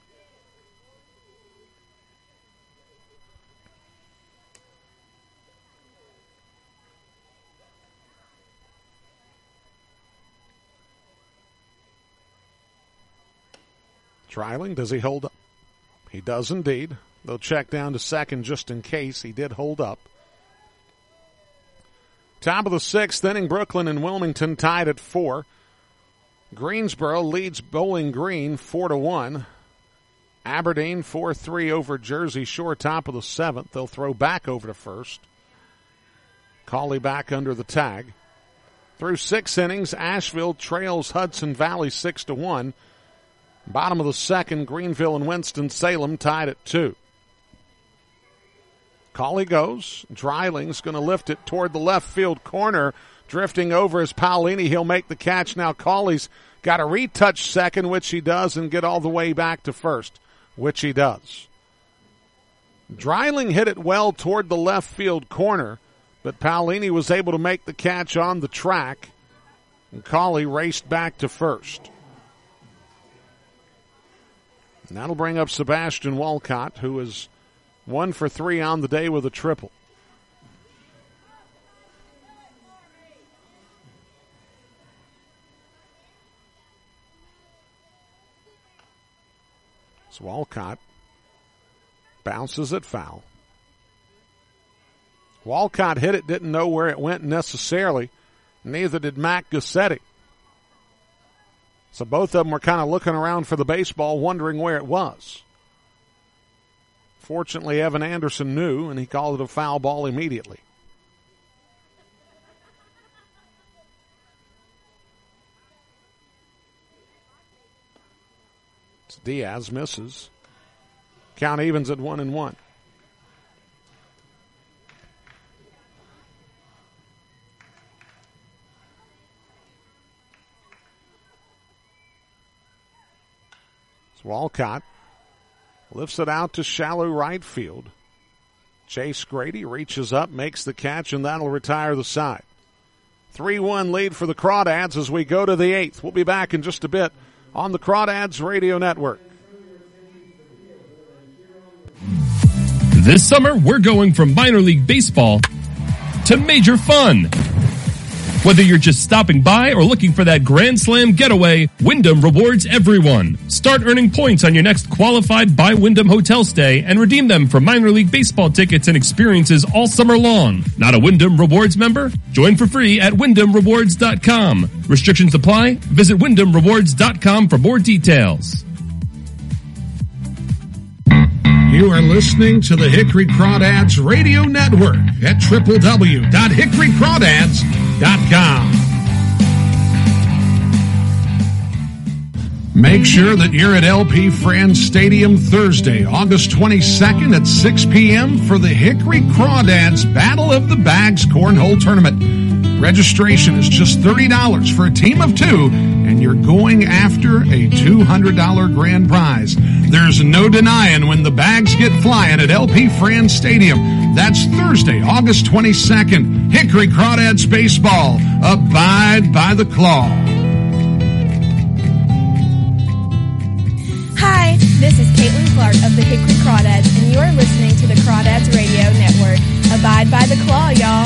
Dreiling, does he hold up? He does indeed. They'll check down to second just in case. He did hold up. Top of the 6th inning, Brooklyn and Wilmington tied at 4. Greensboro leads Bowling Green 4-1. Aberdeen 4-3 over Jersey Shore, top of the 7th. They'll throw back over to first. Cauley back under the tag. Through 6 innings, Asheville trails Hudson Valley 6-1. Bottom of the 2nd, Greenville and Winston-Salem tied at 2. Cauley goes. Dreiling's going to lift it toward the left field corner. Drifting over is Paolini. He'll make the catch. Now Cauley's got to retouch second, which he does, and get all the way back to first, which he does. Dreiling hit it well toward the left field corner, but Paolini was able to make the catch on the track, and Cauley raced back to first. And that'll bring up Sebastian Walcott, who is 1 for 3 on the day with a triple. So Walcott bounces it foul. Walcott hit it, didn't know where it went necessarily. Neither did Mac Gussetti. So both of them were kind of looking around for the baseball, wondering where it was. Fortunately, Evan Anderson knew, and he called it a foul ball immediately. Diaz misses. Count evens at 1-1. Walcott lifts it out to shallow right field. Chase Grady reaches up, makes the catch, and that'll retire the side. 3-1 lead for the Crawdads as we go to the 8th. We'll be back in just a bit on the Crawdads Radio Network. This summer, we're going from minor league baseball to major fun. Whether you're just stopping by or looking for that Grand Slam getaway, Wyndham rewards everyone. Start earning points on your next qualified by Wyndham hotel stay and redeem them for minor league baseball tickets and experiences all summer long. Not a Wyndham Rewards member? Join for free at WyndhamRewards.com. Restrictions apply. Visit WyndhamRewards.com for more details. You are listening to the Hickory Crawdads Radio Network at www.hickorycrawdads.com. Make sure that you're at LP Friends Stadium Thursday, August 22nd at 6 p.m. for the Hickory Crawdads Battle of the Bags Cornhole Tournament. Registration is just $30 for a team of 2, and you're going after a $200 grand prize. There's no denying when the bags get flying at LP Friends Stadium. That's Thursday, August 22nd. Hickory Crawdads Baseball. Abide by the claw. Hi, this is Caitlin Clark of the Hickory Crawdads, and you are listening to the Crawdads Radio Network. Abide by the claw, y'all.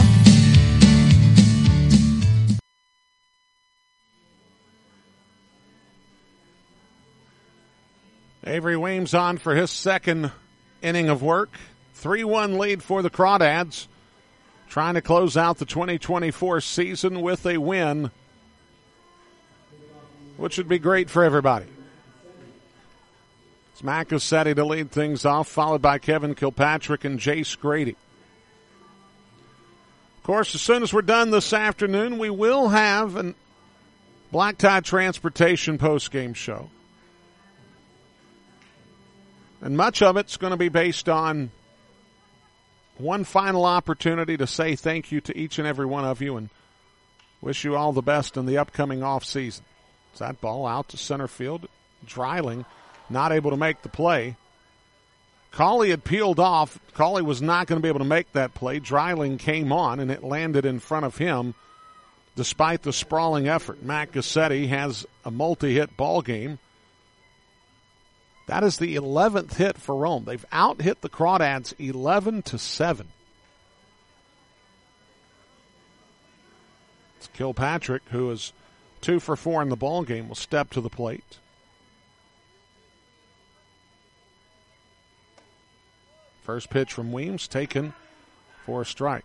Avery Weems on for his second inning of work. 3-1 lead for the Crawdads. Trying to close out the 2024 season with a win, which would be great for everybody. It's Mac Gussetti to lead things off, followed by Kevin Kilpatrick and Jace Grady. Of course, as soon as we're done this afternoon, we will have a Black Tie Transportation postgame show. And much of it's going to be based on one final opportunity to say thank you to each and every one of you and wish you all the best in the upcoming off season. It's that ball out to center field. Dreiling not able to make the play. Cauley had peeled off. Cauley was not going to be able to make that play. Dreiling came on, and it landed in front of him despite the sprawling effort. Mac Gussetti has a multi-hit ball game. That is the 11th hit for Rome. They've out-hit the Crawdads 11-7. It's Kilpatrick, who is 2 for 4 in the ball game, will step to the plate. First pitch from Weems taken for a strike.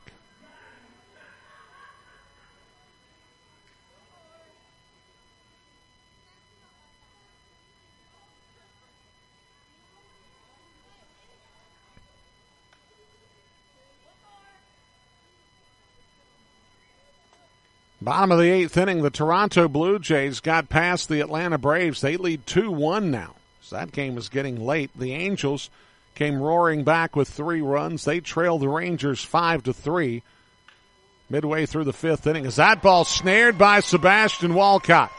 Bottom of the 8th inning, the Toronto Blue Jays got past the Atlanta Braves. They lead 2-1 now. So that game is getting late. The Angels came roaring back with 3 runs. They trailed the Rangers 5-3 midway through the 5th inning. Is that ball snared by Sebastian Walcott?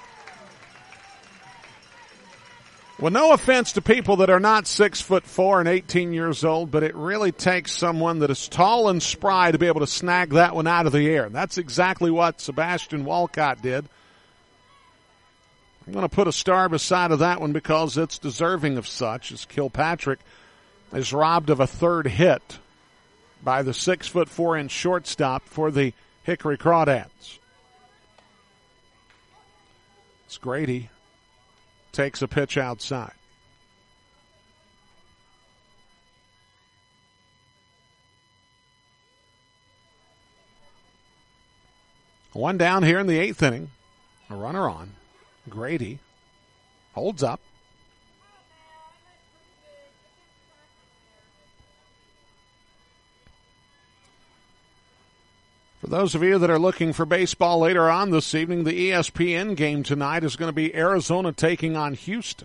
Well, no offense to people that are not 6'4" and 18 years old, but it really takes someone that is tall and spry to be able to snag that one out of the air. And that's exactly what Sebastian Walcott did. I'm going to put a star beside of that one because it's deserving of such, as Kilpatrick is robbed of a third hit by the 6'4" shortstop for the Hickory Crawdads. It's Grady. Takes a pitch outside. One down here in the 8th inning. A runner on. Grady holds up. For those of you that are looking for baseball later on this evening, the ESPN game tonight is going to be Arizona taking on Houston.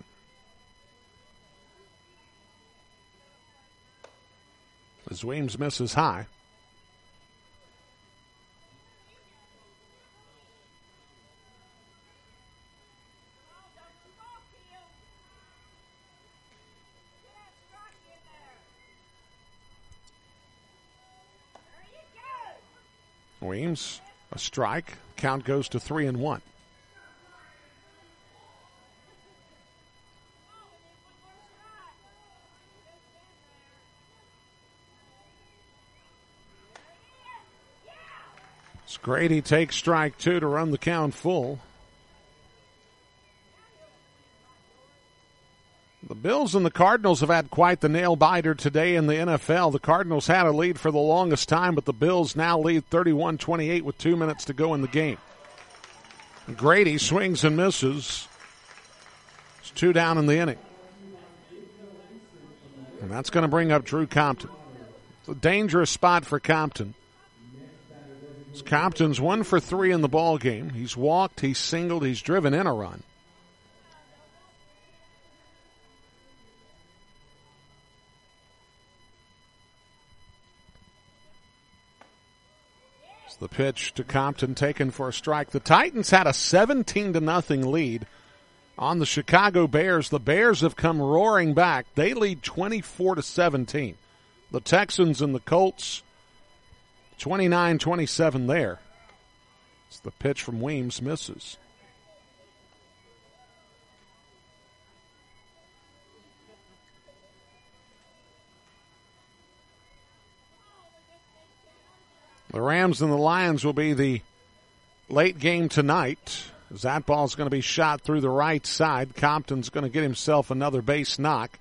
As Weems misses high. Weems, a strike. Count goes to 3-1. Grady takes strike 2 to run the count full. The Bills and the Cardinals have had quite the nail-biter today in the NFL. The Cardinals had a lead for the longest time, but the Bills now lead 31-28 with 2 minutes to go in the game. Grady swings and misses. It's 2 down in the inning. And that's going to bring up Drew Compton. It's a dangerous spot for Compton. Compton's 1 for 3 in the ball game. He's walked, he's singled, he's driven in a run. It's the pitch to Compton taken for a strike. The Titans had a 17-0 lead on the Chicago Bears. The Bears have come roaring back. They lead 24-17. The Texans and the Colts 29-27 there. It's the pitch from Weems, misses. The Rams and the Lions will be the late game tonight. As that ball's going to be shot through the right side. Compton's going to get himself another base knock.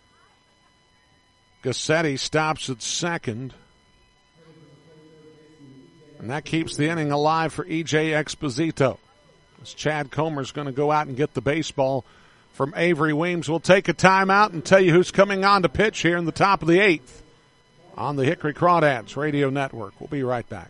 Gassetti stops at second. And that keeps the inning alive for E.J. Exposito. As Chad Comer's going to go out and get the baseball from Avery Weems. We'll take a timeout and tell you who's coming on to pitch here in the top of the 8th on the Hickory Crawdads Radio Network. We'll be right back.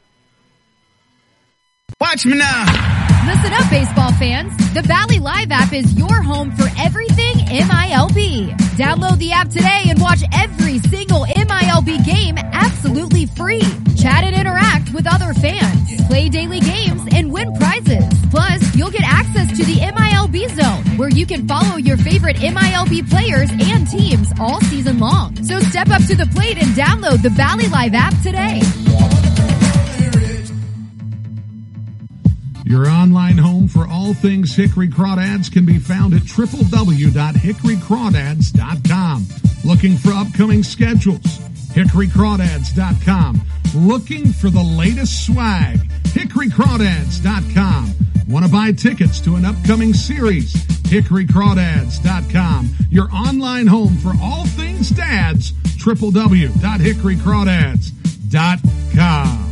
Watch me now. Listen up, baseball fans. The Valley Live app is your home for everything MILB. Download the app today and watch every single MILB game absolutely free. Chat and interact with other fans. Play daily games and win prizes. Plus, you'll get access to the MILB Zone, where you can follow your favorite MILB players and teams all season long. So step up to the plate and download the Valley Live app today. Your online home for all things Hickory Crawdads can be found at www.hickorycrawdads.com. Looking for upcoming schedules? hickorycrawdads.com. Looking for the latest swag? hickorycrawdads.com. Want to buy tickets to an upcoming series? hickorycrawdads.com. Your online home for all things dads? www.hickorycrawdads.com.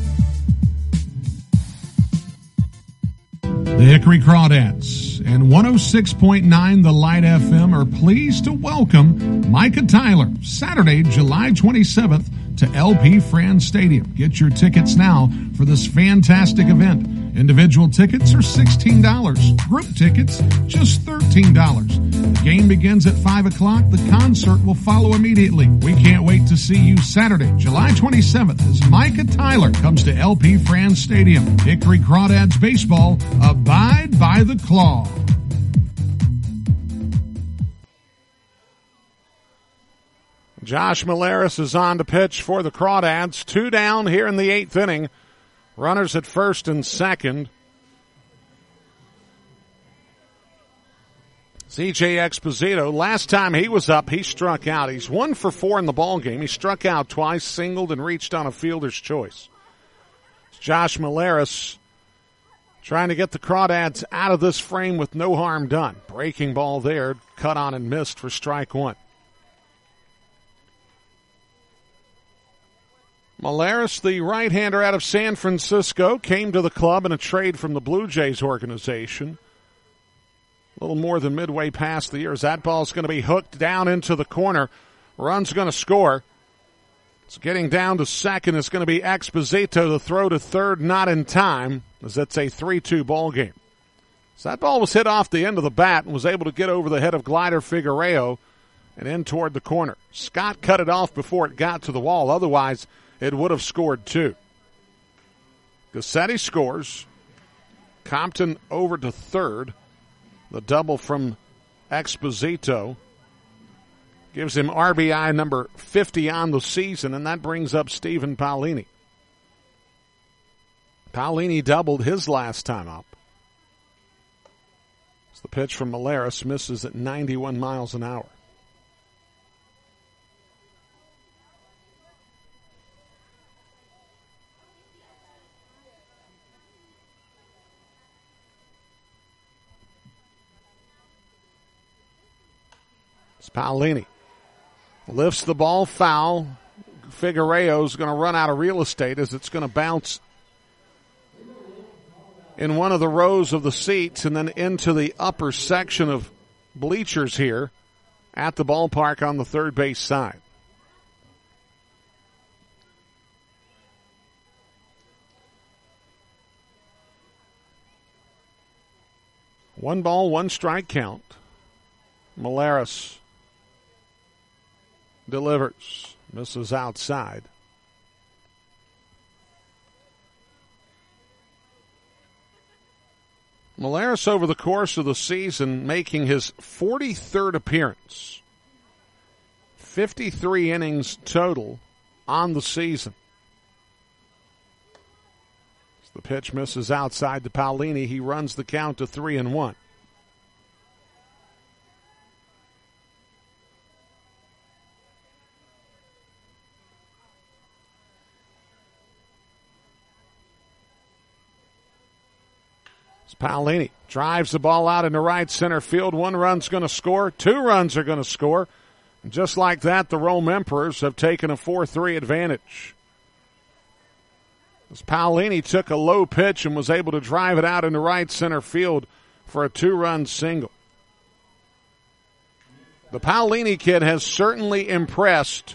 The Hickory Crawdads and 106.9 The Light FM are pleased to welcome Micah Tyler Saturday, July 27th to LP Franz Stadium. Get your tickets now for this fantastic event. Individual tickets are $16. Group tickets, just $13. The game begins at 5 o'clock. The concert will follow immediately. We can't wait to see you Saturday, July 27th, as Micah Tyler comes to LP Franz Stadium. Hickory Crawdads baseball, abide by the claw. Josh Milleris is on to pitch for the Crawdads. 2 down here in the 8th inning. Runners at first and second. C.J. Exposito, last time he was up, he struck out. He's 1 for 4 in the ball game. He struck out twice, singled, and reached on a fielder's choice. It's Josh Milleris trying to get the Crawdads out of this frame with no harm done. Breaking ball there, cut on and missed for strike 1. Molares, the right-hander out of San Francisco, came to the club in a trade from the Blue Jays organization. A little more than midway past the year. As that ball's going to be hooked down into the corner. Run's going to score. It's getting down to second. It's going to be Exposito. The throw to third, not in time, as it's a 3-2 ball game. So that ball was hit off the end of the bat and was able to get over the head of Glider Figueroa and in toward the corner. Scott cut it off before it got to the wall. Otherwise, it would have scored two. Gassetti scores. Compton over to third. The double from Exposito gives him RBI number 50 on the season, and that brings up Stephen Paolini. Paolini doubled his last time up. It's the pitch from Molares, misses at 91 miles an hour. Paolini lifts the ball foul. Figueroa's going to run out of real estate as it's going to bounce in one of the rows of the seats and then into the upper section of bleachers here at the ballpark on the third base side. One ball, one strike count. Molares delivers. Misses outside. Molares over the course of the season making his 43rd appearance. 53 innings total on the season. As the pitch misses outside to Paolini, he runs the count to 3-1. Paolini drives the ball out into right center field. One run's going to score. Two runs are going to score. And just like that, the Rome Emperors have taken a 4-3 advantage. As Paolini took a low pitch and was able to drive it out into right center field for a 2-run single. The Paolini kid has certainly impressed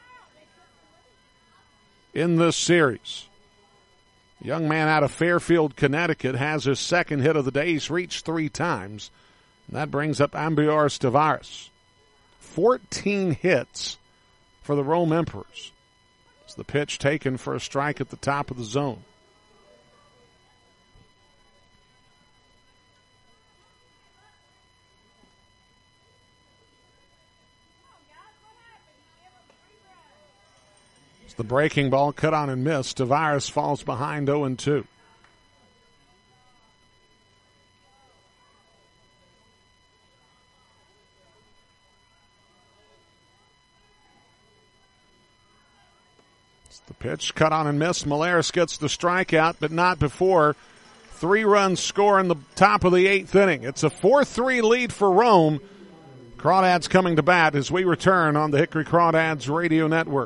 in this series. Young man out of Fairfield, Connecticut, has his second hit of the day. He's reached 3 times. And that brings up Ambiorz Tavares. 14 hits for the Rome Emperors. It's the pitch taken for a strike at the top of the zone. The breaking ball cut on and missed. Tavares falls behind 0-2. It's the pitch cut on and missed. Molares gets the strikeout, but not before 3-run score in the top of the 8th inning. It's a 4-3 lead for Rome. Crawdads coming to bat as we return on the Hickory Crawdads Radio Network.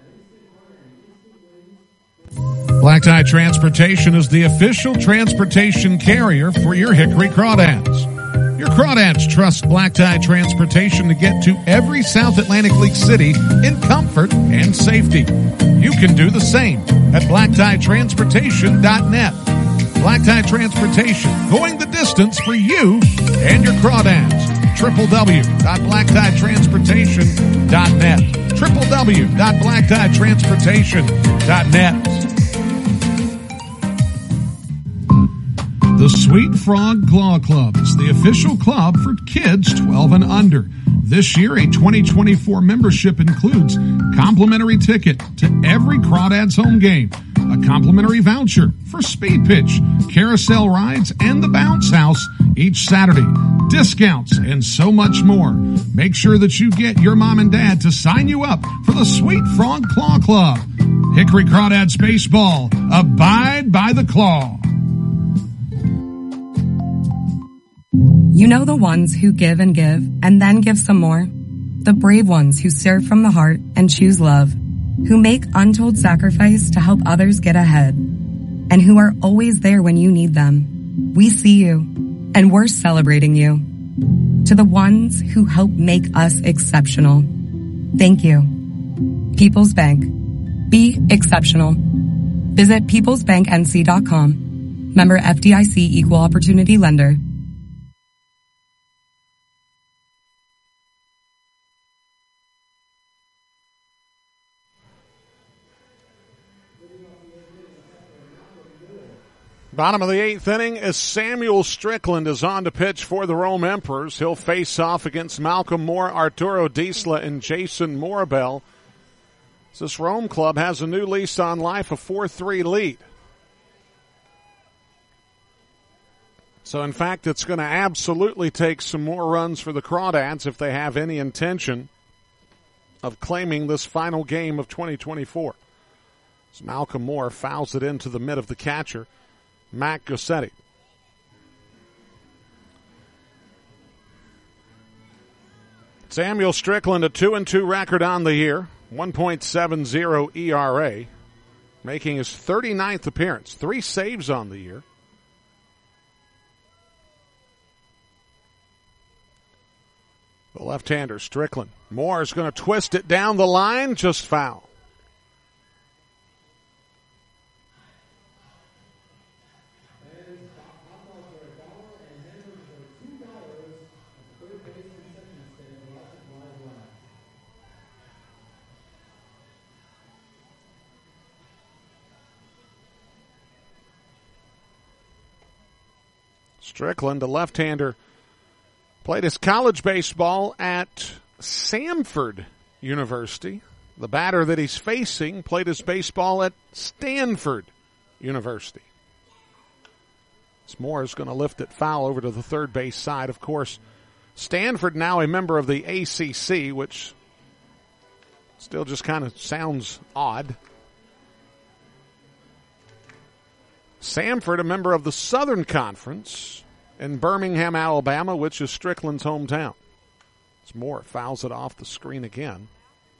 Black Tie Transportation is the official transportation carrier for your Hickory Crawdads. Your Crawdads trust Black Tie Transportation to get to every South Atlantic League city in comfort and safety. You can do the same at BlackTieTransportation.net. Black Tie Transportation, going the distance for you and your Crawdads. www.BlackTieTransportation.net. www.BlackTieTransportation.net. The Sweet Frog Claw Club is the official club for kids 12 and under. This year, a 2024 membership includes complimentary ticket to every Crawdads home game, a complimentary voucher for Speed Pitch, carousel rides, and the Bounce House each Saturday, discounts, and so much more. Make sure that you get your mom and dad to sign you up for the Sweet Frog Claw Club. Hickory Crawdads Baseball, abide by the claw. You know the ones who give and then give some more? The brave ones who serve from the heart and choose love, who make untold sacrifice to help others get ahead, and who are always there when you need them. We see you, and we're celebrating you. To the ones who help make us exceptional, thank you. People's Bank. Be exceptional. Visit peoplesbanknc.com. Member FDIC Equal Opportunity Lender. Bottom of the 8th inning as Samuel Strickland is on to pitch for the Rome Emperors. He'll face off against Malcolm Moore, Arturo Diesla, and Jason Morabel. This Rome club has a new lease on life, a 4-3 lead. So, in fact, it's going to absolutely take some more runs for the Crawdads if they have any intention of claiming this final game of 2024. As Malcolm Moore fouls it into the mid of the catcher, Matt Gossetti. Samuel Strickland, a 2-2 record on the year, 1.70 ERA, making his 39th appearance, 3 saves on the year. The left-hander, Strickland. Moore is going to twist it down the line, just foul. Strickland, a left-hander, played his college baseball at Samford University. The batter that he's facing played his baseball at Stanford University. Moore is going to lift it foul over to the third base side. Of course, Stanford now a member of the ACC, which still just kind of sounds odd. Samford, a member of the Southern Conference in Birmingham, Alabama, which is Strickland's hometown. As Moore fouls it off the screen again.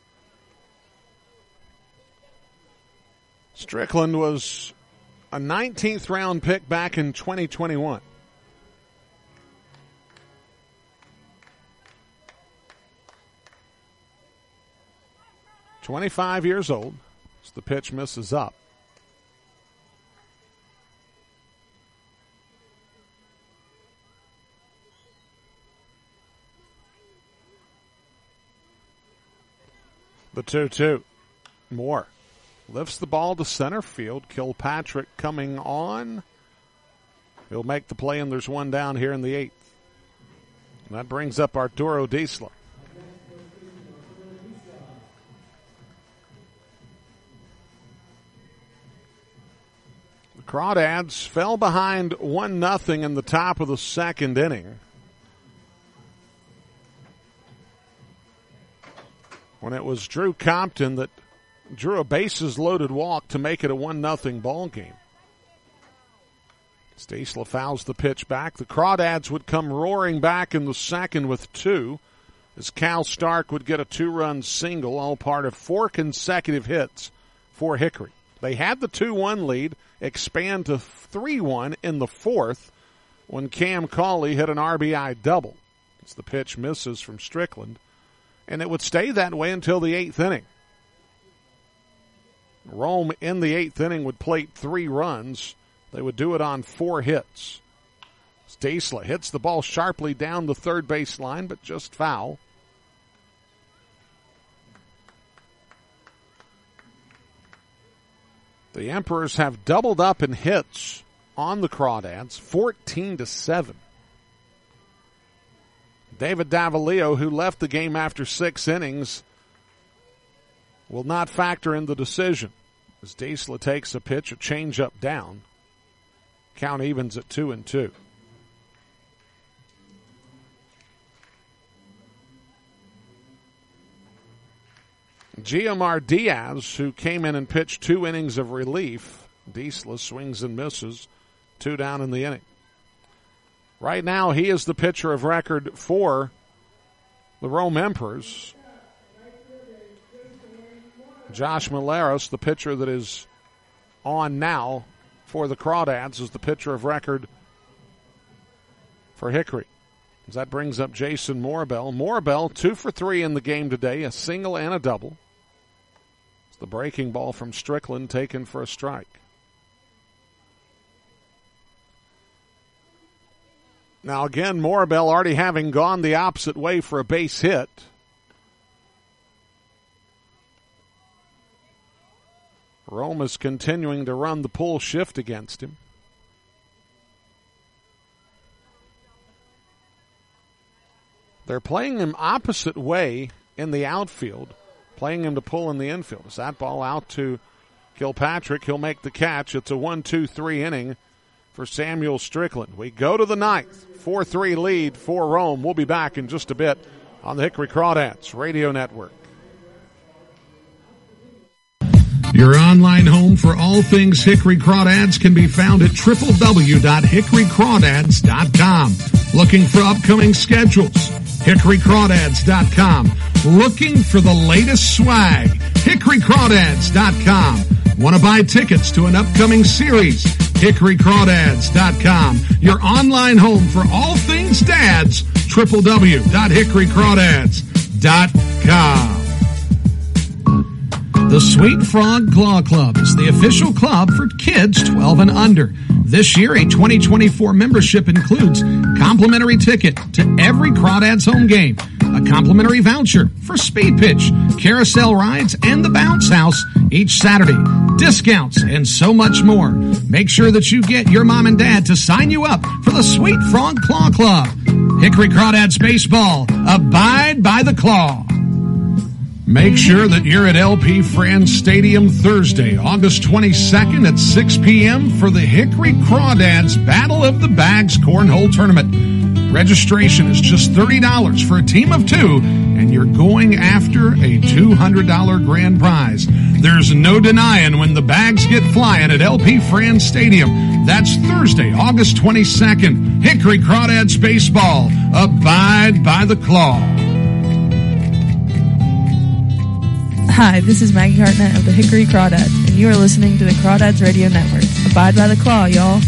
Strickland was a 19th round pick back in 2021. "25 years old, as the pitch misses up. The 2-2. Moore lifts the ball to center field. Kilpatrick coming on. He'll make the play, and there's one down here in the 8th. And that brings up Arturo Diesla. The Crawdads fell behind 1-0 in the top of the second inning, when it was Drew Compton that drew a bases-loaded walk to make it a 1-0 ball game. Diesla fouls the pitch back. The Crawdads would come roaring back in the second with 2, as Cal Stark would get a 2-run single, all part of 4 consecutive hits for Hickory. They had the 2-1 lead, expand to 3-1 in the 4th when Cam Cauley hit an RBI double. As the pitch misses from Strickland. And it would stay that way until the 8th inning. Rome in the 8th inning would plate 3 runs. They would do it on 4 hits. Diesla hits the ball sharply down the third base line, but just foul. The Emperors have doubled up in hits on the Crawdads, 14-7. David Davalillo, who left the game after 6 innings, will not factor in the decision, as Diesla takes a pitch, a changeup down. Count evens at 2-2. Giomar Diaz, who came in and pitched 2 innings of relief. Diesla swings and misses, 2 down in the inning. Right now, he is the pitcher of record for the Rome Emperors. Josh Maleros, the pitcher that is on now for the Crawdads, is the pitcher of record for Hickory. As that brings up Jason Morbell. Morbell, 2 for 3 in the game today, a single and a double. It's the breaking ball from Strickland taken for a strike. Now again, Morbell already having gone the opposite way for a base hit. Rome is continuing to run the pull shift against him. They're playing him opposite way in the outfield, playing him to pull in the infield. Is that ball out to Kilpatrick? He'll make the catch. It's a 1-2-3 inning for Samuel Strickland. We go to the ninth. 4-3 lead for Rome. We'll be back in just a bit on the Hickory Crawdads Radio Network. Your online home for all things Hickory Crawdads can be found at www.hickorycrawdads.com. Looking for upcoming schedules? hickorycrawdads.com. Looking for the latest swag? hickorycrawdads.com. Want to buy tickets to an upcoming series? hickorycrawdads.com. Your online home for all things dads, www.hickorycrawdads.com. The Sweet Frog Claw Club is the official club for kids 12 and under. This year, a 2024 membership includes complimentary ticket to every Crawdads home game, a complimentary voucher for Speed Pitch, carousel rides, and the Bounce House each Saturday, discounts, and so much more. Make sure that you get your mom and dad to sign you up for the Sweet Frog Claw Club. Hickory Crawdads Baseball, abide by the claw. Make sure that you're at LP Franz Stadium Thursday, August 22nd at 6 p.m. for the Hickory Crawdads Battle of the Bags Cornhole Tournament. Registration is just $30 for a team of 2, and you're going after a $200 grand prize. There's no denying when the bags get flying at LP Franz Stadium. That's Thursday, August 22nd. Hickory Crawdads Baseball, abide by the claw. Hi, this is Maggie Hartnett of the Hickory Crawdads, and you are listening to the Crawdads Radio Network. Abide by the claw, y'all.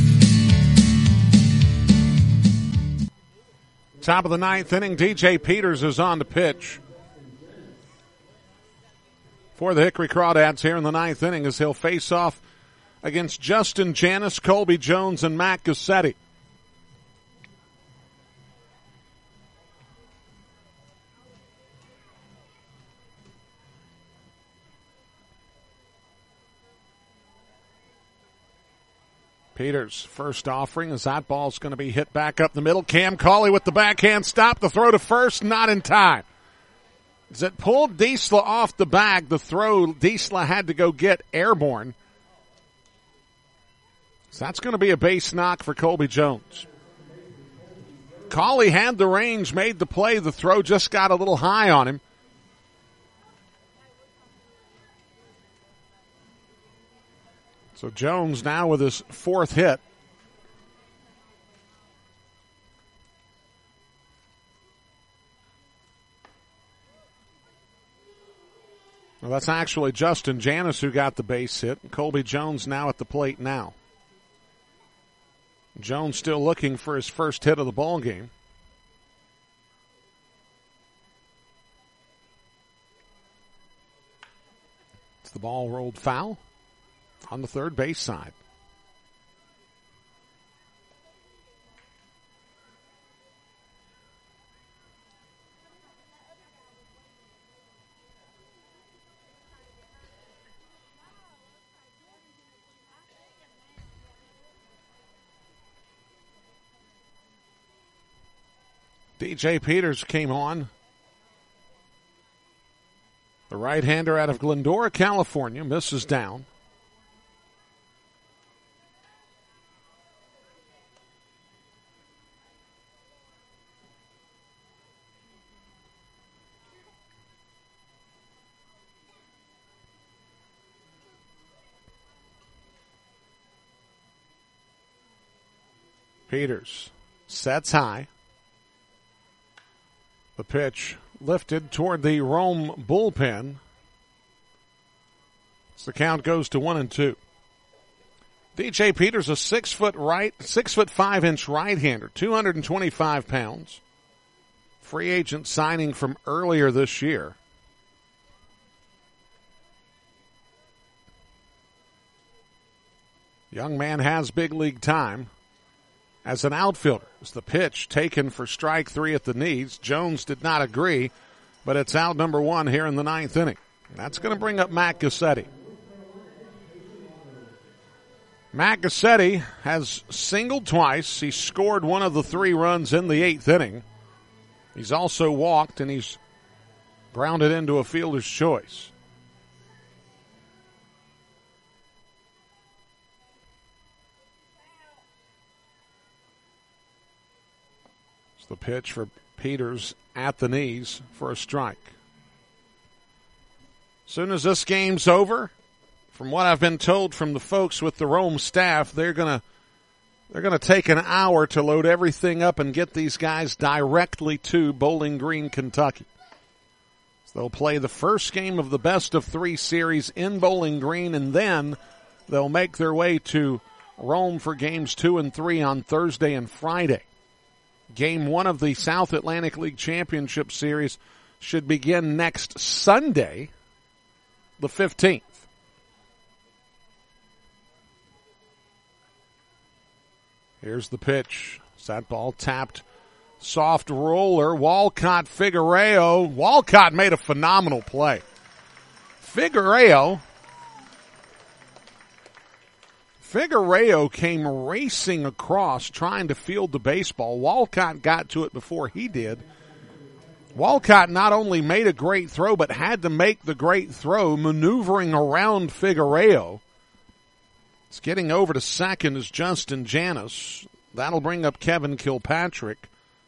Top of the ninth inning, DJ Peters is on to pitch for the Hickory Crawdads here in the ninth inning as he'll face off against Justin Janis, Colby Jones, and Matt Gassetti. Peters, first offering as that ball's going to be hit back up the middle. Cam Cauley with the backhand stop. The throw to first, not in time. As it pulled Diesla off the bag, the throw Diesla had to go get airborne. So that's going to be a base knock for Colby Jones. Cauley had the range, made the play. The throw just got a little high on him. So Jones now with his fourth hit. Well, that's actually Justin Janis who got the base hit. Colby Jones now at the plate now. Jones still looking for his first hit of the ball game. It's the ball rolled foul on the third base side. DJ Peters came on. The right-hander out of Glendora, California, misses down. Peters sets high. The pitch lifted toward the Rome bullpen. So the count goes to 1-2. DJ Peters, a 6'5" right-hander, 225 pounds. Free agent signing from earlier this year. Young man has big league time as an outfielder. It's the pitch taken for strike 3 at the knees. Jones did not agree, but it's out number 1 here in the 9th inning. That's going to bring up Matt Gassetti. Matt Gassetti has singled twice. He scored one of the 3 runs in the 8th inning. He's also walked, and he's grounded into a fielder's choice. It's the pitch for Peters at the knees for a strike. Soon as this game's over, from what I've been told from the folks with the Rome staff, they're gonna take an hour to load everything up and get these guys directly to Bowling Green, Kentucky. So they'll play the first game of the best-of-3 series in Bowling Green, and then they'll make their way to Rome for games 2 and 3 on Thursday and Friday. Game 1 of the South Atlantic League Championship Series should begin next Sunday, the 15th. Here's the pitch. That ball tapped. Soft roller. Walcott Figueroa. Walcott made a phenomenal play. Figueroa came racing across trying to field the baseball. Walcott got to it before he did. Walcott not only made a great throw, but had to make the great throw, maneuvering around Figueroa. It's getting over to second is Justin Janis. That'll bring up Kevin Kilpatrick.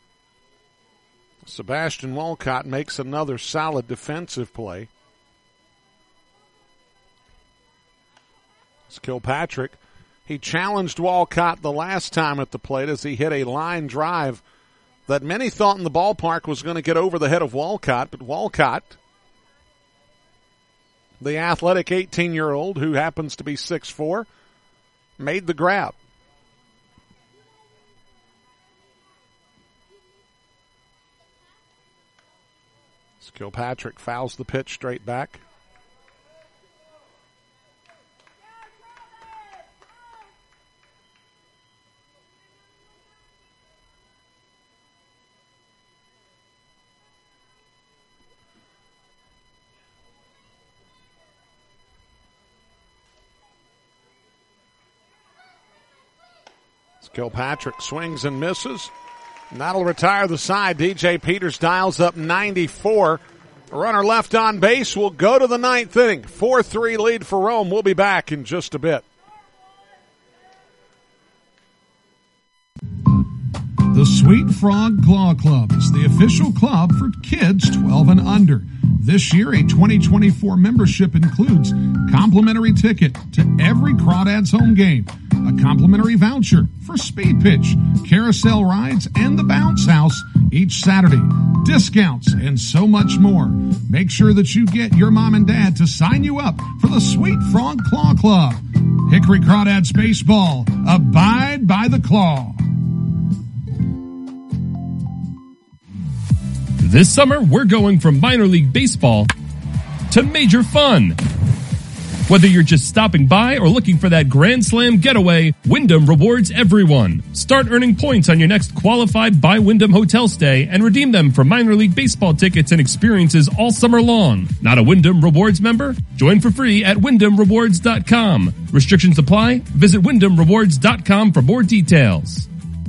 Sebastian Walcott makes another solid defensive play. It's Kilpatrick. He challenged Walcott the last time at the plate as he hit a line drive that many thought in the ballpark was going to get over the head of Walcott, but Walcott, the athletic 18-year-old who happens to be 6'4", made the grab. Kilpatrick fouls the pitch straight back. Kilpatrick swings and misses. And that'll retire the side. DJ Peters dials up 94. A runner left on base will go to the 9th inning. 4-3 lead for Rome. We'll be back in just a bit. The Sweet Frog Claw Club is the official club for kids 12 and under. This year, a 2024 membership includes complimentary ticket to every Crawdads home game, a complimentary voucher for Speed Pitch, carousel rides, and the Bounce House each Saturday, discounts, and so much more. Make sure that you get your mom and dad to sign you up for the Sweet Frog Claw Club. Hickory Crawdads Baseball, abide by the claw. This summer, we're going from minor league baseball to major fun. Whether you're just stopping by or looking for that Grand Slam getaway, Wyndham rewards everyone. Start earning points on your next qualified by Wyndham hotel stay and redeem them for minor league baseball tickets and experiences all summer long. Not a Wyndham Rewards member? Join for free at WyndhamRewards.com. Restrictions apply. Visit WyndhamRewards.com for more details.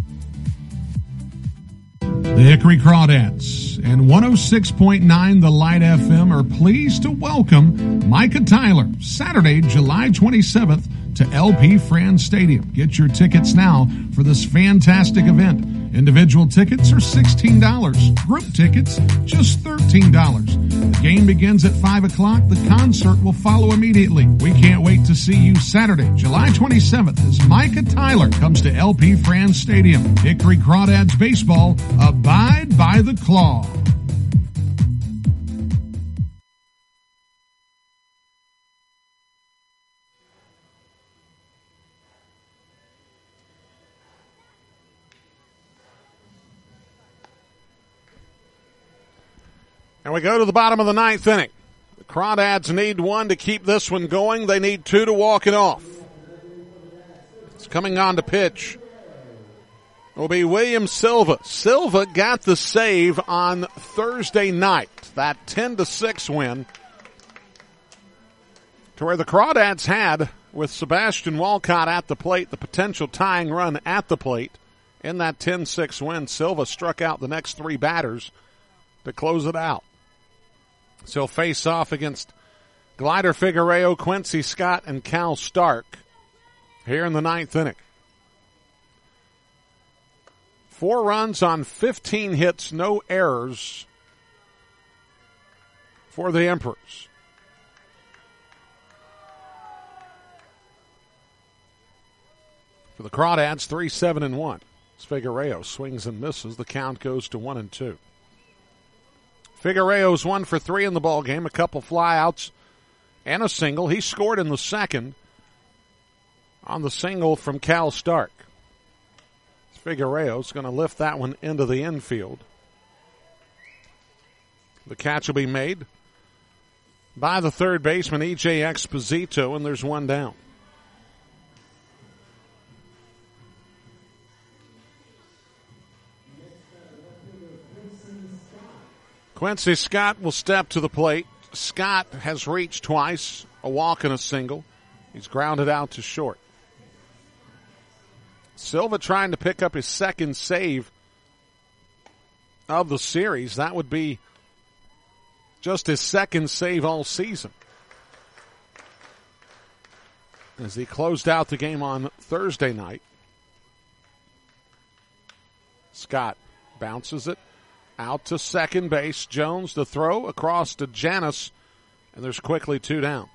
The Hickory Crawdads and 106.9 The Light FM are pleased to welcome Micah Tyler Saturday, July 27th to LP Franz Stadium. Get your tickets now for this fantastic event. Individual tickets are $16. Group tickets, just $13. The game begins at 5 o'clock. The concert will follow immediately. We can't wait to see you Saturday, July 27th, as Micah Tyler comes to LP Franz Stadium. Hickory Crawdads Baseball, abide by the claw. And we go to the bottom of the ninth inning. The Crawdads need one to keep this one going. They need two to walk it off. It's coming on to pitch. It will be William Silva. Silva got the save on Thursday night. That 10-6 win to where the Crawdads had, with Sebastian Walcott at the plate, the potential tying run at the plate. In that 10-6 win, Silva struck out the next three batters to close it out. So he'll face off against Glider Figueroa, Quincy Scott, and Cal Stark here in the ninth inning. 4 runs on 15 hits, no errors for the Emperors. For the Crawdads, 3-7-1. Figueroa swings and misses. The count goes to 1-2. Figueroa's 1 for 3 in the ball game, a couple flyouts and a single. He scored in the second on the single from Cal Stark. Figueroa's going to lift that one into the infield. The catch will be made by the third baseman, E.J. Exposito, and there's one down. Quincy Scott will step to the plate. Scott has reached twice, a walk and a single. He's grounded out to short. Silva trying to pick up his second save of the series. That would be just his second save all season, as he closed out the game on Thursday night. Scott bounces it out to second base. Jones to throw across to Janus, and there's quickly 2 down.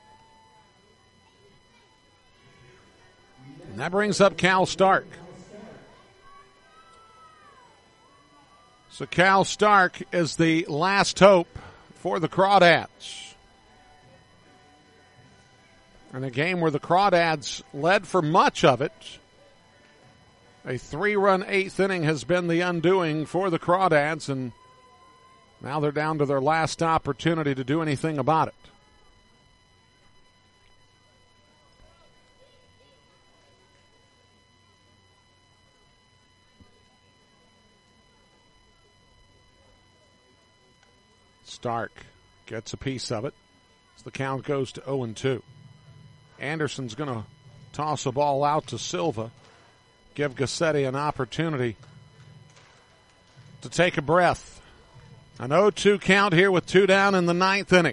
And that brings up Cal Stark. So Cal Stark is the last hope for the Crawdads. In a game where the Crawdads led for much of it, a 3-run 8th inning has been the undoing for the Crawdads, and now they're down to their last opportunity to do anything about it. Stark gets a piece of it as the count goes to 0-2. Anderson's going to toss a ball out to Silva, give Gassetti an opportunity to take a breath. An 0-2 count here with 2 down in the ninth inning.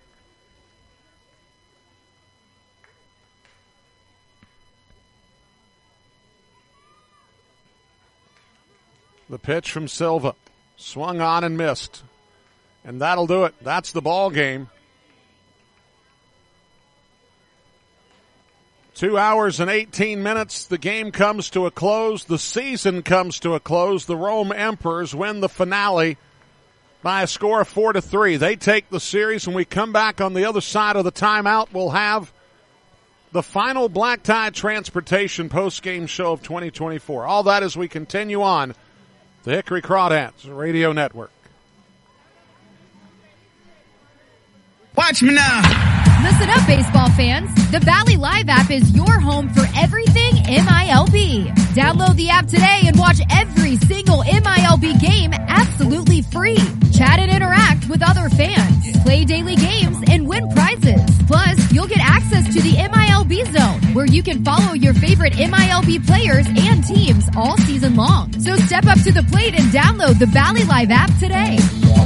The pitch from Silva, swung on and missed. And that'll do it. That's the ball game. 2 hours and 18 minutes. The game comes to a close. The season comes to a close. The Rome Emperors win the finale by a score of 4-3. They take the series. When we come back on the other side of the timeout, we'll have the final Black Tie Transportation post-game show of 2024. All that as we continue on the Hickory Crawdads Radio Network. Watch me now. Listen up, baseball fans. The Valley Live app is your home for everything MILB. Download the app today and watch every single MILB game absolutely free. Chat and interact with other fans. Play daily games and win prizes. Plus, you'll get access to the MILB Zone, where you can follow your favorite MILB players and teams all season long. So step up to the plate and download the Valley Live app today.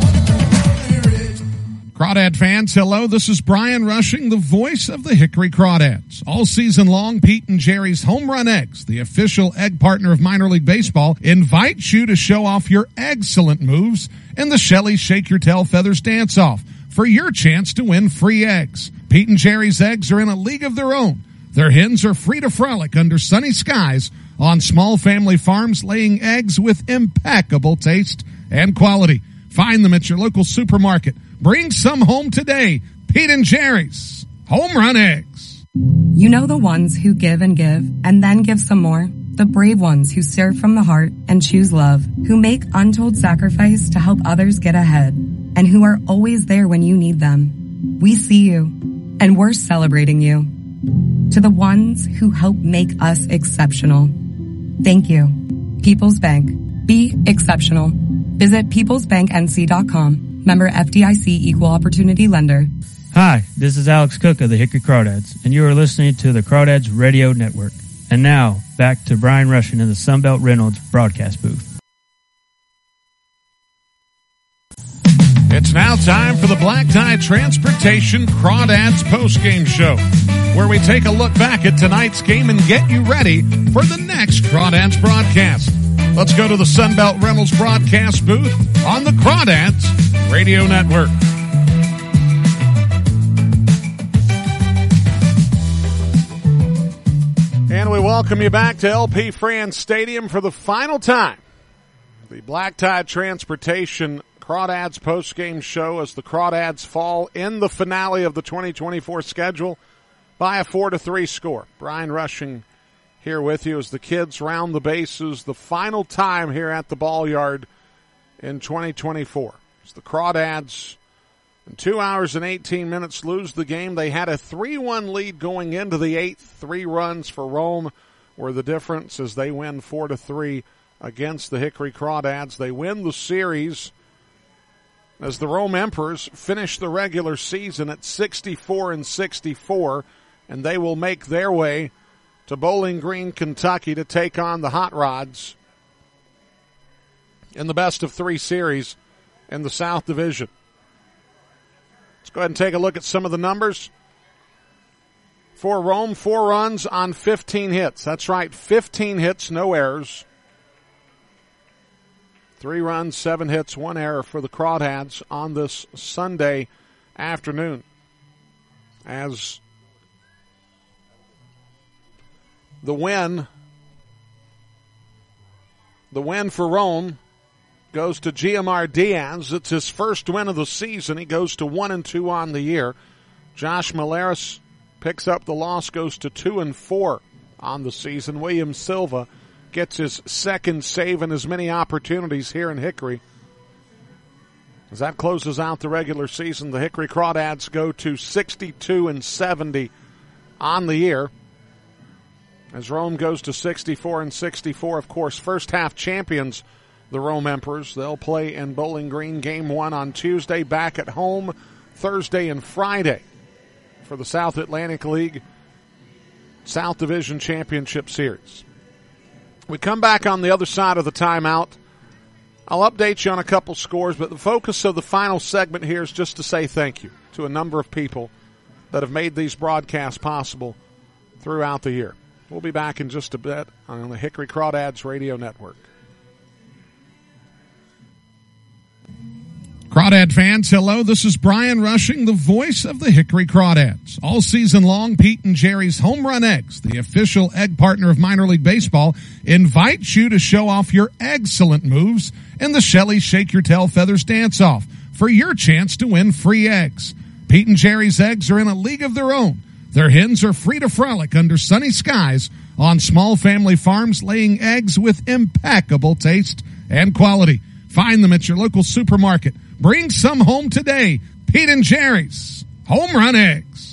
Crawdad fans, hello. This is Brian Rushing, the voice of the Hickory Crawdads. All season long, Pete and Jerry's Home Run Eggs, the official egg partner of minor league baseball, invites you to show off your excellent moves in the Shelly Shake Your Tail Feathers Dance-Off for your chance to win free eggs. Pete and Jerry's eggs are in a league of their own. Their hens are free to frolic under sunny skies on small family farms, laying eggs with impeccable taste and quality. Find them at your local supermarket. Bring some home today. Pete and Jerry's Home Run Eggs. You know the ones who give and then give some more? The brave ones who serve from the heart and choose love, who make untold sacrifice to help others get ahead, and who are always there when you need them. We see you, and we're celebrating you. To the ones who help make us exceptional, thank you. People's Bank. Be exceptional. Visit peoplesbanknc.com. Member FDIC Equal Opportunity Lender. Hi, this is Alex Cook of the Hickory Crawdads, and you are listening to the Crawdads Radio Network. And now, back to Brian Rushing in the Sunbelt Reynolds broadcast booth. It's now time for the Black Tie Transportation Crawdads postgame show, where we take a look back at tonight's game and get you ready for the next Crawdads broadcast. Let's go to the Sunbelt Reynolds broadcast booth on the Crawdads Radio Network. And we welcome you back to LP France Stadium for the final time. The Black Tie Transportation Crawdads postgame show as the Crawdads fall in the finale of the 2024 schedule by a 4-3 score. Brian Rushing here with you as the kids round the bases the final time here at the Ball Yard in 2024. As the Crawdads in 2 hours and 18 minutes lose the game. They had a 3-1 lead going into the eighth. 3 runs for Rome were the difference as they win 4-3 against the Hickory Crawdads. They win the series as the Rome Emperors finish the regular season at 64-64, and they will make their way to Bowling Green, Kentucky to take on the Hot Rods in the best-of-3 series in the South Division. Let's go ahead and take a look at some of the numbers. For Rome, 4 runs on 15 hits. That's right, 15 hits, no errors. 3 runs, 7 hits, 1 error for the Crawdads on this Sunday afternoon. As the win for Rome goes to Giamar Diaz. It's his first win of the season. He goes to 1-2 on the year. Josh Malaris picks up the loss, goes to 2-4 on the season. William Silva gets his second save and as many opportunities here in Hickory. As that closes out the regular season, the Hickory Crawdads go to 62-70 on the year. As Rome goes to 64-64, of course, first half champions, the Rome Emperors. They'll play in Bowling Green game 1 on Tuesday, back at home Thursday and Friday for the South Atlantic League South Division Championship Series. We come back on the other side of the timeout. I'll update you on a couple scores, but the focus of the final segment here is just to say thank you to a number of people that have made these broadcasts possible throughout the year. We'll be back in just a bit on the Hickory Crawdads Radio Network. Crawdad fans, hello. This is Brian Rushing, the voice of the Hickory Crawdads. All season long, Pete and Jerry's Home Run Eggs, the official egg partner of minor league baseball, invites you to show off your excellent moves in the Shelly Shake Your Tail Feathers Dance-Off for your chance to win free eggs. Pete and Jerry's eggs are in a league of their own. Their hens are free to frolic under sunny skies on small family farms, laying eggs with impeccable taste and quality. Find them at your local supermarket. Bring some home today. Pete and Jerry's Home Run Eggs.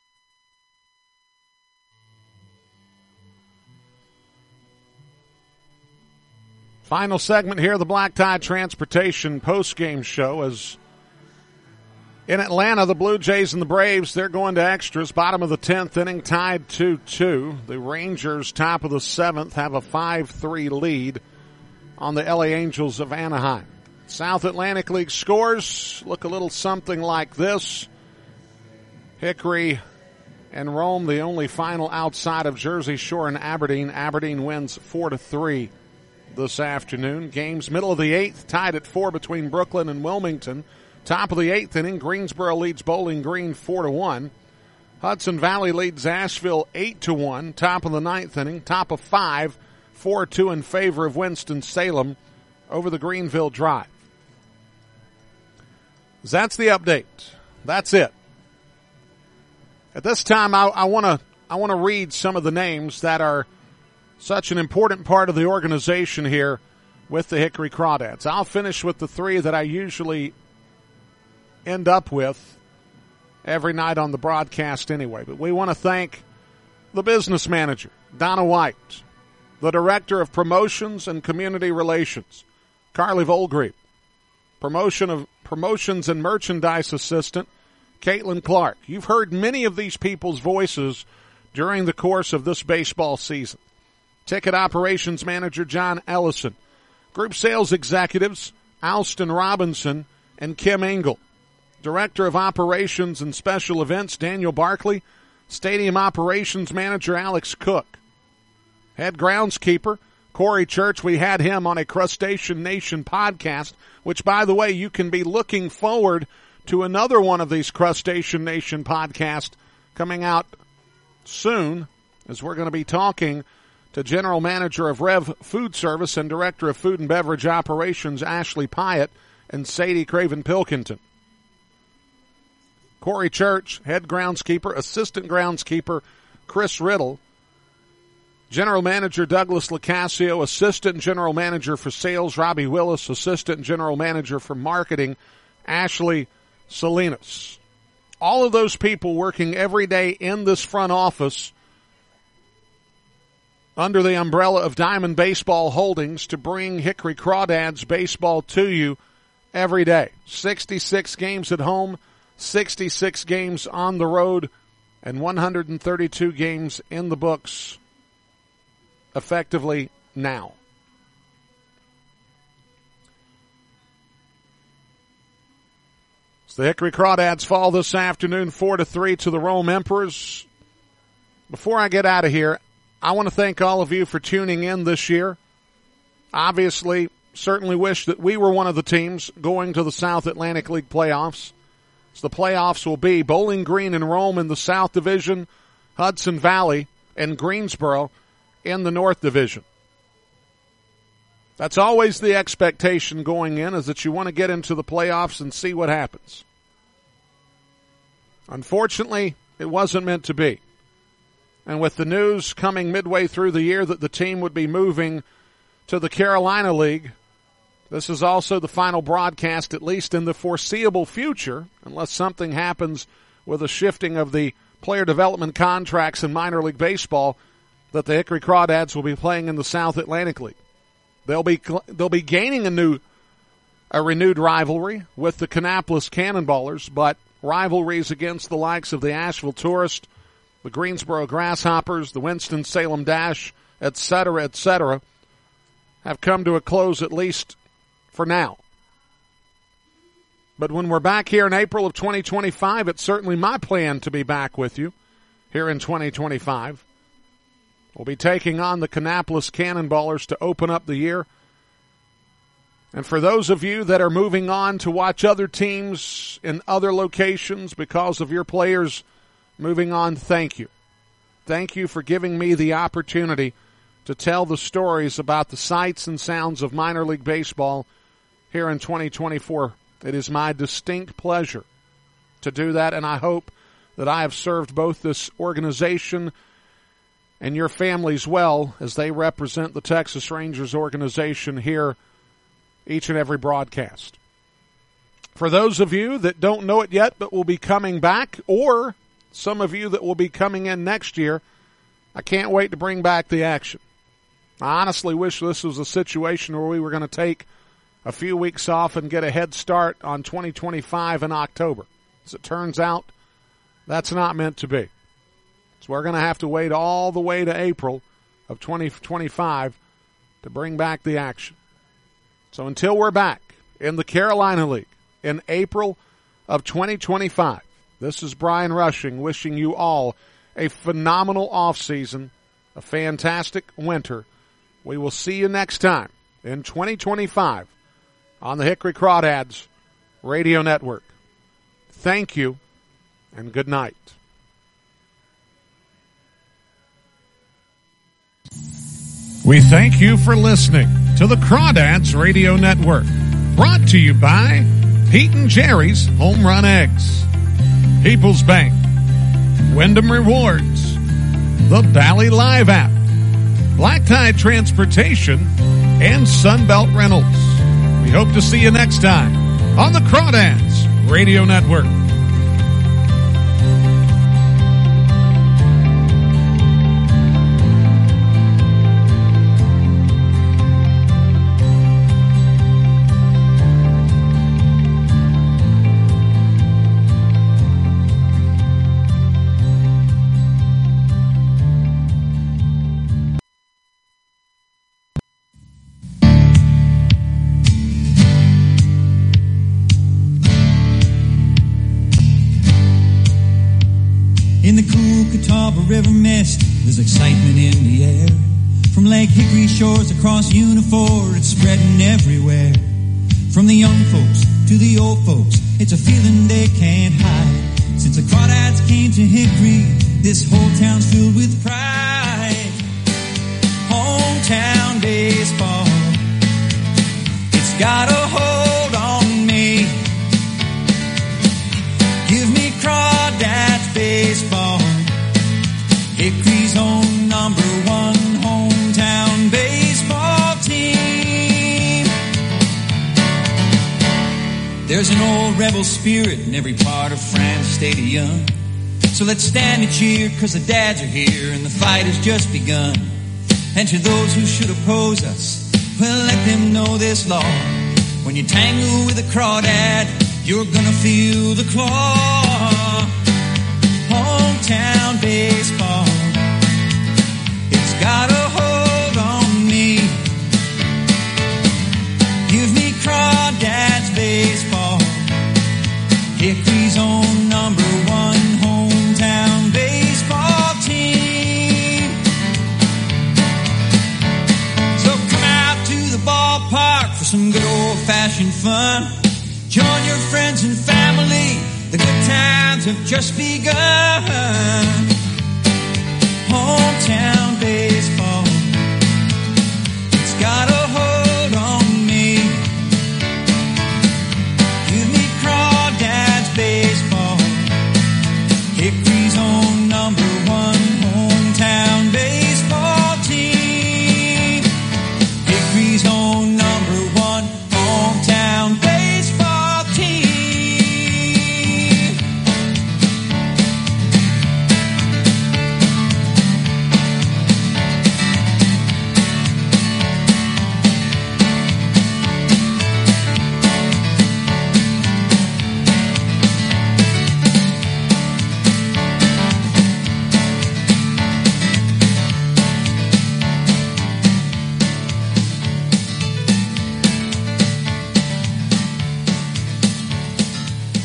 Final segment here, the Black Tie Transportation postgame show. As in Atlanta, the Blue Jays and the Braves, they're going to extras. Bottom of the 10th inning, tied 2-2. The Rangers, top of the 7th, have a 5-3 lead on the LA Angels of Anaheim. South Atlantic League scores look a little something like this. Hickory and Rome, the only final outside of Jersey Shore and Aberdeen. Aberdeen wins 4-3 this afternoon. Games middle of the 8th, tied at 4 between Brooklyn and Wilmington. Top of the 8th inning, Greensboro leads Bowling Green 4-1. Hudson Valley leads Asheville 8-1. Top of the 9th inning, top of 5, 4-2 in favor of Winston-Salem over the Greenville Drive. That's the update. That's it. At this time, I want to read some of the names that are such an important part of the organization here with the Hickory Crawdads. I'll finish with the 3 that I usually end up with every night on the broadcast anyway. But we want to thank the business manager, Donna White, the director of promotions and community relations, Carly Volgreep, promotions and merchandise assistant, Caitlin Clark. You've heard many of these people's voices during the course of this baseball season. Ticket operations manager, John Ellison. Group sales executives, Alston Robinson and Kim Engel. Director of operations and special events, Daniel Barkley. Stadium operations manager, Alex Cook. Head groundskeeper, Corey Church. We had him on a Crustacean Nation podcast, which, by the way, you can be looking forward to another one of these Crustacean Nation podcasts coming out soon, as we're going to be talking to General Manager of Rev Food Service and Director of Food and Beverage Operations, Ashley Pyatt, and Sadie Craven-Pilkington. Corey Church, head groundskeeper, assistant groundskeeper, Chris Riddle, General Manager Douglas Lacasio, Assistant General Manager for Sales, Robbie Willis, Assistant General Manager for Marketing, Ashley Salinas. All of those people working every day in this front office under the umbrella of Diamond Baseball Holdings to bring Hickory Crawdads baseball to you every day. 66 games at home, 66 games on the road, and 132 games in the books effectively now. So the Hickory Crawdads fall this afternoon 4-3 to the Rome Emperors. Before I get out of here, I want to thank all of you for tuning in this year. Obviously, certainly wish that we were one of the teams going to the South Atlantic League playoffs. So the playoffs will be Bowling Green and Rome in the South Division, Hudson Valley and Greensboro in the North Division. That's always the expectation going in, is that you want to get into the playoffs and see what happens. Unfortunately, it wasn't meant to be. And with the news coming midway through the year that the team would be moving to the Carolina League, this is also the final broadcast, at least in the foreseeable future, unless something happens with a shifting of the player development contracts in minor league baseball, that the Hickory Crawdads will be playing in the South Atlantic League. They'll be gaining a renewed rivalry with the Kannapolis Cannonballers, but rivalries against the likes of the Asheville Tourist, the Greensboro Grasshoppers, the Winston-Salem Dash, et cetera, have come to a close, at least for now. But when we're back here in April of 2025, it's certainly my plan to be back with you here in 2025. We'll be taking on the Kannapolis Cannonballers to open up the year. And for those of you that are moving on to watch other teams in other locations because of your players moving on, thank you. Thank you for giving me the opportunity to tell the stories about the sights and sounds of minor league baseball here in 2024. It is my distinct pleasure to do that, and I hope that I have served both this organization and your families well as they represent the Texas Rangers organization here each and every broadcast. For those of you that don't know it yet but will be coming back, or some of you that will be coming in next year, I can't wait to bring back the action. I honestly wish this was a situation where we were going to take a few weeks off and get a head start on 2025 in October. As it turns out, that's not meant to be. So we're going to have to wait all the way to April of 2025 to bring back the action. So until we're back in the Carolina League in April of 2025, this is Brian Rushing wishing you all a phenomenal offseason, a fantastic winter. We will see you next time in 2025 on the Hickory Crawdads Radio Network. Thank you and good night. We thank you for listening to the Crawdads Radio Network, brought to you by Pete and Jerry's Home Run Eggs, People's Bank, Wyndham Rewards, the Bally Live app, Black Tie Transportation, and Sunbelt Rentals. We hope to see you next time on the Crawdads Radio Network. In the cool Catawba River mist, there's excitement in the air. From Lake Hickory shores across Unifor, it's spreading everywhere. From the young folks to the old folks, it's a feeling they can't hide. Since the Crawdads came to Hickory, this whole town's filled with pride. Hometown baseball, it's got a hold on me. Give me Crawdads baseball, Hickory's own number one hometown baseball team. There's an old rebel spirit in every part of France Stadium. So let's stand and cheer, cause the dads are here and the fight has just begun. And to those who should oppose us, well, let them know this law. When you tangle with a crawdad, you're gonna feel the claw. Hometown baseball, it's got a hold on me. Give me Crawdads baseball, Hickory's own number one hometown baseball team. So come out to the ballpark for some good old-fashioned fun. Join your friends and family, the good times have just begun. Hometown baseball, it's got a hold on me. Give me Crawdads baseball, Hickory's own number